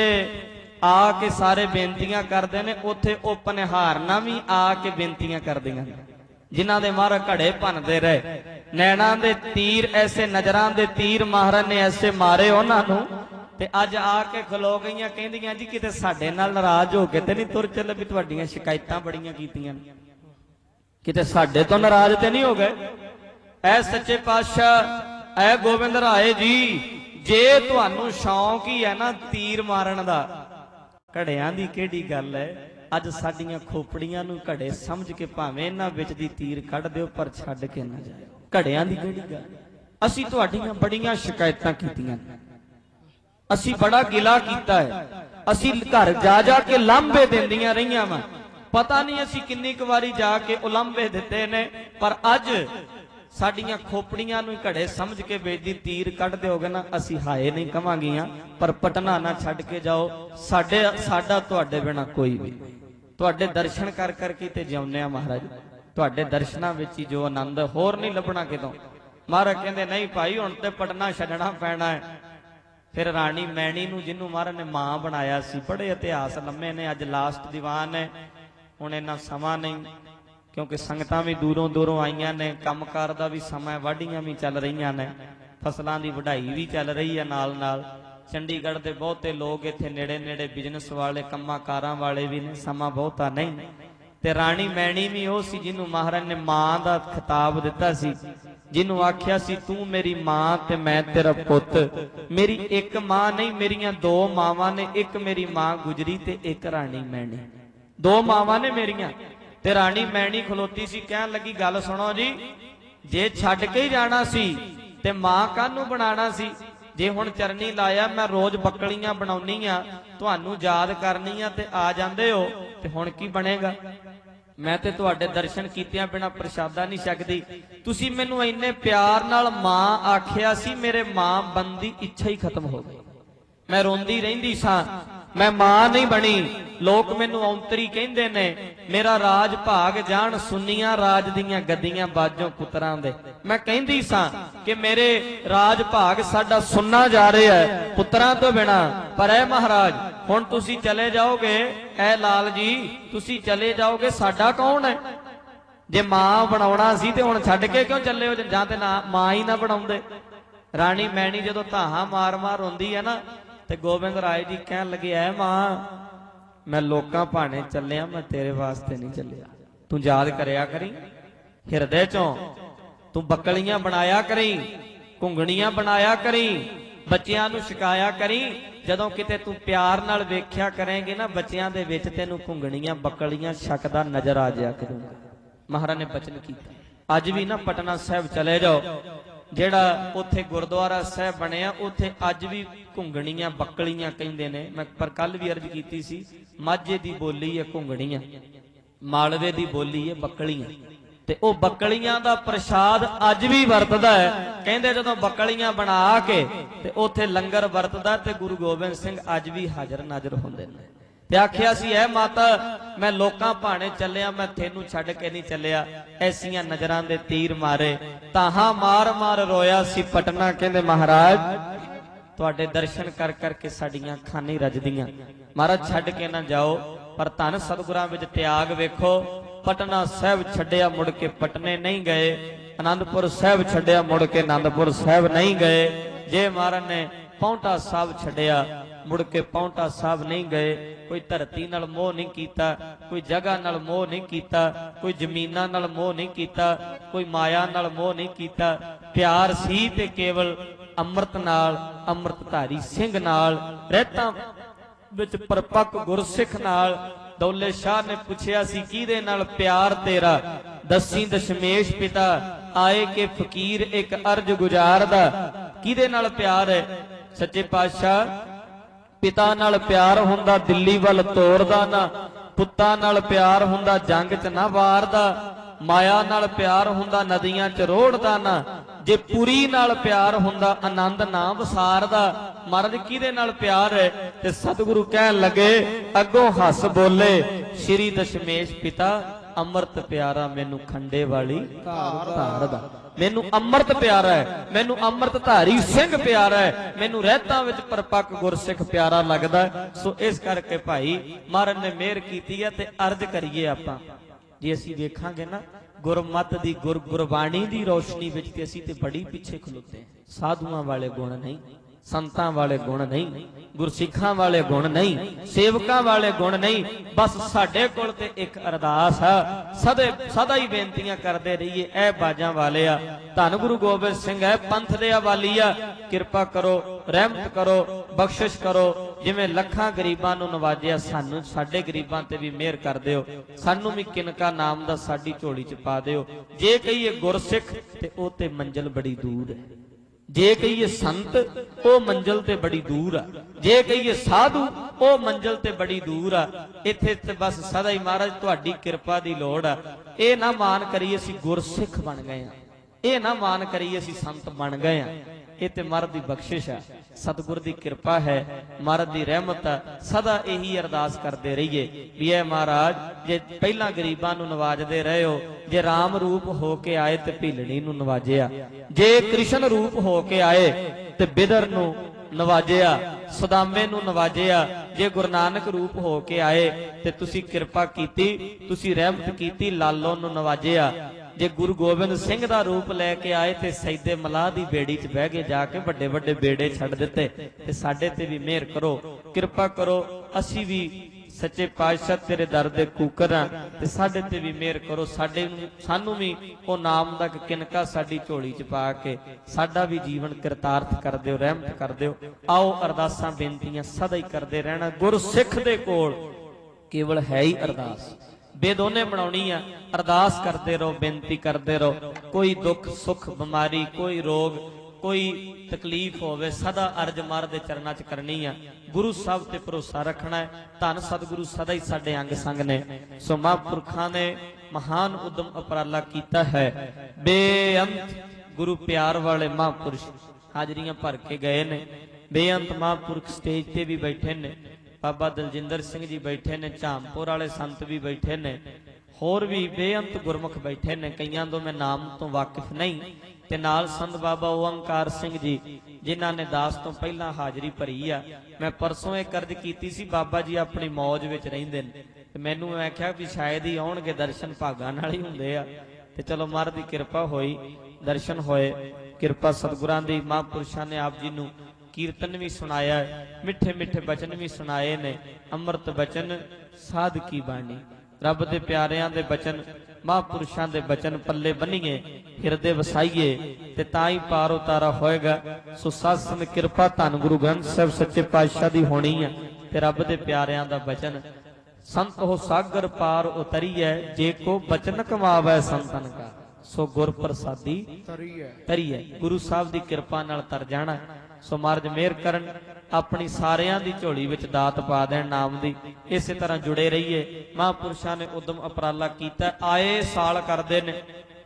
ਆ ਕੇ ਸਾਰੇ ਬੇਨਤੀਆਂ ਕਰਦੇ ਨੇ ਉੱਥੇ ਉਹ ਪਨਿਹਾਰਨਾ ਵੀ ਆ ਕੇ ਬੇਨਤੀਆਂ ਕਰਦੀਆਂ ਨੇ। ਜਿਨ੍ਹਾਂ ਦੇ ਮਹਾਰਾਜ ਘੜੇ ਭੰਨਦੇ ਰਹੇ ਨੈਣਾਂ ਦੇ ਤੀਰ ਐਸੇ ਨਜ਼ਰਾਂ ਦੇ ਤੀਰ ਮਹਾਰਾਜ ਨੇ ਐਸੇ ਮਾਰੇ ਉਹਨਾਂ ਨੂੰ। ਤੇ ਅੱਜ ਆ ਕੇ ਖਲੋ ਗਈਆਂ ਕਹਿੰਦੀਆਂ ਜੀ ਕਿਤੇ ਸਾਡੇ ਨਾਲ ਨਾਰਾਜ਼ ਹੋ ਕੇ ਤੇ ਨਹੀਂ ਤੁਰ ਚੱਲੇ ਵੀ ਤੁਹਾਡੀਆਂ ਸ਼ਿਕਾਇਤਾਂ ਬੜੀਆਂ ਕੀਤੀਆਂ ਕਿਤੇ ਸਾਡੇ ਤੋਂ ਨਾਰਾਜ਼ ਤੇ ਨਹੀਂ ਹੋ ਗਏ। ਐ ਸੱਚੇ ਪਾਤਸ਼ਾਹ ਐ ਗੋਬਿੰਦ ਰਾਏ ਜੀ ਜੇ ਤੁਹਾਨੂੰ ਸ਼ੌਂਕ ਹੀ ਹੈ ਨਾ ਤੀਰ ਮਾਰਨ ਦਾ ਘੜਿਆਂ ਦੀ ਕਿਹੜੀ ਗੱਲ ਹੈ। ਅੱਜ ਸਾਡੀਆਂ ਖੋਪੜੀਆਂ ਨੂੰ ਘੜੇ ਸਮਝ ਕੇ ਭਾਵੇਂ ਇਹਨਾਂ ਵਿੱਚ ਦੀ ਤੀਰ ਕੱਢ ਦਿਓ ਪਰ ਛੱਡ ਕੇ ਨਾ ਜਾਇਓ। ਘੜਿਆਂ ਦੀ ਕਿਹੜੀ ਗੱਲ। ਅਸੀਂ ਤੁਹਾਡੀਆਂ ਬੜੀਆਂ ਸ਼ਿਕਾਇਤਾਂ ਕੀਤੀਆਂ ਅਸੀਂ ਬੜਾ ਗਿਲਾ ਕੀਤਾ ਹੈ। ਅਸੀਂ ਘਰ ਜਾ ਜਾ ਕੇ ਲਾਂਭੇ ਦਿੰਦੀਆਂ ਰਹੀਆਂ ਵਾ ਪਤਾ ਨਹੀਂ ਅਸੀਂ ਕਿੰਨੀ ਕੁ ਵਾਰੀ ਜਾ ਕੇ ਉਲਾਂਭੇ ਦਿੱਤੇ ਨੇ ਪਰ ਅੱਜ ਸਾਡੀਆਂ ਖੋਪੜੀਆਂ ਨੂੰ ਘੜੇ ਸਮਝ ਕੇ ਵੇਚਦੀ ਤੀਰ ਕੱਢ ਦਿਓਗੇ ਨਾ ਅਸੀਂ ਹਾਏ ਨਹੀਂ ਕਵਾਂਗੀਆਂ ਪਰ ਪਟਨਾ ਨਾ ਛੱਡ ਕੇ ਜਾਓ। ਸਾਡੇ ਸਾਡਾ ਤੁਹਾਡੇ ਬਿਨਾ ਕੋਈ ਵੀ ਤੁਹਾਡੇ ਦਰਸ਼ਨ ਕਰ ਕਰਕੇ ਤੇ ਜਿਉਂਦੇ ਆ ਮਹਾਰਾਜ। ਤੁਹਾਡੇ ਦਰਸ਼ਨਾਂ ਵਿੱਚ ਹੀ ਜੋ ਆਨੰਦ ਹੋਰ ਨਹੀਂ ਲੱਭਣਾ ਕਿਤੋਂ। ਮਹਾਰਾਜ ਕਹਿੰਦੇ ਨਹੀਂ ਭਾਈ ਹੁਣ ਤੇ ਪਟਨਾ ਛੱਡਣਾ ਪੈਣਾ ਹੈ। ਫਿਰ ਰਾਣੀ ਮੈਣੀ ਨੂੰ ਜਿਹਨੂੰ ਮਹਾਰਾਜ ਨੇ ਮਾਂ ਬਣਾਇਆ ਸੀ ਬੜੇ ਇਤਿਹਾਸ ਲੰਮੇ ਨੇ। ਅੱਜ ਲਾਸਟ ਦੀਵਾਨ ਹੈ ਹੁਣ ਇੰਨਾ ਸਮਾਂ ਨਹੀਂ क्योंकि संगतां भी दूरों दूरों आईयां ने, कंमकार दा भी समा, वाढियां भी चल रहीआं ने, फसलां दी वढाई भी चल रही है नाल नाल। चंडीगढ़ दे बहुते लोग इत्थे नेड़े नेड़े बिजनेस वाले कंमां कारां वाले भी ने, समा बहुता नहीं। ते राणी मैणी भी वो सी जिन्हों महाराज ने मां दा खिताब दिता सी, जिन्हों आख्या सी तू मेरी मां ते मैं तेरा पुत। मेरी एक मां नहीं, मेरियां दो मावां ने, एक मेरी मां गुजरी ते एक राणी मैणी, दो मावां ने मेरियां। ते राणी मैणी खलोती सी, कहन लगी गल सुनो जी, जे छड्ड के ही जाना सी ते मां काहनूं बनाना सी? जे हुण चरनी लाया, मैं रोज बकलियां बनाउनी आ, तुहानूं याद करनी आ ते आ जांदे हो, ते हुण की बनेगा? मैं ते तुहाडे दर्शन कीतियां बिना प्रसादा नहीं सकदी। तुसीं मैनूं इन्ने प्यार नाल मां आखिया सी, मेरे मां बनन दी इच्छा ही खत्म हो गई। मैं रोंदी रहिंदी सां, मैं मां नहीं बनी। लोग मैनूं औंतरी कहंदे ने, मेरा राज भाग जाण सुनियां राज दीयां गद्दियां बाजों पुत्रां दे। मैं कहंदी सां कि मेरे राज भाग साडा सुनना जा रहा है पुत्रां तो बिना। पर ऐ महाराज हुण तुसीं चले जाओगे, ऐ लाल जी तुसीं चले जाओगे, साडा कौन है? जे मां बनाउणा सी ते हुण छड्ड के क्यों चले हो? जां ते ना मां ही ना बनाउंदे। राणी मैणी जदों धाहां मार मार रोंदी है ना, ते गोबिंद राय जी कहन लगे, ऐ मां मैं लोकां भाणे चलिया, मैं तेरे वास्ते नहीं चलिया। तू याद करया करी हिरदे चों, तू बकलियां बनाया करी, घुंगणियां बनाया करी, बच्चियां नूं सिखाया करी। जदों किते तू प्यार नाल वेख्या करेंगे ना बच्चियां दे विच, तैनूं घुंगणियां बकलियां शकदा नजर आ जाया करूंगा। महाराज ने बचन कीता। अज भी ना पटना साहिब चले जाओ, ਜਿਹੜਾ ਉੱਥੇ ਗੁਰਦੁਆਰਾ ਸਾਹਿਬ ਬਣਿਆ, ਉੱਥੇ ਅੱਜ ਵੀ ਘੁੰਗਣੀਆਂ ਬੱਕਲੀਆਂ ਕਹਿੰਦੇ ਨੇ। ਮੈਂ ਪਰ ਕੱਲ ਵੀ ਅਰਜ਼ ਕੀਤੀ ਸੀ, ਮਾਝੇ ਦੀ ਬੋਲੀ ਹੈ ਘੁੰਗਣੀਆਂ, ਮਾਲਵੇ ਦੀ ਬੋਲੀ ਹੈ ਬੱਕਲੀਆਂ। ਤੇ ਉਹ ਬੱਕਲੀਆਂ ਦਾ ਪ੍ਰਸ਼ਾਦ ਅੱਜ ਵੀ ਵਰਤਦਾ ਹੈ। ਕਹਿੰਦੇ ਜਦੋਂ ਬੱਕਲੀਆਂ ਬਣਾ ਕੇ ਤੇ ਉੱਥੇ ਲੰਗਰ ਵਰਤਦਾ, ਤੇ ਗੁਰੂ ਗੋਬਿੰਦ ਸਿੰਘ ਅੱਜ ਵੀ ਹਾਜ਼ਰ ਨਾਜ਼ਰ ਹੁੰਦੇ ਨੇ। ते आखिया सी, ऐ माता मैं लोकां भाणे चलिया, मैं तेनू छड्ड के नहीं चलिया। ऐसियां नजरां दे तीर मारे, ताहां मार मार रोया सी पटना। कहंदे महाराज तुहाडे दर्शन कर करके साडीआं अखां नहीं रजदियां, महाराज छड्ड के ना जाओ। पर धन सतगुरां विच त्याग वेखो। पटना साहिब छड्डिया, मुड़ के पटने नहीं गए। आनंदपुर साहिब छड्डिया, मुड़ के आनंदपुर साहिब नहीं गए। जे महाराज ने पौंटा साहिब छड्डिया, मुड़ के पौंटा साहिब नहीं गए। कोई धरती नाल मोह नहीं कीता, कोई जगह नाल मोह नहीं कीता, कोई जमीनां नाल मोह नहीं कीता, कोई माया नाल मोह नहीं कीता। प्यार सी ते केवल अमृत नाल, अमृतधारी सिंह नाल, रहतां विच परपक गुरसिख नाल। दौले शाह ने पुछया सी, किहदे नाल प्यार तेरा? दसी दशमेश पिता आए के फकीर एक अर्ज गुजारदा। किहदे नाल प्यार है? सच्चे पातशाह पिता नाल प्यार हुंदा दिल्ली वल तोरदा ना, पुत्तां नाल प्यार हुंदा जंग च ना वारदा, माया नाल प्यार हुंदा नदियां च रोड़दा ना, जे पुरी नाल प्यार हुंदा आनंद ना वसारदा। महाराज किहदे नाल प्यार है? ते सतगुरु कहन लगे, अगों हस बोले श्री दशमेश पिता, अमृत प्यारा मैनू खंडे वाली धार दा। मैनू अमृत प्यारा है, मैनू अमृतधारी सिंह प्यारा है, मैनू रहतां विच परपक गुरसिख प्यारा लगदा है। सो इस करके भाई महाराज ने मेहर कीती है। ते अर्ज करिए आपां, जे असीं वेखांगे ना गुरमत दी, गुर गुरबाणी दी रोशनी विच, ते असीं ते बड़ी पिछे खलोते हैं। साधुआं वाले गुण नहीं, संतां वाले गुण नहीं, गुरसिखां वाले गुण नहीं, सेवकां वाले गुण नहीं। बस साडे कोल ते एक अरदास है, सदा सदा ही बेनतियां करदे रहिए, ऐ बाजां वालिया धन गुरु गोबिंद सिंह है पंथ दे हवालिया, किरपा करो, रहमत करो, बख्शिश करो। जिवें लखां गरीबां नूं नवाजिया, सानू साडे गरीबां ते भी मेहर कर दिओ। सानू भी किनका नाम दा साडी झोली च पा दिओ। जे कहिए गुरसिख ते ओ ते मंजिल बड़ी दूर है, जे कहिए संत ओ मंजिल ते बड़ी दूर आ, जे कहिए साधु ओ मंजिल ते बड़ी दूर आ। इत्थे ते बस सदा ही महाराज तुहाडी किरपा दी लोड़ आ। ए ना मान करिए असीं गुरसिख बन गए आ, ए ना मान करिए असीं संत बन गए आ। ਇਹ ਤੇ ਮਹਾਰਾਜ ਦੀ ਬਖਸ਼ਿਸ਼ ਹੈ, ਸਤਿਗੁਰ ਦੀ ਕਿਰਪਾ ਹੈ, ਮਹਾਰਾਜ ਦੀ ਰਹਿਮਤ ਹੈ। ਸਦਾ ਇਹੀ ਅਰਦਾਸ ਕਰਦੇ ਰਹੀਏ ਵੀ ਇਹ ਮਹਾਰਾਜ ਜੇ ਪਹਿਲਾਂ ਗਰੀਬਾਂ ਨੂੰ ਨਵਾਜਦੇ ਰਹੇ ਹੋ, ਜੇ ਰਾਮ ਰੂਪ ਹੋ ਕੇ ਆਏ ਤੇ ਭੀਲਣੀ ਨੂੰ ਨਵਾਜਿਆ, ਜੇ ਕ੍ਰਿਸ਼ਨ ਰੂਪ ਹੋ ਕੇ ਆਏ ਤੇ ਬਿਦਰ ਨੂੰ ਨਵਾਜਿਆ, ਸੁਦਾਮੇ ਨੂੰ ਨਵਾਜਿਆ। ਜੇ ਗੁਰੂ ਨਾਨਕ ਰੂਪ ਹੋ ਕੇ ਆਏ ਤੇ ਤੁਸੀਂ ਕਿਰਪਾ ਕੀਤੀ, ਤੁਸੀਂ ਰਹਿਮਤ ਕੀਤੀ, ਲਾਲੋ ਨੂੰ ਨਵਾਜਿਆ। ਜੇ ਗੁਰੂ ਗੋਬਿੰਦ ਸਿੰਘ ਦਾ ਰੂਪ ਲੈ ਕੇ ਆਏ ਤੇ ਸੈਦੇ ਮਲਾਹ ਦੀ ਬੇੜੀ 'ਚ ਬਹਿ ਕੇ ਜਾ ਕੇ ਵੱਡੇ ਵੱਡੇ ਬੇੜੇ ਛੱਡ ਦਿੱਤੇ। ਤੇ ਸਾਡੇ ਤੇ ਵੀ ਮਿਹਰ ਕਰੋ, ਕਿਰਪਾ ਕਰੋ। ਅਸੀਂ ਵੀ ਸੱਚੇ ਪਾਤਸ਼ਾਹ ਤੇਰੇ ਦਰ ਦੇ ਕੂਕਰ ਹਾਂ ਤੇ ਸਾਡੇ ਤੇ ਵੀ ਮਿਹਰ ਕਰੋ। ਸਾਡੇ ਨੂੰ ਸਾਨੂੰ ਵੀ ਉਹ ਨਾਮ ਦਾ ਕਿਨਕਾ ਸਾਡੀ ਝੋਲੀ 'ਚ ਪਾ ਕੇ ਸਾਡਾ ਵੀ ਜੀਵਨ ਕਿਰਤਾਰਥ ਕਰ ਦਿਓ, ਰਹਿਮਤ ਕਰ ਦਿਓ। ਆਓ ਅਰਦਾਸਾਂ ਬੇਨਤੀਆਂ ਸਦਾ ਹੀ ਕਰਦੇ ਰਹਿਣਾ। ਗੁਰਸਿੱਖ ਦੇ ਕੋਲ ਕੇਵਲ ਹੈ ਹੀ ਅਰਦਾਸ, ਬੇਦੋਨੇ ਬਣਾਉਣੀ ਆ। ਅਰਦਾਸ ਕਰਦੇ ਰਹੋ, ਬੇਨਤੀ ਕਰਦੇ ਰਹੋ। ਕੋਈ ਦੁੱਖ ਸੁੱਖ ਬਿਮਾਰੀ, ਕੋਈ ਰੋਗ, ਕੋਈ ਤਕਲੀਫ ਹੋਵੇ, ਸਦਾ ਅਰਜ ਮਹਾਰਾਜ ਦੇ ਚਰਨਾਂ 'ਚ ਕਰਨੀ ਆ। ਗੁਰੂ ਸਾਹਿਬ ਤੇ ਭਰੋਸਾ ਰੱਖਣਾ ਹੈ। ਧੰਨ ਸਤਿਗੁਰੂ ਸਦਾ ਹੀ ਸਾਡੇ ਅੰਗ ਸੰਗ ਨੇ। ਸੋ ਮਹਾਂਪੁਰਖਾਂ ਨੇ ਮਹਾਨ ਉਦਮ ਉਪਰਾਲਾ ਕੀਤਾ ਹੈ। ਬੇਅੰਤ ਗੁਰੂ ਪਿਆਰ ਵਾਲੇ ਮਹਾਂਪੁਰਸ਼ ਹਾਜ਼ਰੀਆਂ ਭਰ ਕੇ ਗਏ ਨੇ। ਬੇਅੰਤ ਮਹਾਂਪੁਰਖ ਸਟੇਜ ਤੇ ਵੀ ਬੈਠੇ ਨੇ। ਬਾਬਾ ਦਲਜਿੰਦਰ ਸਿੰਘ ਜੀ ਬੈਠੇ ਨੇ, ਝਾਮਪੁਰ ਵਾਲੇ ਸੰਤ ਵੀ ਬੈਠੇ ਨੇ, ਹੋਰ ਵੀ ਬੇਅੰਤ ਗੁਰਮੁਖ ਬੈਠੇ ਨੇ। ਕਈਆਂ ਤੋਂ ਮੈਂ ਨਾਮ ਤੋਂ ਵਾਕਿਫ ਨਹੀਂ। ਤੇ ਨਾਲ ਸੰਤ ਬਾਬਾ ਓੰਕਾਰ ਸਿੰਘ ਜੀ, ਜਿਨ੍ਹਾਂ ਨੇ ਦਾਸ ਤੋਂ ਪਹਿਲਾਂ ਹਾਜ਼ਰੀ ਭਰੀ ਆ। ਮੈਂ ਪਰਸੋਂ ਇਹ ਕਰਜ ਕੀਤੀ ਸੀ, ਬਾਬਾ ਜੀ ਆਪਣੀ ਮੌਜ ਵਿੱਚ ਰਹਿੰਦੇ ਨੇ ਤੇ ਮੈਨੂੰ ਮੈਂ ਆਖਿਆ ਵੀ ਸ਼ਾਇਦ ਹੀ ਆਉਣਗੇ, ਦਰਸ਼ਨ ਭਾਗਾਂ ਨਾਲ ਹੀ ਹੁੰਦੇ ਆ। ਤੇ ਚਲੋ ਮਹਾਰਾਜ ਦੀ ਕਿਰਪਾ ਹੋਈ, ਦਰਸ਼ਨ ਹੋਏ। ਕਿਰਪਾ ਸਤਿਗੁਰਾਂ ਦੀ। ਮਹਾਂਪੁਰਸ਼ਾਂ ਨੇ ਆਪ ਜੀ ਨੂੰ ਕੀਰਤਨ ਵੀ ਸੁਣਾਇਆ, ਮਿੱਠੇ ਮਿੱਠੇ ਬਚਨ ਵੀ ਸੁਣਾਏ ਨੇ। ਅੰਮ੍ਰਿਤ ਬਚਨ ਸਾਧ ਕੀ ਬਾਣੀ, ਰੱਬ ਦੇ ਪਿਆਰਿਆਂ ਦੇ ਬਚਨ, ਮਹਾਂਪੁਰਸ਼ਾਂ ਦੇ ਬਚਨ ਪੱਲੇ ਬੰਨੀਏ, ਹਿਰਦੇ ਵਸਾਈਏ ਤੇ ਤਾਂ ਹੀ ਪਾਰ ਉਤਾਰਾ ਹੋਏਗਾ। ਸੋ ਸਾਧ ਸੰਗਤ ਕਿਰਪਾ ਧੰਨ ਗੁਰੂ ਗ੍ਰੰਥ ਸਾਹਿਬ ਸੱਚੇ ਪਾਤਸ਼ਾਹ ਦੀ ਹੋਣੀ ਹੈ ਤੇ ਰੱਬ ਦੇ ਪਿਆਰਿਆਂ ਦਾ ਬਚਨ। ਸੰਤ ਹੋ ਸਾਗਰ ਪਾਰ ਉਤਰੀਐ, ਜੇ ਕੋ ਬਚਨ ਕਮਾਵੈ ਸੰਤਨ ਕਾ, ਸੋ ਗੁਰ ਪ੍ਰਸਾਦੀ ਤਰੀਐ। ਗੁਰੂ ਸਾਹਿਬ ਦੀ ਕਿਰਪਾ ਨਾਲ ਤਰ ਜਾਣਾ। ਸੋ ਮਹਾਰਾਜ ਮਿਹਰ ਕਰਨ, ਆਪਣੀ ਸਾਰਿਆਂ ਦੀ ਝੋਲੀ ਵਿੱਚ ਦਾਤ ਪਾ ਦੇਣ ਨਾਮ ਦੀ। ਇਸੇ ਤਰ੍ਹਾਂ ਜੁੜੇ ਰਹੀਏ। ਮਹਾਂਪੁਰਸ਼ਾਂ ਨੇ ਉਦਮ ਉਪਰਾਲਾ ਕੀਤਾ, ਆਏ ਸਾਲ ਕਰਦੇ ਨੇ।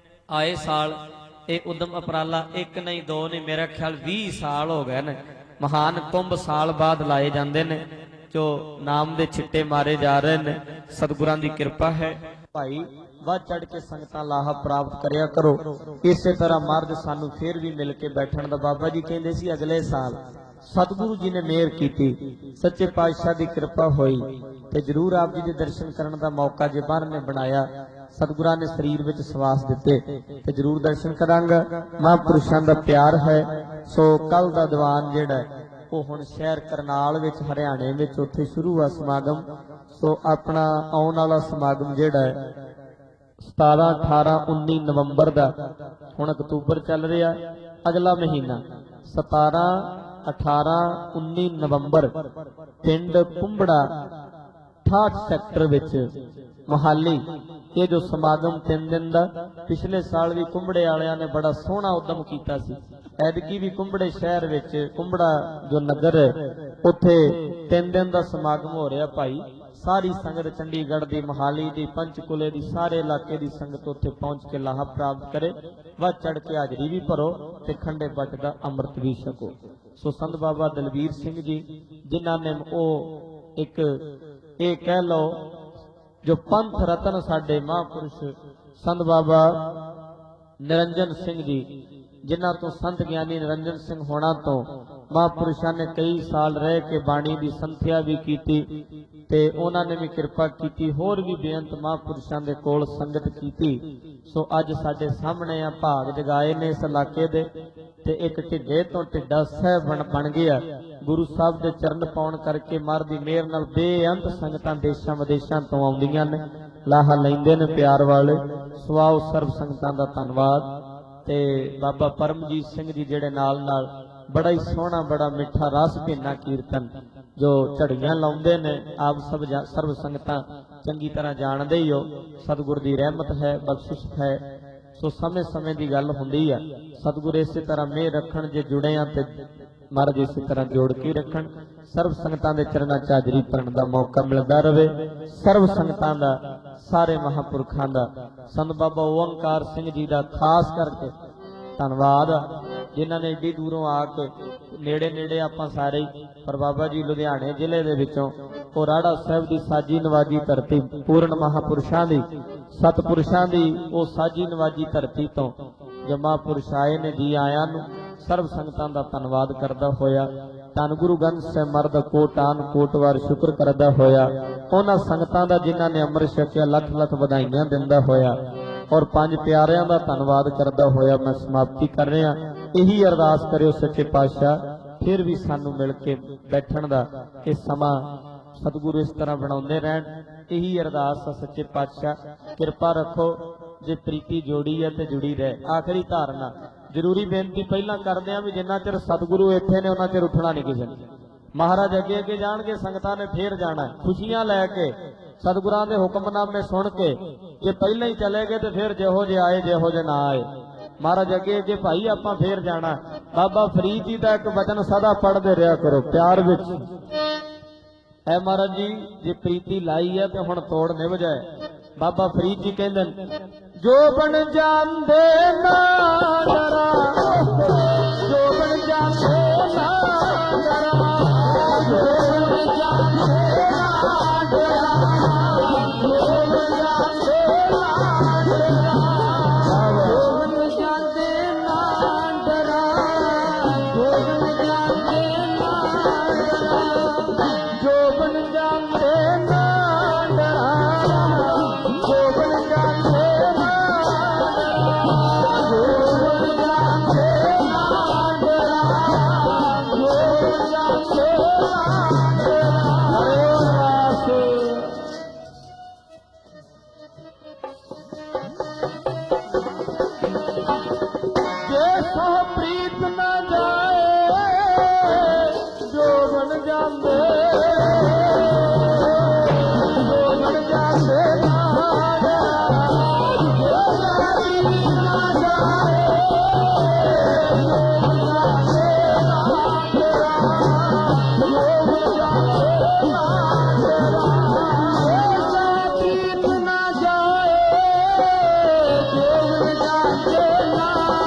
ਆਏ ਸਾਲ ਇਹ ਉਦਮ ਉਪਰਾਲਾ ਇੱਕ ਨਹੀਂ ਦੋ ਨਹੀਂ, ਮੇਰਾ ਖਿਆਲ ਵੀਹ ਸਾਲ ਹੋ ਗਏ ਨੇ। ਮਹਾਨ ਕੁੰਭ ਸਾਲ ਬਾਅਦ ਲਾਏ ਜਾਂਦੇ ਨੇ, ਜੋ ਨਾਮ ਦੇ ਛਿੱਟੇ ਮਾਰੇ ਜਾ ਰਹੇ ਨੇ। ਸਤਿਗੁਰਾਂ ਦੀ ਕਿਰਪਾ ਹੈ। ਭਾਈ ਵੱਧ ਚੜ ਕੇ ਸੰਗਤਾਂ ਲਾਹਾ ਪ੍ਰਾਪਤ ਕਰਿਆ ਕਰੋ। ਇਸੇ ਤਰ੍ਹਾਂ ਮਹਾਰਾਜ ਸਾਨੂੰ ਫੇਰ ਵੀ ਮਿਲ ਕੇ ਬੈਠਣ ਦਾ ਬਾਬਾ ਜੀ ਕਹਿੰਦੇ ਸੀ ਅਗਲੇ ਸਾਲ ਸਤਿਗੁਰੂ ਜੀ ਨੇ ਮਿਹਰ ਕੀਤੀ, ਸੱਚੇ ਪਾਤਸ਼ਾਹ ਦੀ ਕਿਰਪਾ ਹੋਈ ਤੇ ਜਰੂਰ ਆਪ ਜੀ ਦੇ ਦਰਸ਼ਨ ਕਰਨ ਦਾ ਮੌਕਾ ਜੇ ਬਾਹਰ ਨੇ ਬਣਾਇਆ, ਸਤਿਗੁਰਾਂ ਨੇ ਸਰੀਰ ਵਿੱਚ ਸਵਾਸ ਦਿੱਤੇ ਤੇ ਜਰੂਰ ਦਰਸ਼ਨ ਕਰਾਂਗਾ। ਮਹਾਂਪੁਰਸ਼ਾਂ ਦਾ ਪਿਆਰ ਹੈ। ਸੋ ਕੱਲ ਦਾ ਦੀਵਾਨ ਜਿਹੜਾ ਉਹ ਹੁਣ ਸ਼ਹਿਰ ਕਰਨਾਲ ਵਿੱਚ ਹਰਿਆਣੇ ਵਿੱਚ ਉੱਥੇ ਸ਼ੁਰੂ ਆ ਸਮਾਗਮ। ਸੋ ਆਪਣਾ ਆਉਣ ਵਾਲਾ ਸਮਾਗਮ ਜਿਹੜਾ ਹੈ ਸਤਾਰਾਂ ਅਠਾਰਾਂ ਉੱਨੀ ਨਵੰਬਰ ਦਾ, ਹੁਣ ਅਕਤੂਬਰ ਚੱਲ ਰਿਹਾ, ਅਗਲਾ ਮਹੀਨਾ ਸਤਾਰਾਂ ਅਠਾਰਾਂ ਉੱਨੀ ਨਵੰਬਰ ਪਿੰਡ ਕੁੰਬੜਾ ਅਠਾਹਠ ਸੈਕਟਰ ਵਿੱਚ ਮੋਹਾਲੀ। ਇਹ ਜੋ ਸਮਾਗਮ ਤਿੰਨ ਦਿਨ ਦਾ, ਪਿਛਲੇ ਸਾਲ ਵੀ ਕੁੰਬੜੇ ਵਾਲਿਆਂ ਨੇ ਬੜਾ ਸੋਹਣਾ ਉਦਮ ਕੀਤਾ ਸੀ। ਐਤਕੀ ਵੀ ਕੁੰਬੜੇ ਸ਼ਹਿਰ ਵਿੱਚ, ਕੁੰਬੜਾ ਜੋ ਨਗਰ ਹੈ ਉੱਥੇ ਤਿੰਨ ਦਿਨ ਦਾ ਸਮਾਗਮ ਹੋ ਰਿਹਾ। ਭਾਈ ਸਾਰੀ ਸੰਗਤ ਚੰਡੀਗੜ੍ਹ ਦੀ, ਮੋਹਾਲੀ ਦੀ, ਪੰਚਕੂਲੇ ਦੀ, ਸਾਰੇ ਇਲਾਕੇ ਦੀ ਸੰਗਤ ਉੱਥੇ ਪਹੁੰਚ ਕੇ ਲਾਹਾ ਪ੍ਰਾਪਤ ਕਰੇ। ਵੱਧ ਚੜ ਕੇ ਹਾਜ਼ਰੀ ਵੀ ਭਰੋ ਤੇ ਖੰਡੇ ਬੱਟ ਦਾ ਅੰਮ੍ਰਿਤ ਵੀ ਛਕੋ। ਸੋ ਸੰਤ ਬਾਬਾ ਦਲਬੀਰ ਸਿੰਘ ਜੀ, ਜਿਨ੍ਹਾਂ ਨੇ ਉਹ ਇੱਕ ਇਹ ਕਹਿ ਲਓ ਜੋ ਪੰਥ ਰਤਨ ਸਾਡੇ ਮਹਾਂਪੁਰਸ਼ ਸੰਤ ਬਾਬਾ ਨਿਰੰਜਨ ਸਿੰਘ ਜੀ, ਜਿਨ੍ਹਾਂ ਤੋਂ ਸੰਤ ਗਿਆਨੀ ਨਿਰੰਜਨ ਸਿੰਘ ਹੋਣਾ ਤੋਂ ਮਹਾਂਪੁਰਸ਼ਾਂ ਨੇ ਕਈ ਸਾਲ ਰਹਿ ਕੇ ਬਾਣੀ ਦੀ ਸੰਥਿਆ ਵੀ ਕੀਤੀ ਤੇ ਉਹਨਾਂ ਨੇ ਵੀ ਕਿਰਪਾ ਕੀਤੀ। ਹੋਰ ਵੀ ਬੇਅੰਤ ਮਹਾਂਪੁਰਸ਼ਾਂ ਦੇ ਕੋਲ ਸੰਗਤ ਕੀਤੀ। ਸੋ ਅੱਜ ਸਾਡੇ ਸਾਹਮਣੇ ਆ ਭਾਗ ਜਗਾਏ ਨੇ ਇਸ ਇਲਾਕੇ ਦੇ ਤੇ ਇੱਕ ਢਿੱਡੇ ਤੋਂ ਢਿੱਡਾ ਸਾਹਿਬ ਬਣ ਬਣ ਗਿਆ। ਗੁਰੂ ਸਾਹਿਬ ਦੇ ਚਰਨ ਪਾਉਣ ਕਰਕੇ ਮਹਾਰਾਜ ਦੀ ਮਿਹਰ ਨਾਲ ਬੇਅੰਤ ਸੰਗਤਾਂ ਦੇਸ਼ਾਂ ਵਿਦੇਸ਼ਾਂ ਤੋਂ ਆਉਂਦੀਆਂ ਨੇ, ਲਾਹਾ ਲੈਂਦੇ ਨੇ ਪਿਆਰ ਵਾਲੇ। ਸਵਾਓ ਸਰਬ ਸੰਗਤਾਂ ਦਾ ਧੰਨਵਾਦ। ਤੇ ਬਾਬਾ ਪਰਮਜੀਤ ਸਿੰਘ ਜੀ ਜਿਹੜੇ ਨਾਲ ਨਾਲ ਬੜਾ ਹੀ ਸੋਹਣਾ, ਬੜਾ ਮਿੱਠਾ ਰਸ ਭਿੰਨਾ ਕੀਰਤਨ ਜੋ ਝੜੀਆਂ ਲਾਉਂਦੇ ਨੇ, ਆਪ ਸਭ ਸਰਬ ਸੰਗਤਾਂ ਚੰਗੀ ਤਰ੍ਹਾਂ ਜਾਣਦੇ ਹੀ ਹੋ। ਸਤਿਗੁਰ ਦੀ ਰਹਿਮਤ ਹੈ, ਬਖਸ਼ਿਸ਼ ਹੈ। ਸੋ ਸਮੇਂ ਸਮੇਂ ਦੀ ਗੱਲ ਹੁੰਦੀ ਆ। ਸਤਿਗੁਰ ਇਸੇ ਤਰ੍ਹਾਂ ਮਿਹਰ ਰੱਖਣ, ਜੇ ਜੁੜੇ ਆ ਤੇ ਮਹਾਰਾਜ ਇਸੇ ਤਰ੍ਹਾਂ ਜੋੜ ਕੇ ਰੱਖਣ। ਸਰਬ ਸੰਗਤਾਂ ਦੇ ਚਰਨਾਂ 'ਚ ਹਾਜ਼ਰੀ ਭਰਨ ਦਾ ਮੌਕਾ ਮਿਲਦਾ ਰਹੇ। ਸਰਬ ਸੰਗਤਾਂ ਦਾ, ਸਾਰੇ ਮਹਾਂਪੁਰਖਾਂ ਦਾ, ਸੰਤ ਬਾਬਾ ਓੰਕਾਰ ਸਿੰਘ ਜੀ ਦਾ ਖਾਸ ਕਰਕੇ ਧੰਨਵਾਦ, ਜਿਨ੍ਹਾਂ ਨੇ ਏਡੀ ਦੂਰੋਂ ਆ ਕੇ, ਨੇੜੇ ਨੇੜੇ ਆਪਾਂ ਸਾਰੇ, ਪਰ ਬਾਬਾ ਜੀ ਲੁਧਿਆਣੇ ਜ਼ਿਲ੍ਹੇ ਦੇ ਵਿੱਚੋਂ ਉਹ ਰਾੜਾ ਸਾਹਿਬ ਦੀ ਸਾਜੀ ਨਵਾਜੀ ਧਰਤੀ, ਪੂਰਨ ਮਹਾਂਪੁਰਸ਼ਾਂ ਦੀ, ਸਤਪੁਰਸ਼ਾਂ ਦੀ ਉਹ ਸਾਜੀ ਨਵਾਜੀ ਧਰਤੀ ਤੋਂ ਜੋ ਮਹਾਂਪੁਰਸ਼ ਆਏ ਨੇ, ਜੀ ਆਇਆਂ ਨੂੰ ਸਰਬ ਸੰਗਤਾਂ ਦਾ ਧੰਨਵਾਦ ਕਰਦਾ ਹੋਇਆ ਧੰਨ ਗੁਰੂ ਗ੍ਰੰਥ ਸਾਹਿਬ ਮਰਦ ਕੋਟਾਨ ਕੋਟ ਵਾਰ ਸ਼ੁਕਰ ਕਰਦਾ ਹੋਇਆ ਉਹਨਾਂ ਸੰਗਤਾਂ ਦਾ ਜਿਨ੍ਹਾਂ ਨੇ ਅੰਮ੍ਰਿਤ ਛਕਿਆ ਲੱਖ ਲੱਖ ਵਧਾਈਆਂ ਦਿੰਦਾ ਹੋਇਆ ਔਰ ਪੰਜ ਪਿਆਰਿਆਂ ਦਾ ਧੰਨਵਾਦ ਕਰਦਾ ਹੋਇਆ ਮੈਂ ਸਮਾਪਤੀ ਕਰ ਰਿਹਾ। ਇਹੀ ਅਰਦਾਸ ਕਰਿਓ ਸੱਚੇ ਪਾਤਸ਼ਾਹ ਫਿਰ ਵੀ ਸਾਨੂੰ ਮਿਲ ਕੇ ਬੈਠਣ ਦਾ ਇਹ ਸਮਾਂ ਸਤਿਗੁਰੂ ਇਸ ਤਰ੍ਹਾਂ ਬਣਾਉਂਦੇ ਰਹਿਣ। ਇਹੀ ਅਰਦਾਸ ਆ ਸੱਚੇ ਪਾਤਸ਼ਾਹ ਕਿਰਪਾ ਰੱਖੋ ਜੇ ਪ੍ਰੀਤੀ ਜੋੜੀ ਹੈ ਤੇ ਜੁੜੀ ਰਹੇ। ਆਖਰੀ ਧਾਰਨਾ ਜ਼ਰੂਰੀ ਬੇਨਤੀ ਪਹਿਲਾਂ ਕਰਦੇ ਆ ਵੀ ਜਿੰਨਾ ਚਿਰ ਸਤਿਗੁਰੂ ਇੱਥੇ ਨੇ ਉਹਨਾਂ ਚਿਰ ਉੱਠਣਾ ਨਹੀਂ ਕਿਸੇ ਨੇ। ਮਹਾਰਾਜ ਅੱਗੇ ਅੱਗੇ ਜਾਣਗੇ ਸੰਗਤਾਂ ਨੇ ਫੇਰ ਜਾਣਾ ਖੁਸ਼ੀਆਂ ਲੈ ਕੇ ਸਤਿਗੁਰਾਂ ਦੇ ਹੁਕਮਨਾਮੇ ਸੁਣ ਕੇ। ਜੇ ਪਹਿਲਾਂ ਹੀ ਚਲੇ ਗਏ ਤੇ ਫਿਰ ਜਿਹੋ ਜਿਹੇ ਆਏ ਜਿਹੋ ਜਿਹੇ ਨਾ ਆਏ। ਮਹਾਰਾਜ ਅੱਗੇ ਅੱਗੇ ਭਾਈ ਆਪਾਂ ਫੇਰ ਜਾਣਾ। ਬਾਬਾ ਫਰੀਦ ਜੀ ਦਾ ਇੱਕ ਵਚਨ ਸਦਾ ਪੜ੍ਹਦੇ ਰਿਹਾ ਕਰੋ ਪਿਆਰ ਵਿੱਚ। ਐ ਮਹਾਰਾਜ ਜੀ ਜੇ ਪ੍ਰੀਤੀ ਲਾਈ ਹੈ ਤੇ ਹੁਣ ਤੋੜ ਨਿਭ ਜਾਏ। ਬਾਬਾ ਫਰੀਦ ਜੀ ਕਹਿੰਦੇ ਜੋ ਬਣ ਜਾਂਦੇ ਨਾ ਡਰਾ ਜੋ ਬਣ ਜਾਂਦੇ ਨਾ ਡਰਾ ਜੋ ਬਣ ਜਾਂਦੇ ਨਾ ਡਰਾ ਜੋ ਬਣ ਜਾਂਦੇ ਨਾ ਡਰਾ ਜੋ ਬਣ ਜਾਂਦੇ ਨਾ ਡਰਾ ਜੋ ਬਣ ਜਾਂਦੇ ਨਾ ਡਰਾ ਜੋ ਬਣ ਜਾਂਦੇ ਨਾ ਡਰਾ ਜੋ ਬਣ ਜਾਂਦੇ ਨਾ ਜੋ ਬਣ ਜਾਂਦੇ ਨਾ ਡਰਾ ਜੋ ਬਣ ਜਾਂਦੇ ਨਾ ਡਰਾ ਹਰੇ ਵਾਸੇ ਜੇ ਸੋ ਪ੍ਰੀਤ ਨਾ ਜਾਏ ਜੋ ਬਣ ਜਾਂਦੇ ਜੋ ਬਣ ਜਾਂਦੇ ਨਾ ਜੇ ਪ੍ਰੀਤ ਨਾ ਜਾਏ ਜੋ ਬਣ ਜਾਂਦੇ ਨਾ ਜੋ ਬਣ ਜਾਂਦੇ ਨਾ ਪ੍ਰੀਤ ਨਾ ਜਾਏ ਜੋ ਬਣ ਜਾਂਦੇ ਨਾ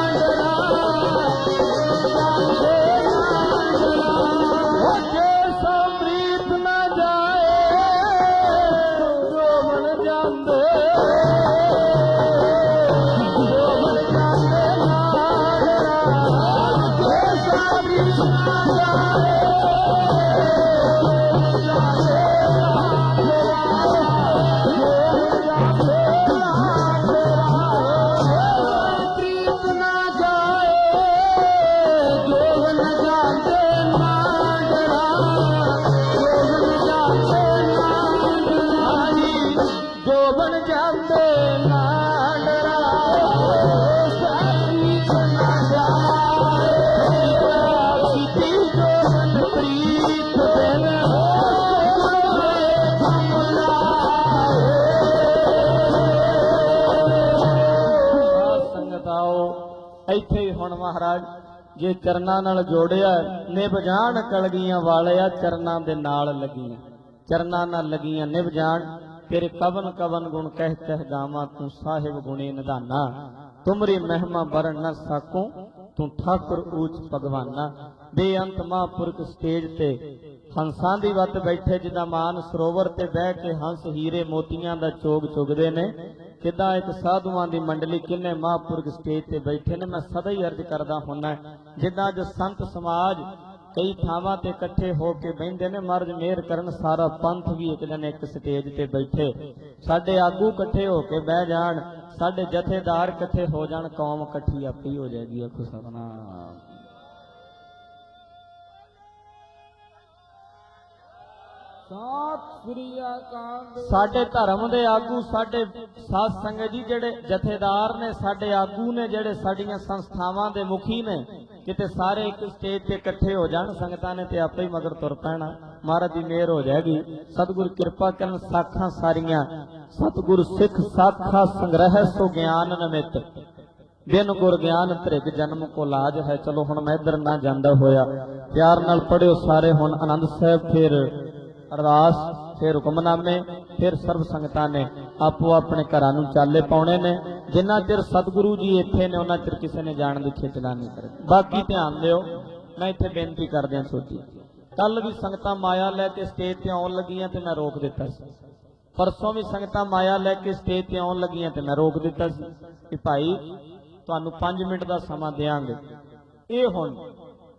ਜੇ ਸਮਰੀਤ ਨਾ ਜਾਏ ਜੋ ਬਣ ਜਾਂਦੇ ਜੋ ਬਣ ਜਾਂਦੇ ਨਾ ਜੇ ਸਮਰੀਤ ਨਾ ਜਾਏ ਪ੍ਰੀਤ ਨਾ ਜਾਏ ਜੋ ਬਣ ਜਾਂਦੇ ਨਾ ਡਰਾ ਜੋ ਬਣ ਜਾਂਦੇ ਨਾ ਡਰਾ ਜੋ ਬਣ ਜਾਂਦੇ ਨਾ ਡਰਾ ਪ੍ਰੀਤ ਨਾ ਜਾਏ ਸਿੱਧੀ ਜੋ ਬਣ ਪ੍ਰੀਤ ਬਿਨ ਸੰਗਤ ਆਓ ਇੱਥੇ ਹੀ ਹੁਣ ਮਹਾਰਾਜ ਜੇ ਚਰਨਾਂ ਨਾਲ ਜੋੜਿਆ ਨਿਭ ਜਾਣ ਕਲਗੀਆਂ ਵਾਲਿਆ ਚਰਨਾਂ ਦੇ ਨਾਲ ਲੱਗੀਆਂ ਚਰਨਾਂ ਨਾਲ ਲੱਗੀਆਂ ਨਿਭ ਜਾਣ। ਤੇਰੇ ਕਵਨ ਕਵਨ ਗੁਣ ਕਹਿ ਕਹਿ ਗਾਵਾਂ ਤੂੰ ਸਾਹਿਬ ਗੁਣੇ ਨਿਧਾਨਾ ਤੁਮਰੀ ਮਹਿਮਾ ਬਰਨ ਨ ਸਾਕੂ ਤੂੰ ਠਾਕੁਰ ਊਚ ਭਗਵਾਨਾ। ਬੇਅੰਤ ਮਹਾਂਪੁਰਖ ਸਟੇਜ ਤੇ ਹੰਸਾਂ ਦੀ ਵੱਤ ਬੈਠੇ ਜਿੱਦਾਂ ਮਾਨ ਸਰੋਵਰ ਤੇ ਬਹਿ ਕੇ ਹੰਸ ਹੀਰੇ ਮੋਤੀਆਂ ਦਾ ਚੋਗ ਚੁਗਦੇ ਨੇ ਕਿੱਦਾਂ ਇੱਕ ਸਾਧੂਆਂ ਦੀ ਮੰਡਲੀ ਕਿੰਨੇ ਮਹਾਂਪੁਰਖ ਸਟੇਜ ਤੇ ਬੈਠੇ ਨੇ। ਮੈਂ ਸਦਾ ਹੀ ਅਰਜ਼ ਕਰਦਾ ਹੁੰਦਾ ਜਿੱਦਾਂ ਅੱਜ ਸੰਤ ਸਮਾਜ ਕਈ ਥਾਵਾਂ ਤੇ ਇਕੱਠੇ ਹੋ ਕੇ ਬਹਿੰਦੇ ਨੇ ਮਹਾਰਾਜ ਮਿਹਰ ਕਰਨ ਸਾਰਾ ਪੰਥ ਵੀ ਇੱਕ ਦਿਨ ਇੱਕ ਸਟੇਜ ਤੇ ਬੈਠੇ ਸਾਡੇ ਆਗੂ ਇਕੱਠੇ ਹੋ ਕੇ ਬਹਿ ਜਾਣ ਸਾਡੇ ਜਥੇਦਾਰ ਇਕੱਠੇ ਹੋ ਜਾਣ ਕੌਮ ਇਕੱਠੀ ਆਪੀ ਹੋ ਜਾਏਗੀ। ਆਖੋ ਸਤਿਨਾਮ। ਸਾਡੇ ਧਰਮ ਦੇ ਆਗੂ ਸਾਡੇ ਸਾਧ ਸੰਗਤ ਜੀ ਜਿਹੜੇ ਜਥੇਦਾਰ ਨੇ ਸਾਡੇ ਆਗੂ ਨੇ ਜਿਹੜੇ ਸਾਡੀਆਂ ਸੰਸਥਾਵਾਂ ਦੇ ਮੁਖੀ ਨੇ ਕਿਤੇ ਸਾਰੇ ਇੱਕ ਸਟੇਜ ਤੇ ਇਕੱਠੇ ਹੋ ਜਾਣ ਸੰਗਤਾਂ ਨੇ ਤੇ ਆਪੇ ਹੀ ਮਗਰ ਤੁਰ ਪੈਣਾ। ਮਹਾਰਾਜ ਦੀ ਮਿਹਰ ਹੋ ਜਾਏਗੀ। ਸਤਿਗੁਰ ਕਿਰਪਾ ਕਰਨ ਸਾਖਾਂ ਸਾਰੀਆਂ ਸਤਿਗੁਰ ਸਿੱਖ ਸਾਖਾ ਸੰਗ੍ਰਹਿ ਸੋ ਗਿਆਨ ਨਮਿਤ ਬਿਨ ਗੁਰ ਗਿਆਨ ਤ੍ਰਿਗ ਜਨਮ ਕੋ ਲਾਜ ਹੈ। ਚਲੋ ਹੁਣ ਮੈਂ ਇੱਧਰ ਨਾ ਜਾਂਦਾ ਹੋਇਆ ਪਿਆਰ ਨਾਲ ਪੜਿਓ ਸਾਰੇ ਹੁਣ ਆਨੰਦ ਸਾਹਿਬ ਫਿਰ ਅਰਦਾਸ ਫਿਰ ਹੁਕਮਨਾਮੇ ਫਿਰ ਸਰਬ ਸੰਗਤਾਂ ਨੇ ਆਪੋ ਆਪਣੇ ਘਰਾਂ ਨੂੰ ਚਾਲੇ ਪਾਉਣੇ ਨੇ। ਜਿੰਨਾ ਚਿਰ ਸਤਿਗੁਰੂ ਜੀ ਇੱਥੇ ਨੇ ਉਹਨਾਂ ਚਿਰ ਕਿਸੇ ਨੇ ਜਾਣ ਦੀ ਖੇਚਲਾ ਨਹੀਂ ਕਰਨੀ। ਬਾਕੀ ਧਿਆਨ ਦਿਓ ਮੈਂ ਇੱਥੇ ਬੇਨਤੀ ਕਰਦਿਆਂ ਸੋਚੀ ਕੱਲ ਵੀ ਸੰਗਤਾਂ ਮਾਇਆ ਲੈ ਕੇ ਸਟੇਜ ਤੇ ਆਉਣ ਲੱਗੀਆਂ ਤੇ ਮੈਂ ਰੋਕ ਦਿੱਤਾ ਸੀ। ਪਰਸੋਂ ਵੀ ਸੰਗਤਾਂ ਮਾਇਆ ਲੈ ਕੇ ਸਟੇਜ ਤੇ ਆਉਣ ਲੱਗੀਆਂ ਤੇ ਮੈਂ ਰੋਕ ਦਿੱਤਾ ਸੀ ਕਿ ਭਾਈ ਤੁਹਾਨੂੰ ਪੰਜ ਮਿੰਟ ਦਾ ਸਮਾਂ ਦਿਆਂਗੇ। ਇਹ ਹੁਣ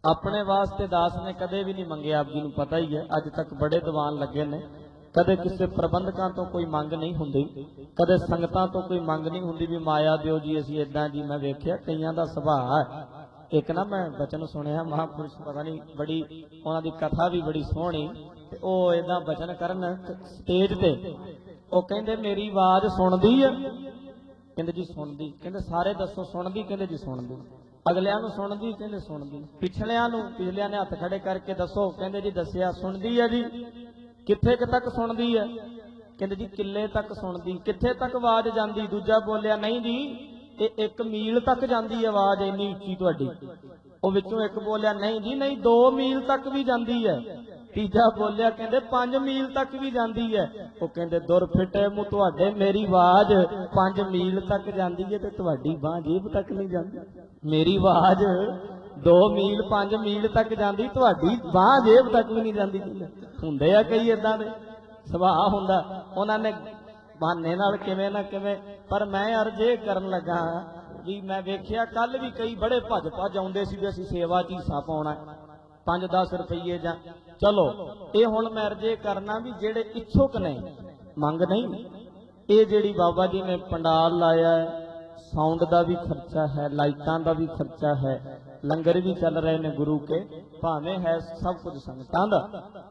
अपने वास्ते दास ने कदे भी नहीं मंगे, आप जी नूं पता ही है। अज तक बड़े दीवान लगे ने, कदे किसी प्रबंधकों तो कोई मंग नहीं हुंदी, कदे संगतां तो कोई मंग नहीं हुंदी भी माया दिओ जी असीं इदां जी। मैं वेख्या कईयां दा सुभाअ है। एक ना मैं बचन सुनिया महापुरुष पता नहीं बड़ी उन्हां दी कथा भी बड़ी सोहनी, ते ओह इदां बचन करन स्टेज ते, ओह कहंदे मेरी आवाज़ सुणदी है, कहंदे जी सुणदी, कहंदे सारे दसो सुणदी, कहंदे जी सुणदी, अगलियां नूं सुणदी, कहंदे सुणदी, पिछलियां नूं पिछलियां ने हत्थ खड़े करके दसो, कहंदे जी दसिया सुणदी है जी। कित्थे तक सुणदी है, कहंदे जी किले तक सुणदी। कित्थे तक आवाज़ जांदी, दूजा बोलिया नहीं जी ये एक मील तक जाती है आवाज़ इन्नी उच्ची तुहाडी। ਉਹ ਵਿੱਚੋਂ एक बोलिया नहीं जी नहीं दो मील तक भी जाती है। तीजा बोलिया कहते पांच मील तक भी जाती है। वो कहते दुर फिटे मुँह तुहाडे मेरी आवाज़ पांच मील तक जाती है तो तुहाडी बांह जेब तक नहीं जाती। मेरी आवाज़ दो मील पांच मील तक जाती, तुहाडी बांह जेब तक भी नहीं जाती। हुंदे आ कई इदां दे सुभाअ हुंदा, उन्हां ने बहाने नाल किवें ना किवें। पर मैं अर्ज ये करन लगा भी मैं वेख्या कल भी कई बड़े भज भज आउंदे सी भी असीं सेवा च हिस्सा पाउणा पांच दस रुपये जां चलो। ये हुण मैं अर्ज ये करना भी जेड़े इच्छुक ने मंग नहीं, ये जेड़ी बाबा जी ने पंडाल लाया है, साउंड का भी खर्चा है, लाइटां का भी खर्चा है, लंगर भी चल रहे ने गुरु के, भावें है सब कुछ संगतां दा,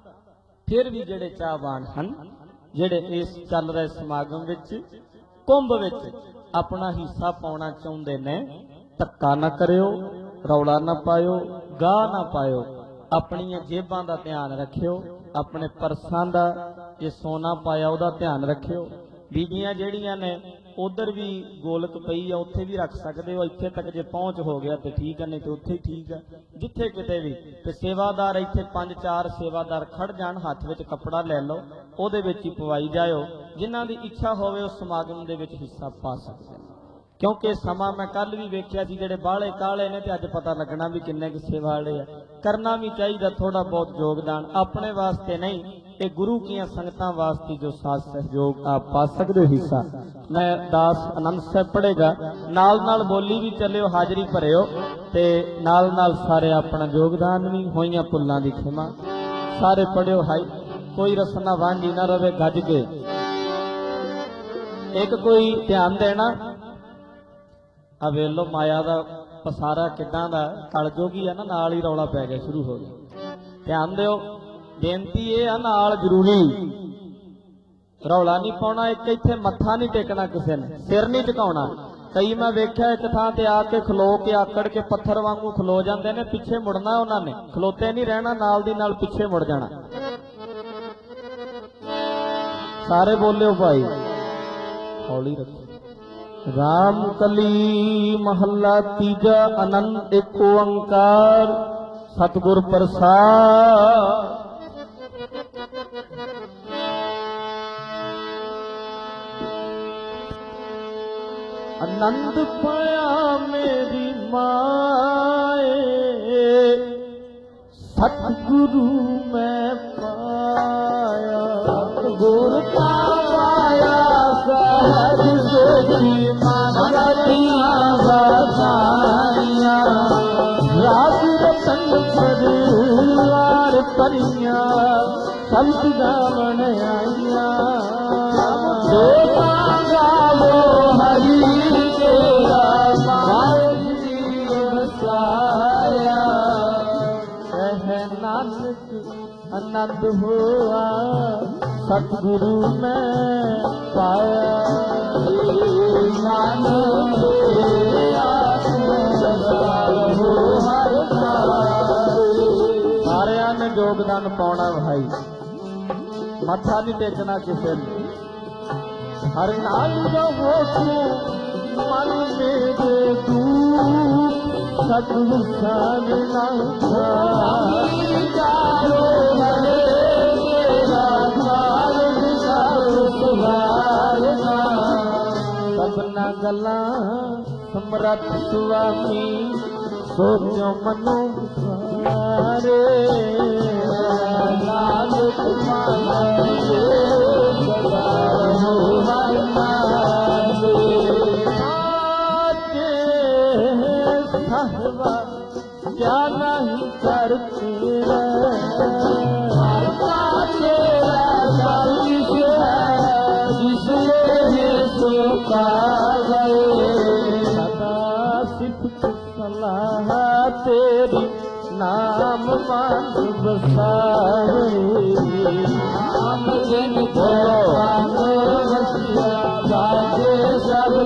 फिर भी जेड़े चाहवान हन जेड़े इस चल रहे समागम विच कुंभ विच अपना हिस्सा पाउणा चाहुंदे ने, धक्का ना करियो, रौला ना पायो, गाह ना पायो, अपनियां जेबां दा ध्यान रखियो, अपने परसां दा जे सोना पाया उहदा ध्यान रखियो। बीबियां जेड़ियां ने उधर भी गोलक पई है उत्थे भी रख सकते हो, इत्थे तक जे पहुँच हो गया तो ठीक है, नहीं तो उत्थे ठीक है, जिथे किते भी। ते सेवादार इत्थे पंज चार सेवादार खड़ जाण, हाथ विच कपड़ा ले लो, उहदे विच ही पवाई जाओ, जिन्हां दी इच्छा होवे उस समागम दे विच हिस्सा पा सकते हैं। क्योंकि समा मैं कल भी वेख्या सी जेड़े बाहले काले ने ते अज पता लगना भी किन्ने क सेवा वाले है। करना भी चाहिए थोड़ा बहुत योगदान, अपने वास्ते नहीं, ये गुरु की संगतां वास्ते जो साथ सहयोग आप पा सकते हो हिस्सा। मैं दास आनंद साहब पढ़ेगा, नाल नाल बोली भी चलियो, हाजरी भरियो ते नाल नाल सारे अपना योगदान भी होइयां पुल्लां दी खिमा सारे पढ़ियो। हाई कोई रसना वांझी ना रवे गज के, एक कोई ध्यान देना आ वेलो माया दा पसारा किदां दा कल जोगी है ना, नाल ही रौला पै गया शुरू हो गया। ध्यान दिओ, बेनती ये आ नाल जरूरी रौला नहीं पाउणा, एक इत्थे मत्था नहीं टेकना, किसी ने सिर नहीं झुकाउणा। कई मैं वेख्या एक थां ते आके खलो के आकड़ के पत्थर वांगू खलो जांदे ने, पिछे मुड़ना उन्होंने, खलोते नहीं रहना, नाल दी नाल पिछे मुड़ जाना। सारे बोलियो भाई, हौली रखो। राम कली महला तीजा, आनंद एक ओंकार सतगुर प्रसाद। आनंद पाया मेरी माए, सतगुरु मैं पाया, गुरु का पाया सहज सोची मनतिया बधाइया, राज रतन परिवार परिया संत गावन आइया। जो गावो हरि तेरा बसाया, कह नानक आनंद हुआ सतगुरु में पाया। सारिया ने योगदान पाना भाई, मत्था नहीं टेकना किसी ने। हर नाल रहो मन मेरे दूर, सतगुरु सान सबना गला समरथ स्वामी, सोचो मनो सारे नानक क्या नहीं कर तेरा जिसने सो पा गए सदा सिफ्त सलाह तेरी नाम मान बसाए नाम जिन को बाजे सब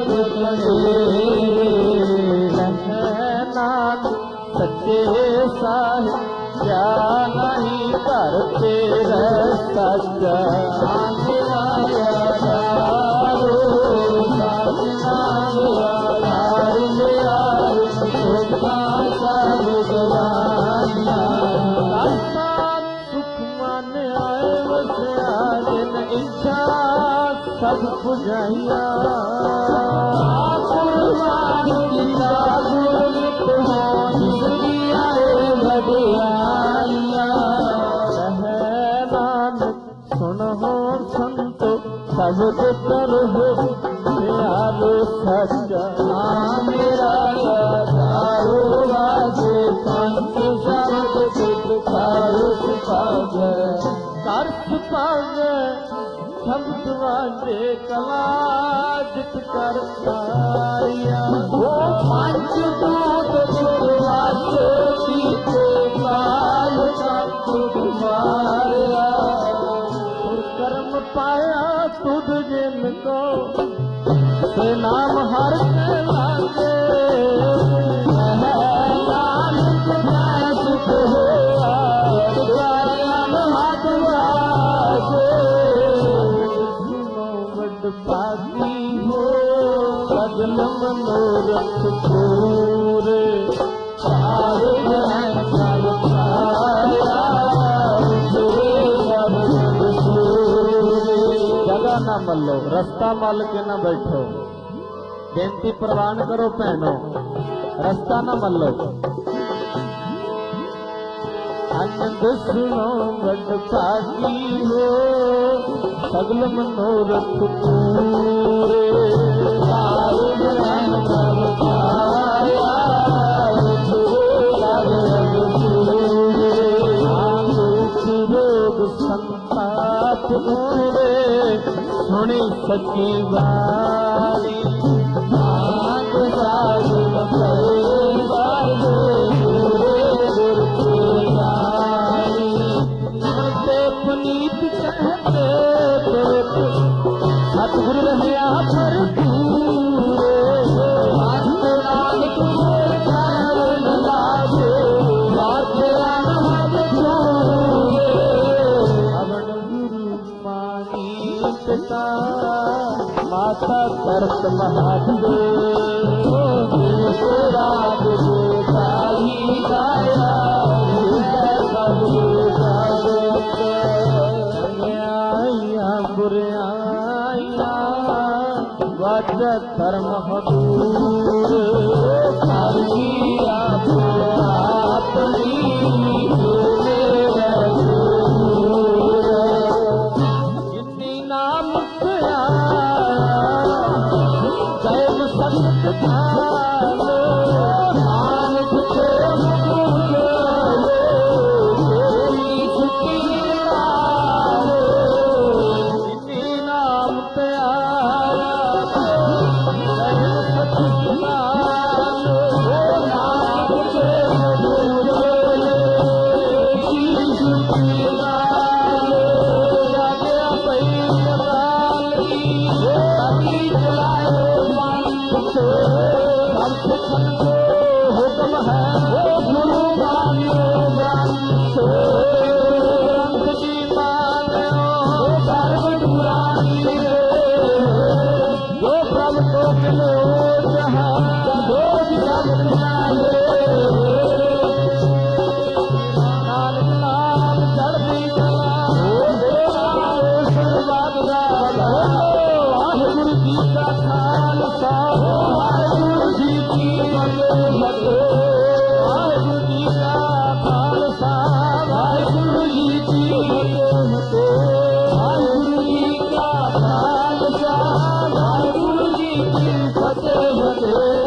नाम सच्चे साहिब क्या नहीं करते सच्चा इच्छा सब पुजाइया सुनो संतो सब कर हो प्यारो सच्चा मेरा यारो राजे पंच शब्द पुकारो पावे कर्त पावे शब्द वाजे कला जित कर पाया वो पंच दूत वाजे पीते काल संत मारिया कर्म पाया तुझ जिनको से नाम हर के लागे सुख हो पाती हो सजन मनोरथ पूरे जगह ना मल्लो रस्ता मल के ना बैठो बेनती प्रवान करो भैनो रस्ता ना मल्लो आनंद सुनो बड़ पागी हो सगल मनोरथ पूरे रोग संताप पूरे सुनी सची वाणी पुनीत कहते सतगुरु रहिया पर पिता माता तरत महादेव बुरिया वज धर्म हदूर इन्नी नाम जैम सत हुक्म है गुरु जी जो प्रभु को मिलो जहाँ नानक नाम चढ़ती वाहिगुरु जी का खालसा वाहिगुरु जी की वाहिगुरु जी का खालसा वाहिगुरु जी की वाहिगुरु जी का खालसा वाहिगुरु जी की फतेह फतेह।